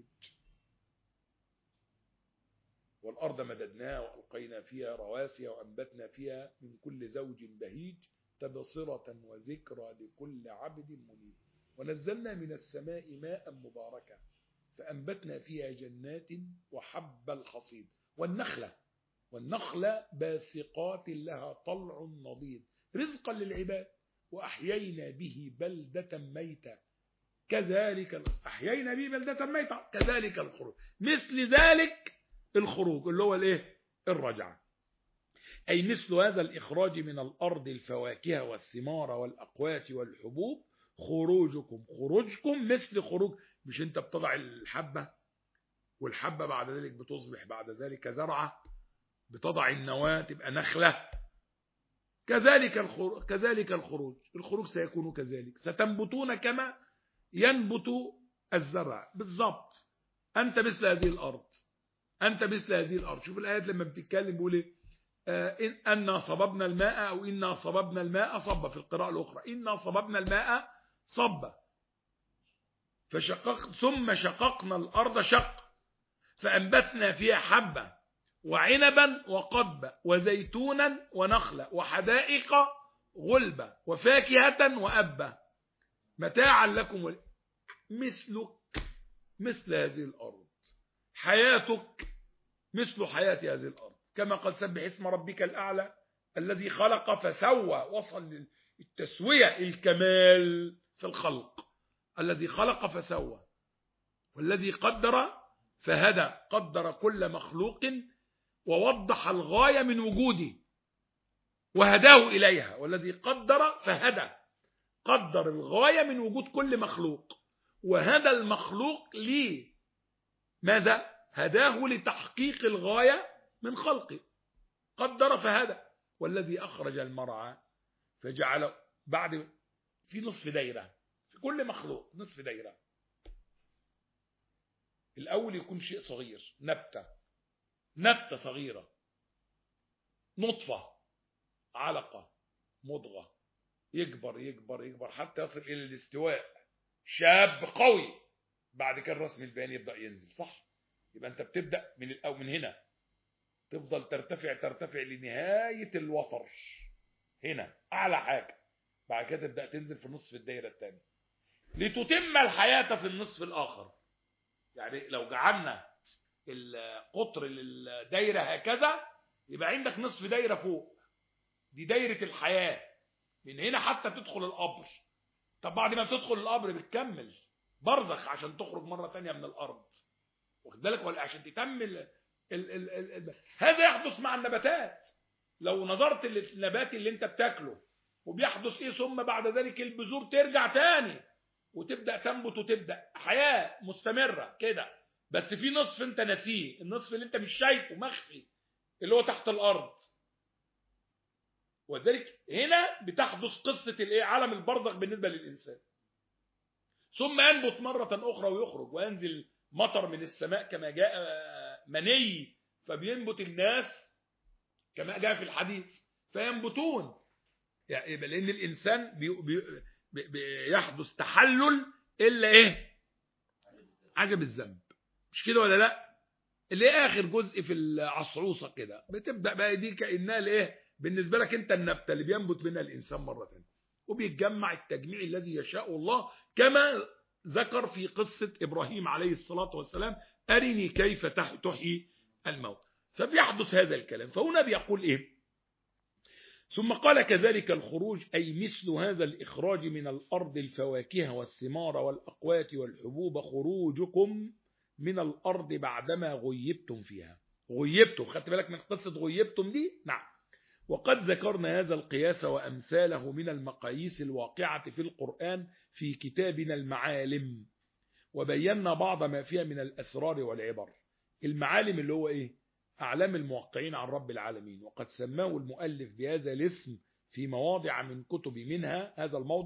والأرض مددناها وألقينا فيها رواسي وأنبتنا فيها من كل زوج بهيج تبصرة وذكرى لكل عبد منيب. ونزلنا من السماء ماء مباركا فأنبتنا فيها جنات وحب الحصيد والنخلة والنخلة باسقات لها طلع نضيد رزقا للعباد وأحيينا به بلدة ميتة كذلك أحيينا به بلدة ميتة كذلك الخروج. مثل ذلك الخروج اللي هو الايه؟ الرجعة. أي مثل هذا الإخراج من الأرض الفواكه والثمار والأقوات والحبوب خروجكم. خروجكم مثل خروج، مش انت بتضع الحبة والحبة بعد ذلك بتصبح بعد ذلك زرعة، بتضع النواة تبقى نخلة. كذلك الخروج كذلك الخروج الخروج سيكون كذلك، ستنبتون كما ينبت الزرع بالضبط. أنت مثل هذه الأرض أنت مثل هذه الأرض. شوف الآيات لما بتتكلم بيقول ايه؟ آه إن أنا صببنا الماء أو إنا صببنا الماء صبا. في القراءة الأخرى إنا صببنا الماء صبا فشقق ثم شققنا الأرض شق فأنبتنا فيها حبة وعنبا وقبا وزيتونا ونخلا وحدائق غلبا وفاكهة وأبا متاعا لكم. مثلك مثل هذه الأرض، حياتك مثل حياة هذه الأرض. كما قال سبح اسم ربك الأعلى الذي خلق فسوى. وصل للتسوية الكمال في الخلق. الذي خلق فسوى والذي قدر فهدى. قدر كل مخلوق ووضح الغاية من وجوده وهداه إليها. والذي قدر فهدى قدر الغاية من وجود كل مخلوق وهدى المخلوق ليه ماذا؟ هداه لتحقيق الغاية من خلقه. قدر فهدى. والذي أخرج المرعى فجعله بعد في نصف دايرة في كل مخلوق نصف دايرة. الأول يكون شيء صغير، نبتة نبتة صغيرة، نطفة، علقة، مضغة، يكبر يكبر يكبر حتى يصل إلى الاستواء، شاب قوي. بعد كده الرسم البياني يبدأ ينزل. صح؟ يبقى أنت بتبدأ من الأول من هنا تفضل ترتفع ترتفع لنهاية الوتر هنا أعلى حاجة. بعد كده تبدأ تنزل في نصف الدايرة الثانية لتتم الحياة في النصف الآخر. يعني لو جعلنا القطر للدايرة هكذا يبقى عندك نصف دايرة فوق، دي دايرة الحياة. من هنا حتى تدخل القبر. طب بعد ما تدخل القبر بتكمل برزخ عشان تخرج مرة تانية من الأرض. واخد بالك؟ ولا عشان تتم ال ال ال ال ال هذا يحدث مع النباتات. لو نظرت للنبات اللي انت بتاكله وبيحدث ايه ثم بعد ذلك البذور ترجع تاني وتبدأ تنبت وتبدأ حياة مستمرة كده. بس في نصف انت ناسيه، النصف اللي انت مش شايفه مخفي اللي هو تحت الأرض. وذلك هنا بتحدث قصة الايه؟ عالم البرزخ بالنسبة للإنسان. ثم ينبت مرة أخرى ويخرج وينزل مطر من السماء كما جاء مني فبينبت الناس كما جاء في الحديث فينبتون. يعني لأن الإنسان بي بي بيحدث تحلل إلا إيه؟ عجب الذنب. مش كده ولا لا؟ اللي آخر جزء في العصعوصة كده بتبدأ بقى دي كأنها الإيه؟ بالنسبة لك أنت النبتة اللي بينبت منها الإنسان مرة ثانية وبيتجمع التجميع الذي يشاء الله كما ذكر في قصة إبراهيم عليه الصلاة والسلام أرني كيف تحيي الموت. فبيحدث هذا الكلام. فهنا بيقول إيه؟ ثم قال كذلك الخروج أي مثل هذا الإخراج من الأرض الفواكه والثمار والأقوات والحبوب خروجكم من الأرض بعدما غيبتم فيها. غيبتم، خدت بالك من قصة غيبتم دي؟ نعم. وقد ذكرنا هذا القياس وأمثاله من المقاييس الواقعة في القرآن في كتابنا المعالم وبينا بعض ما فيها من الأسرار والعبر. المعالم اللي هو إيه؟ أعلام الموقعين عن رب العالمين. وقد سماه المؤلف بهذا الاسم في مواضع من كتب، منها هذا الموضع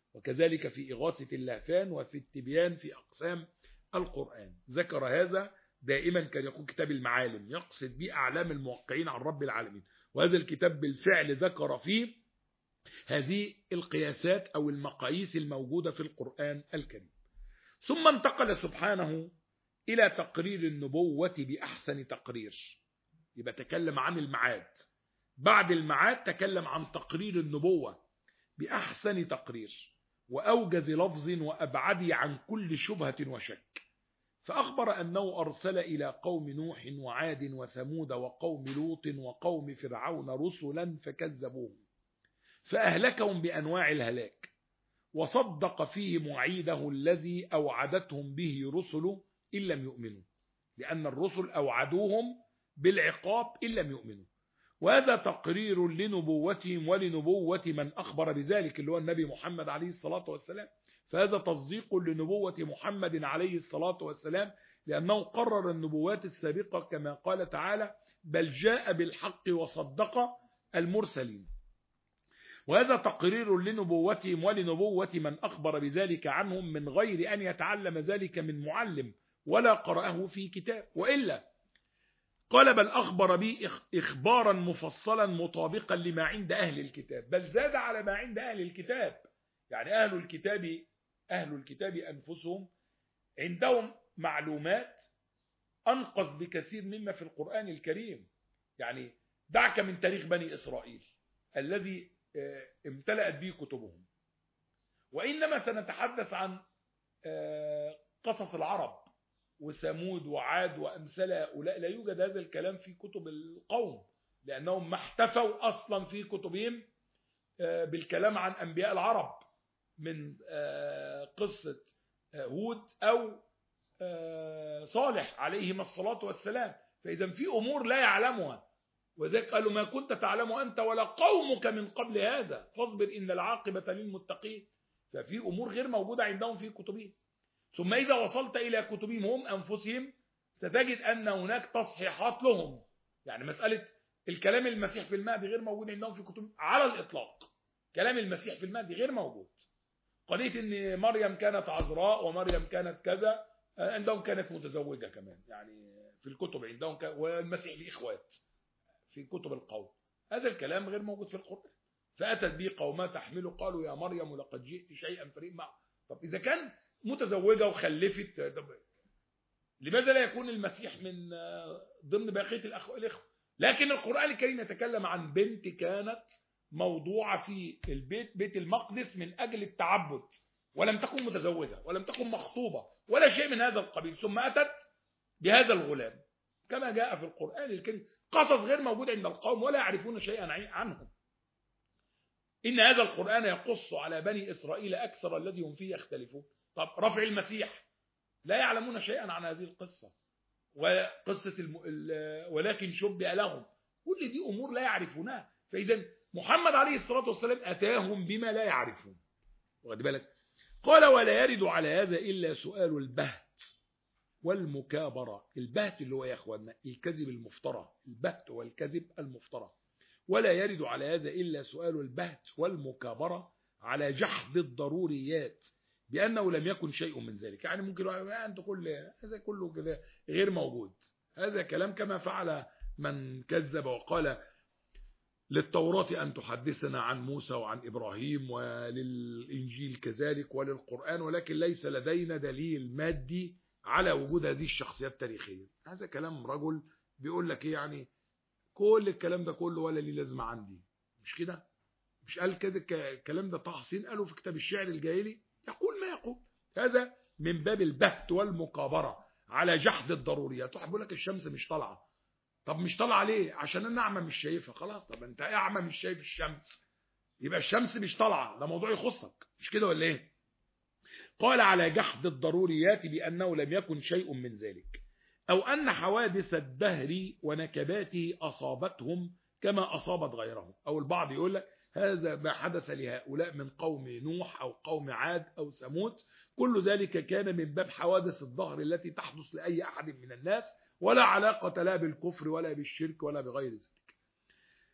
وكذلك في إغاثة اللهفان وفي التبيان في أقسام القرآن. ذكر هذا دائما، كان يقول كتاب المعالم يقصد به أعلام الموقعين عن رب العالمين، وهذا الكتاب بالفعل ذكر فيه هذه القياسات أو المقاييس الموجودة في القرآن الكريم. ثم انتقل سبحانه إلى تقرير النبوة بأحسن تقرير، يبقى تكلم عن المعاد، بعد المعاد تكلم عن تقرير النبوة بأحسن تقرير وأوجز لفظ وأبعد عن كل شبهة وشك. فأخبر أنه أرسل إلى قوم نوح وعاد وثمود وقوم لوط وقوم فرعون رسلا فكذبوهم فأهلكهم بأنواع الهلاك، وصدق فيهم وعيده الذي أوعدتهم به رسله إن لم يؤمنوا، لأن الرسل أوعدوهم بالعقاب إن لم يؤمنوا. وهذا تقرير لنبوتهم ولنبوة من أخبر بذلك اللي هو النبي محمد عليه الصلاة والسلام. فهذا تصديق لنبوة محمد عليه الصلاة والسلام، لأنه قرر النبوات السابقة كما قال تعالى: بل جاء بالحق وصدق المرسلين. وهذا تقرير لنبوتهم ولنبوة من أخبر بذلك عنهم من غير أن يتعلم ذلك من معلم ولا قرأه في كتاب، وإلا قال بل أخبر به إخبارا مفصلا مطابقا لما عند أهل الكتاب، بل زاد على ما عند أهل الكتاب. يعني أهل الكتاب أهل الكتاب أنفسهم عندهم معلومات أنقص بكثير مما في القرآن الكريم. يعني دعك من تاريخ بني إسرائيل الذي امتلأت به كتبهم، وإنما سنتحدث عن قصص العرب وثمود وعاد وأمثال هؤلاء. لا يوجد هذا الكلام في كتب القوم، لأنهم ما احتفوا أصلا في كتبهم بالكلام عن أنبياء العرب من قصة هود أو صالح عليهما الصلاة والسلام. فإذا في أمور لا يعلمها، وذلك قالوا ما كنت تعلم أنت ولا قومك من قبل هذا فاصبر إن العاقبة للمتقين. ففي أمور غير موجودة عندهم في كتبهم. ثم إذا وصلت إلى كتبهم هم أنفسهم ستجد أن هناك تصحيحات لهم. يعني مسألة الكلام المسيح في المهدي غير موجود عندهم في كتبهم على الإطلاق. كلام المسيح في المهدي غير موجود. قضية أن مريم كانت عذراء ومريم كانت كذا، عندهم كانت متزوجة كمان، يعني في الكتب عندهم ك... والمسيح ليه إخوات في كتب القوم. هذا الكلام غير موجود في القرآن. فأتت به قوما تحمله قالوا يا مريم لقد جئت شيئا فريا. طب إذا كان متزوجة وخلفت، لماذا لا يكون المسيح من ضمن بقية الإخوة؟ لكن القرآن الكريم يتكلم عن بنت كانت موضوعة في البيت بيت المقدس من أجل التعبد، ولم تكن متزوجة ولم تكن مخطوبة ولا شيء من هذا القبيل، ثم أتت بهذا الغلام كما جاء في القرآن الكريم. قصص غير موجود عند القوم ولا يعرفون شيئا عنهم. إن هذا القرآن يقص على بني إسرائيل أكثر الذي هم فيه يختلفون. طب رفع المسيح لا يعلمون شيئا عن هذه القصة وقصة الم... ولكن شبه لهم. كل دي أمور لا يعرفونها. فإذا محمد عليه الصلاة والسلام أتاهم بما لا يعرفون. واخد بالك؟ قال ولا يرد على هذا إلا سؤال البهت والمكابرة. البهت اللي هو يا أخوانا الكذب المفترى، البهت والكذب المفترى. ولا يرد على هذا إلا سؤال البهت والمكابرة على جحد الضروريات بأنه لم يكن شيء من ذلك. يعني ممكن أنت كل هذا كله كده غير موجود. هذا كلام كما فعل من كذب وقال للتوراة أن تحدثنا عن موسى وعن إبراهيم وللإنجيل كذلك وللقرآن، ولكن ليس لدينا دليل مادي على وجود هذه الشخصيات التاريخية. هذا كلام رجل بيقول لك إيه يعني كل الكلام ده كله ولا ليه لازمة عندي. مش كده؟ مش قال كده الكلام ده طه حسين قاله في كتاب الشعر الجاهلي؟ يقول ما يقول. هذا من باب البهت والمكابرة على جحد الضروريات. واحد بيقول لك الشمس مش طالعة. طب مش طالعة ليه؟ عشان انا اعمى مش شايفها. خلاص، طب انت اعمى مش شايف الشمس يبقى الشمس مش طالعة، ده موضوع يخصك. مش كده ولا ايه؟ قال على جحد الضروريات بأنه لم يكن شيء من ذلك، أو أن حوادث الدهر ونكباته أصابتهم كما أصابت غيرهم. أو البعض يقول لك هذا ما حدث لهؤلاء من قوم نوح أو قوم عاد أو ثمود، كل ذلك كان من باب حوادث الدهر التي تحدث لأي أحد من الناس، ولا علاقة لا بالكفر ولا بالشرك ولا بغير ذلك.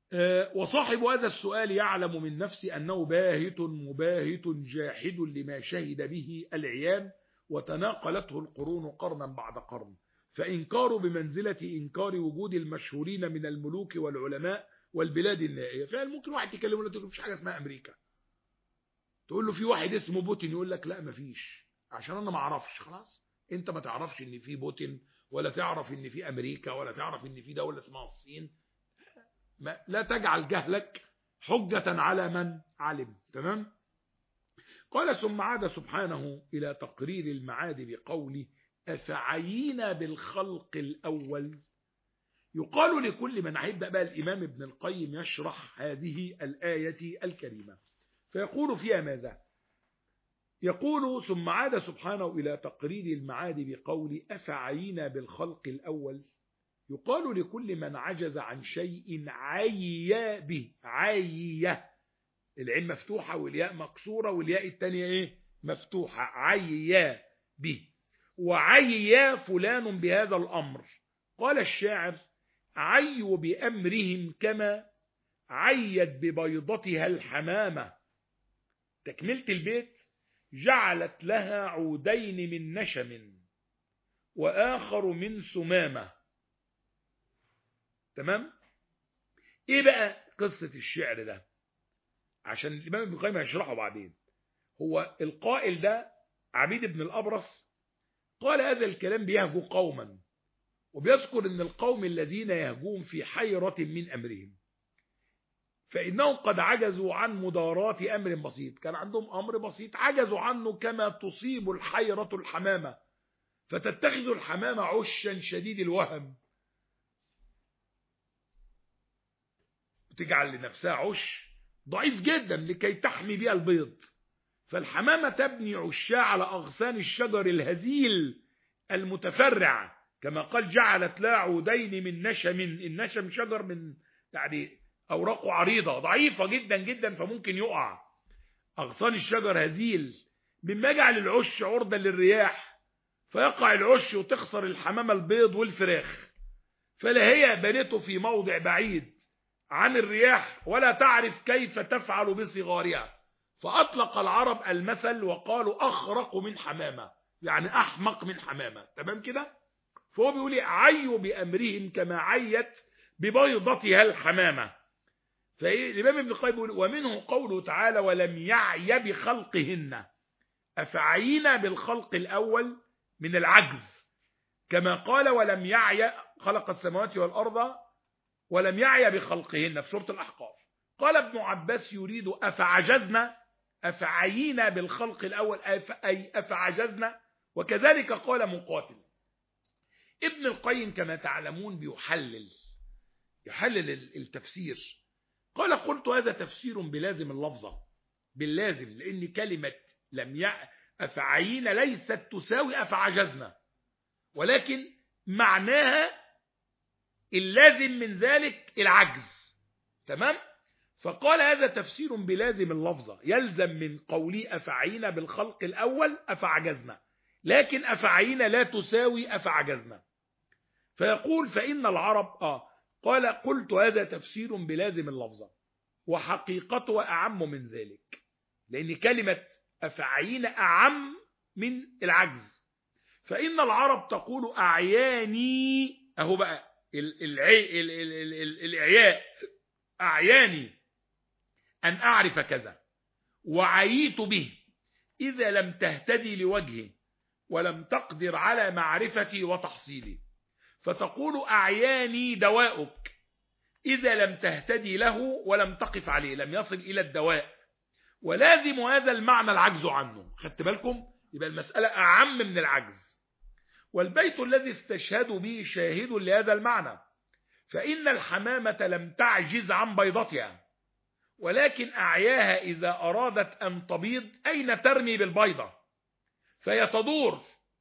وصاحب هذا السؤال يعلم من نفسه أنه باهت مباهت جاحد لما شهد به العيان وتناقلته القرون قرنا بعد قرن، فإنكار بمنزلة إنكار وجود المشهورين من الملوك والعلماء والبلاد النائية. فعلا ممكن واحد يكلمه يقول له مفيش حاجة اسمها أمريكا، تقول له في واحد اسمه بوتين، يقول لك لا مفيش، عشان أنا ما أعرفش. خلاص أنت ما تعرفش إن في بوتين، ولا تعرف إن في أمريكا، ولا تعرف إن في دولة اسمها الصين. ما لا تجعل جهلك حجة على من علم. تمام. قال ثم عاد سبحانه إلى تقرير المعاد بقوله أفعينا بالخلق الأول. يقال لكل من هيبدأ بقى الإمام ابن القيم يشرح هذه الآية الكريمة فيقول فيها ماذا؟ يقول ثم عاد سبحانه إلى تقرير المعاد بقول أفعينا بالخلق الأول. يقال لكل من عجز عن شيء عي به. عي، العين مفتوحة والياء مكسورة والياء الثانية ايه مفتوحة. عي به. وعي فلان بهذا الأمر. قال الشاعر عيوا بأمرهم كما عيت ببيضتها الحمامة. تكملة البيت جعلت لها عودين من نشم وآخر من سمامة. تمام. ايه بقى قصة الشعر ده عشان الإمام ابن القيم هيشرحه بعدين؟ هو القائل ده عبيد بن الأبرص قال هذا الكلام بيهجو قوما، وبيذكر ان القوم الذين يهجون في حيرة من أمرهم، فإنهم قد عجزوا عن مداراة أمر بسيط. كان عندهم أمر بسيط عجزوا عنه، كما تصيب الحيرة الحمامة فتتخذ الحمامة عشا شديد الوهم، تجعل لنفسها عش ضعيف جدا لكي تحمي بها البيض. فالحمامة تبني عشها على أغصان الشجر الهزيل المتفرع، كما قال جعلت لا عودين من نشم. النشم شجر من يعني أوراقه عريضة ضعيفة جدا جدا فممكن يقع. أغصان الشجر هزيل، مما يجعل العش عرضة للرياح فيقع العش وتخسر الحمامة البيض والفراخ. فلا هي بنته في موضع بعيد عن الرياح ولا تعرف كيف تفعل بصغارها، فأطلق العرب المثل وقالوا أخرق من حمامة، يعني أحمق من حمامة. تمام كده. فهو بيقول عيوا بأمرهم كما عيت ببيضتها الحمامة. فالإمام ابن القيم بيقول ومنه قوله تعالى ولم يعي بخلقهن. أفعينا بالخلق الأول من العجز، كما قال ولم يعي خلق السماوات والأرض ولم يعي بخلقهن في سورة الأحقاف. قال ابن عباس يريد أفعجزنا، أفعينا بالخلق الأول أي أفعجزنا. وكذلك قال مقاتل. ابن القيم كما تعلمون بيحلل يحلل التفسير. قال قلت هذا تفسير بلازم اللفظة، باللازم، لأن كلمة لم يعي أفعينا ليست تساوي أفعجزنا، ولكن معناها اللازم من ذلك العجز. تمام. فقال هذا تفسير بلازم اللفظة، يلزم من قولي أفعينا بالخلق الأول أفعجزنا، لكن أفعينا لا تساوي أفعجزنا. فيقول فإن العرب آه قال قلت هذا تفسير بلازم اللفظة وحقيقته أعم من ذلك، لأن كلمة أفعينا أعم من العجز. فإن العرب تقول أعياني، أهو بقى العي... الإعياء أعياني أن أعرف كذا وعييت به إذا لم تهتدي لوجهه ولم تقدر على معرفتي وتحصيلي. فتقول أعياني دواؤك إذا لم تهتدي له ولم تقف عليه، لم يصل إلى الدواء. ولازم هذا المعنى العجز عنه. خدت بالكم؟ يبقى المسألة أعم من العجز. والبيت الذي استشهدوا به شاهد لهذا المعنى. فإن الحمامة لم تعجز عن بيضتها، ولكن أعياها إذا أرادت أن تبيض أين ترمي بالبيضة، فهي تدور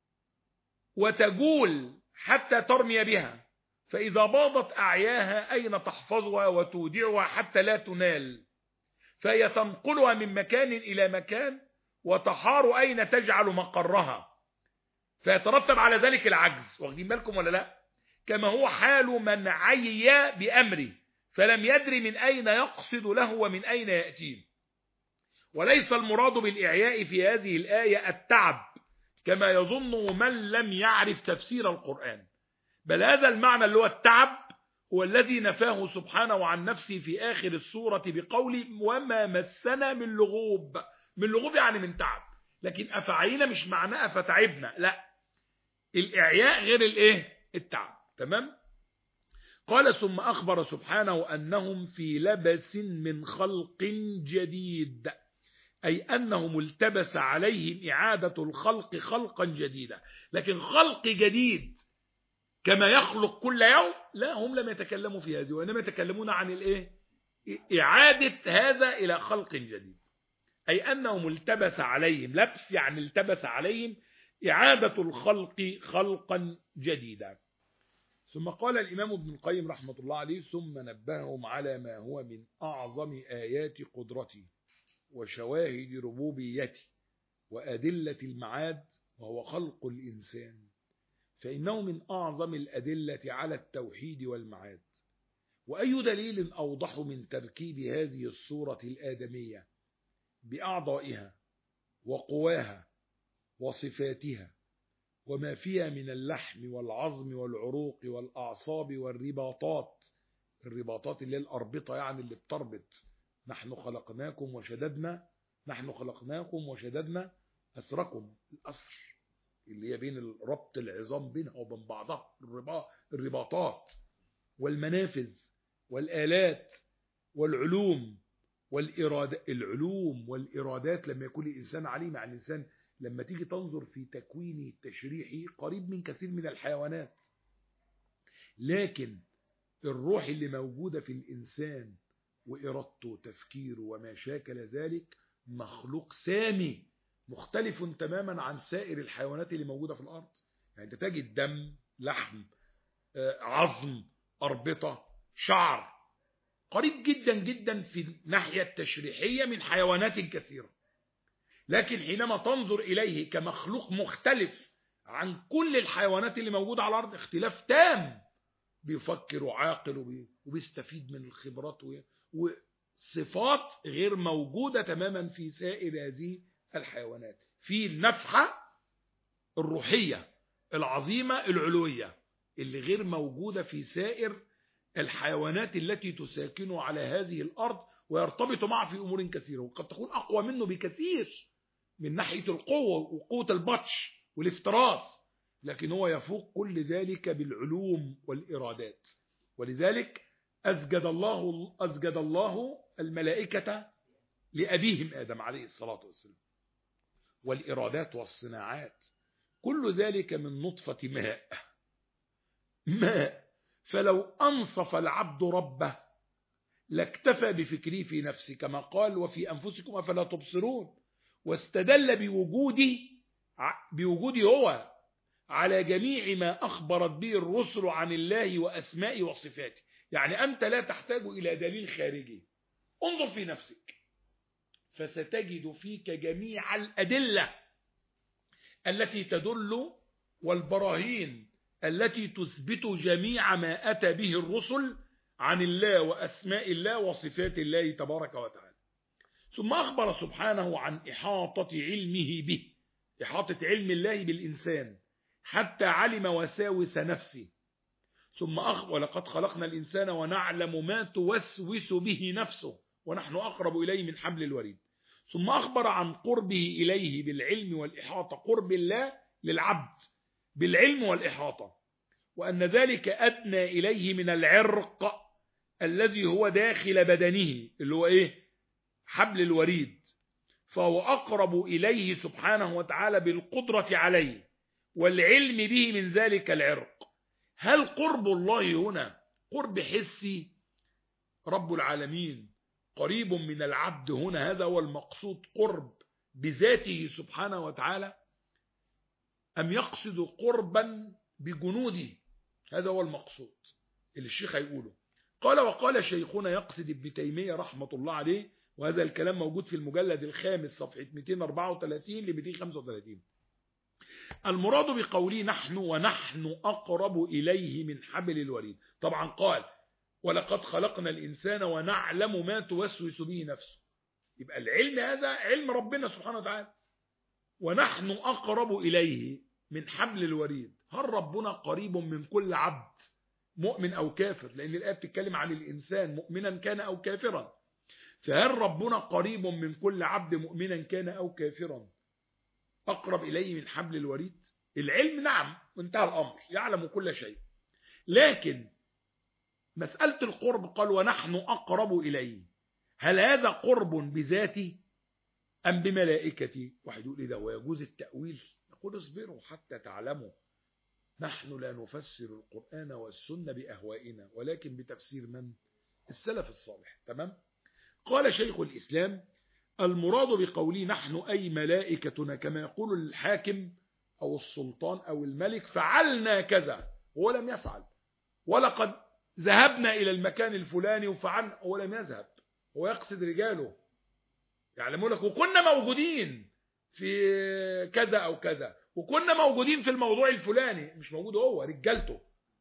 وتجول حتى ترمي بها، فإذا باضت أعياها أين تحفظها وتودعها حتى لا تنال، فهي تنقلها من مكان إلى مكان وتحار أين تجعل مقرها، فيترتب على ذلك العجز. واخدين بالكم ولا لا؟ كما هو حال من عي بأمري، فلم يدر من أين يقصد له ومن أين يأتيه. وليس المراد بالإعياء في هذه الآية التعب كما يظن من لم يعرف تفسير القرآن، بل هذا المعنى اللي هو التعب هو الذي نفاه سبحانه عن نفسه في آخر السورة بقول وما مسنا من لغوب. من لغوب يعني من تعب، لكن أفعينا مش معناه أفتعبنا، لا، الإعياء غير الإيه؟ التعب. تمام. قال ثم أخبر سبحانه أنهم في لبس من خلق جديد، أي أنه التبس عليهم إعادة الخلق خلقا جديدا. لكن خلق جديد كما يخلق كل يوم، لا، هم لم يتكلموا في هذه، وإنما يتكلمون عن الإيه؟ إعادة هذا إلى خلق جديد، أي أنه التبس عليهم، لبس يعني التبس عليهم إعادة الخلق خلقا جديدا. ثم قال الإمام ابن القيم رحمة الله عليه ثم نبههم على ما هو من أعظم آيات قدرته وشواهد ربوبيته وأدلة المعاد، وهو خلق الإنسان، فإنه من أعظم الأدلة على التوحيد والمعاد. وأي دليل أوضح من تركيب هذه الصورة الآدمية بأعضائها وقواها وصفاتها وما فيها من اللحم والعظم والعروق والأعصاب والرباطات، الرباطات اللي هي الأربطة يعني اللي بتربط، نحن خلقناكم وشددنا نحن خلقناكم وشددنا أسركم، الأسر اللي هي بين ربط العظام بينها وبين بعضها، الرباطات والمنافذ والآلات والعلوم والإرادات. العلوم والإرادات لما يكون الإنسان عليم، يعني الإنسان لما تيجي تنظر في تكوينه التشريحي قريب من كثير من الحيوانات، لكن الروح اللي موجودة في الإنسان وإرادته وتفكيره وما شاكل ذلك مخلوق سامي مختلف تماما عن سائر الحيوانات اللي موجودة في الأرض. يعني أنت تجد دم، لحم، عظم، أربطة، شعر، قريب جدا جدا في الناحية التشريحية من حيوانات كثيرة، لكن حينما تنظر إليه كمخلوق مختلف عن كل الحيوانات اللي موجودة على الأرض اختلاف تام، بيفكر وعاقل وبيستفيد من الخبرات وصفات غير موجودة تماما في سائر هذه الحيوانات، في النفحة الروحية العظيمة العلوية اللي غير موجودة في سائر الحيوانات التي تساكن على هذه الأرض ويرتبط معه في أمور كثيرة، وقد تكون أقوى منه بكثير من ناحية القوة وقوة البطش والافتراس، لكن هو يفوق كل ذلك بالعلوم والإرادات. ولذلك أسجد الله أسجد الله الملائكة لأبيهم آدم عليه الصلاة والسلام، والإرادات والصناعات كل ذلك من نطفة ماء ماء فلو أنصف العبد ربه لاكتفى بفكره في نفسه، كما قال وفي أنفسكم أفلا تبصرون، واستدل بوجوده بوجوده هو على جميع ما أخبرت به الرسل عن الله وأسمائه وصفاته. يعني أنت لا تحتاج إلى دليل خارجي، انظر في نفسك فستجد فيك جميع الأدلة التي تدل والبراهين التي تثبت جميع ما أتى به الرسل عن الله وأسماء الله وصفات الله تبارك وتعالى. ثم أخبر سبحانه عن إحاطة علمه به، إحاطة علم الله بالإنسان حتى علم وساوس نفسه. ثم أخبر ولقد خلقنا الإنسان ونعلم ما توسوس به نفسه ونحن أقرب إليه من حبل الوريد. ثم أخبر عن قربه إليه بالعلم والإحاطة، قرب الله للعبد بالعلم والإحاطة، وأن ذلك أدنى إليه من العرق الذي هو داخل بدنه اللي هو إيه؟ حبل الوريد، فهو أقرب إليه سبحانه وتعالى بالقدرة عليه والعلم به من ذلك العرق. هل قرب الله هنا قرب حسي؟ رب العالمين قريب من العبد هنا، هذا هو المقصود، قرب بذاته سبحانه وتعالى، أم يقصد قربا بجنوده؟ هذا هو المقصود اللي الشيخ هيقوله. قال وقال شيخنا يقصد ابن تيمية رحمة الله عليه، وهذا الكلام موجود في المجلد الخامس صفحة مئتين وأربعة وثلاثين ل مئتين وخمسة وثلاثين. المراد بقوله نحن ونحن أقرب إليه من حبل الوريد، طبعا قال ولقد خلقنا الإنسان ونعلم ما توسوس به نفسه. يبقى العلم هذا علم ربنا سبحانه وتعالى. ونحن أقرب إليه من حبل الوريد. هل ربنا قريب من كل عبد مؤمن أو كافر؟ لأن الآية بتتكلم عن الإنسان مؤمنا كان أو كافرا. فهل ربنا قريب من كل عبد مؤمنا كان أو كافرا أقرب إليه من حبل الوريد؟ العلم نعم، وانتهى الأمر، يعلم كل شيء. لكن مسألة القرب قال ونحن أقرب إليه، هل هذا قرب بذاته أم بملائكته؟ واحد يقول إذا ويجوز التأويل، نقول اصبروا حتى تعلموا نحن لا نفسر القرآن والسنة بأهوائنا، ولكن بتفسير من؟ السلف الصالح. تمام؟ قال شيخ الإسلام المراد بقوله نحن أي ملائكتنا، كما يقول الحاكم أو السلطان أو الملك فعلنا كذا ولم يفعل، ولقد ذهبنا إلى المكان الفلاني وفعلنا ولم يذهب، هو يقصد رجاله يعلمون لك وكنا موجودين في كذا أو كذا، وكنا موجودين في الموضوع الفلاني، مش موجود هو، رجالته.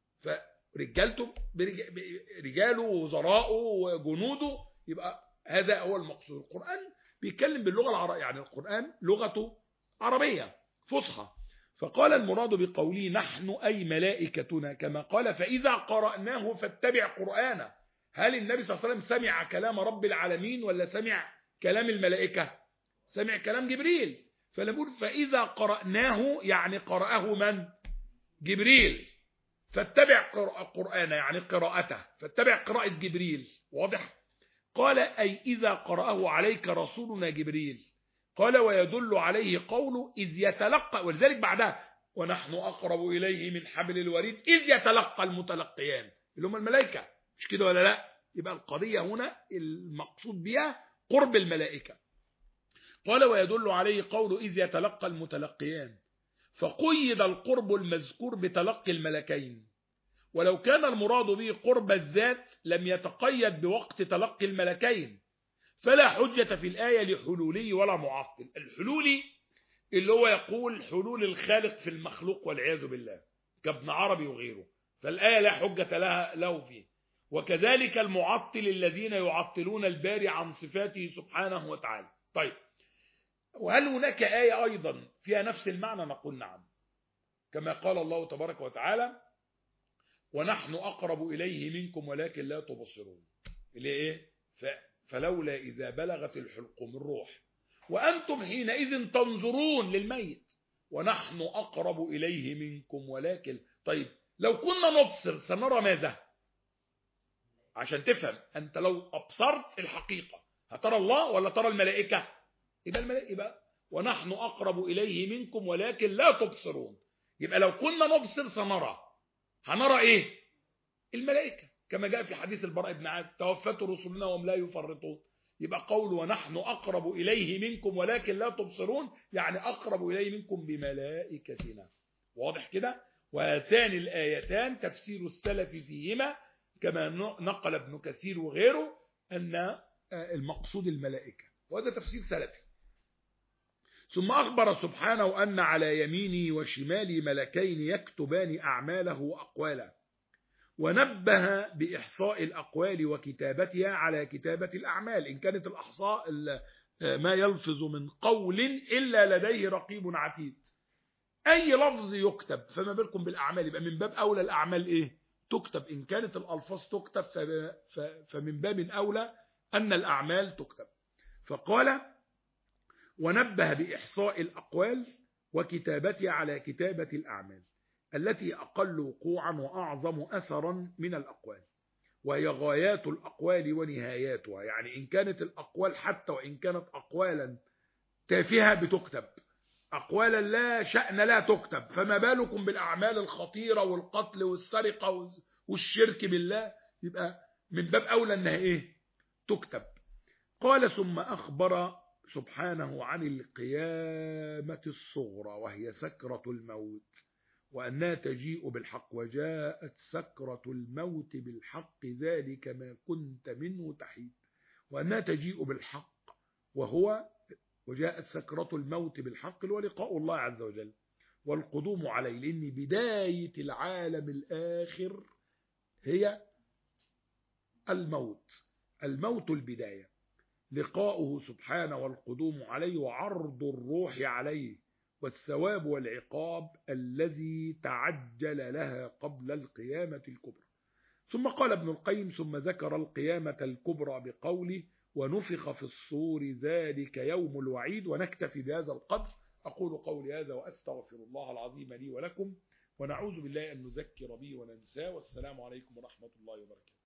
فرجالته رجاله وزراءه وجنوده، يبقى هذا هو المقصود. القرآن بيتكلم باللغة العربية، يعني القرآن لغته عربية فصحى. فقال المراد بقوله نحن أي ملائكتنا، كما قال فإذا قرأناه فاتبع قرآنه. هل النبي صلى الله عليه وسلم سمع كلام رب العالمين ولا سمع كلام الملائكة؟ سمع كلام جبريل. فنقول فإذا قرأناه يعني قرأه من؟ جبريل. فاتبع قرآنه يعني قراءته، فاتبع قراءة جبريل. واضح؟ قال أي إذا قرأه عليك رسولنا جبريل. قال ويدل عليه قوله إذ يتلقى، ولذلك بعدها ونحن أقرب إليه من حبل الوريد إذ يتلقى المتلقيان اللي هم الملائكة، مش كده ولا لا؟ يبقى القضية هنا المقصود بها قرب الملائكة. قال ويدل عليه قوله إذ يتلقى المتلقيان، فقيد القرب المذكور بتلقي الملكين، ولو كان المراد به قرب الذات لم يتقيد بوقت تلقي الملكين، فلا حجة في الآية لحلولي ولا معطل. الحلولي اللي هو يقول حلول الخالق في المخلوق والعياذ بالله كابن عربي وغيره، فالآية لا حجة لها له فيه. وكذلك المعطل الذين يعطلون الباري عن صفاته سبحانه وتعالى. طيب، وهل هناك آية أيضا فيها نفس المعنى؟ نقول نعم، كما قال الله تبارك وتعالى ونحن أقرب إليه منكم ولكن لا تبصرون، اللي إيه؟ فلولا إذا بلغت الحلقوم الروح وأنتم حينئذ تنظرون للميت ونحن أقرب إليه منكم ولكن. طيب لو كنا نبصر سنرى ماذا؟ عشان تفهم أنت، لو أبصرت الحقيقة هترى الله ولا ترى الملائكة؟ يبقى الملائكة، يبقى ونحن أقرب إليه منكم ولكن لا تبصرون. يبقى لو كنا نبصر سنرى، هنرى إيه؟ الملائكة، كما جاء في حديث البراء بن عازب توفت رسلنا وهم لا يفرطون. يبقى قول ونحن أقرب إليه منكم ولكن لا تبصرون يعني أقرب إليه منكم بملائكتنا. واضح كده؟ وهاتان الآيتان تفسير السلف فيهما كما نقل ابن كثير وغيره أن المقصود الملائكة، وهذا تفسير سلفي. ثم أخبر سبحانه أن على يمينه وشماله ملكين يكتبان أعماله وأقواله، ونبه بإحصاء الأقوال وكتابتها على كتابة الأعمال، إن كانت الأحصاء ما يلفظ من قول إلا لديه رقيب عتيد. أي لفظ يكتب، فما بالكم بالأعمال؟ يبقى من باب أولى الأعمال إيه؟ تكتب. إن كانت الألفاظ تكتب فمن باب أولى أن الأعمال تكتب. فقال ونبه بإحصاء الأقوال وكتابتها على كتابة الأعمال التي أقل وقوعا وأعظم أثرا من الأقوال، وهي غايات الأقوال ونهاياتها. يعني إن كانت الأقوال حتى وإن كانت أقوالا تافهة بتكتب، أقوالا لا شأن لا تكتب، فما بالكم بالأعمال الخطيرة والقتل والسرقة والشرك بالله؟ يبقى من باب أولى أنها إيه؟ تكتب. قال ثم أخبر سبحانه عن القيامة الصغرى وهي سكرة الموت، وأنها تجيء بالحق، وجاءت سكرة الموت بالحق ذلك ما كنت منه تحيد. وأنها تجيء بالحق وهو وجاءت سكرة الموت بالحق ولقاء الله عز وجل والقدوم عليه، لأن بداية العالم الآخر هي الموت. الموت البداية، لقاؤه سبحانه والقدوم عليه وعرض الروح عليه، والثواب والعقاب الذي تعجل لها قبل القيامة الكبرى. ثم قال ابن القيم: ثم ذكر القيامة الكبرى بقوله: ونفخ في الصور ذلك يوم الوعيد. ونكتفي بهذا القدر. أقول قولي هذا وأستغفر الله العظيم لي ولكم، ونعوذ بالله أن نذكر به وننساه. والسلام عليكم ورحمة الله وبركاته.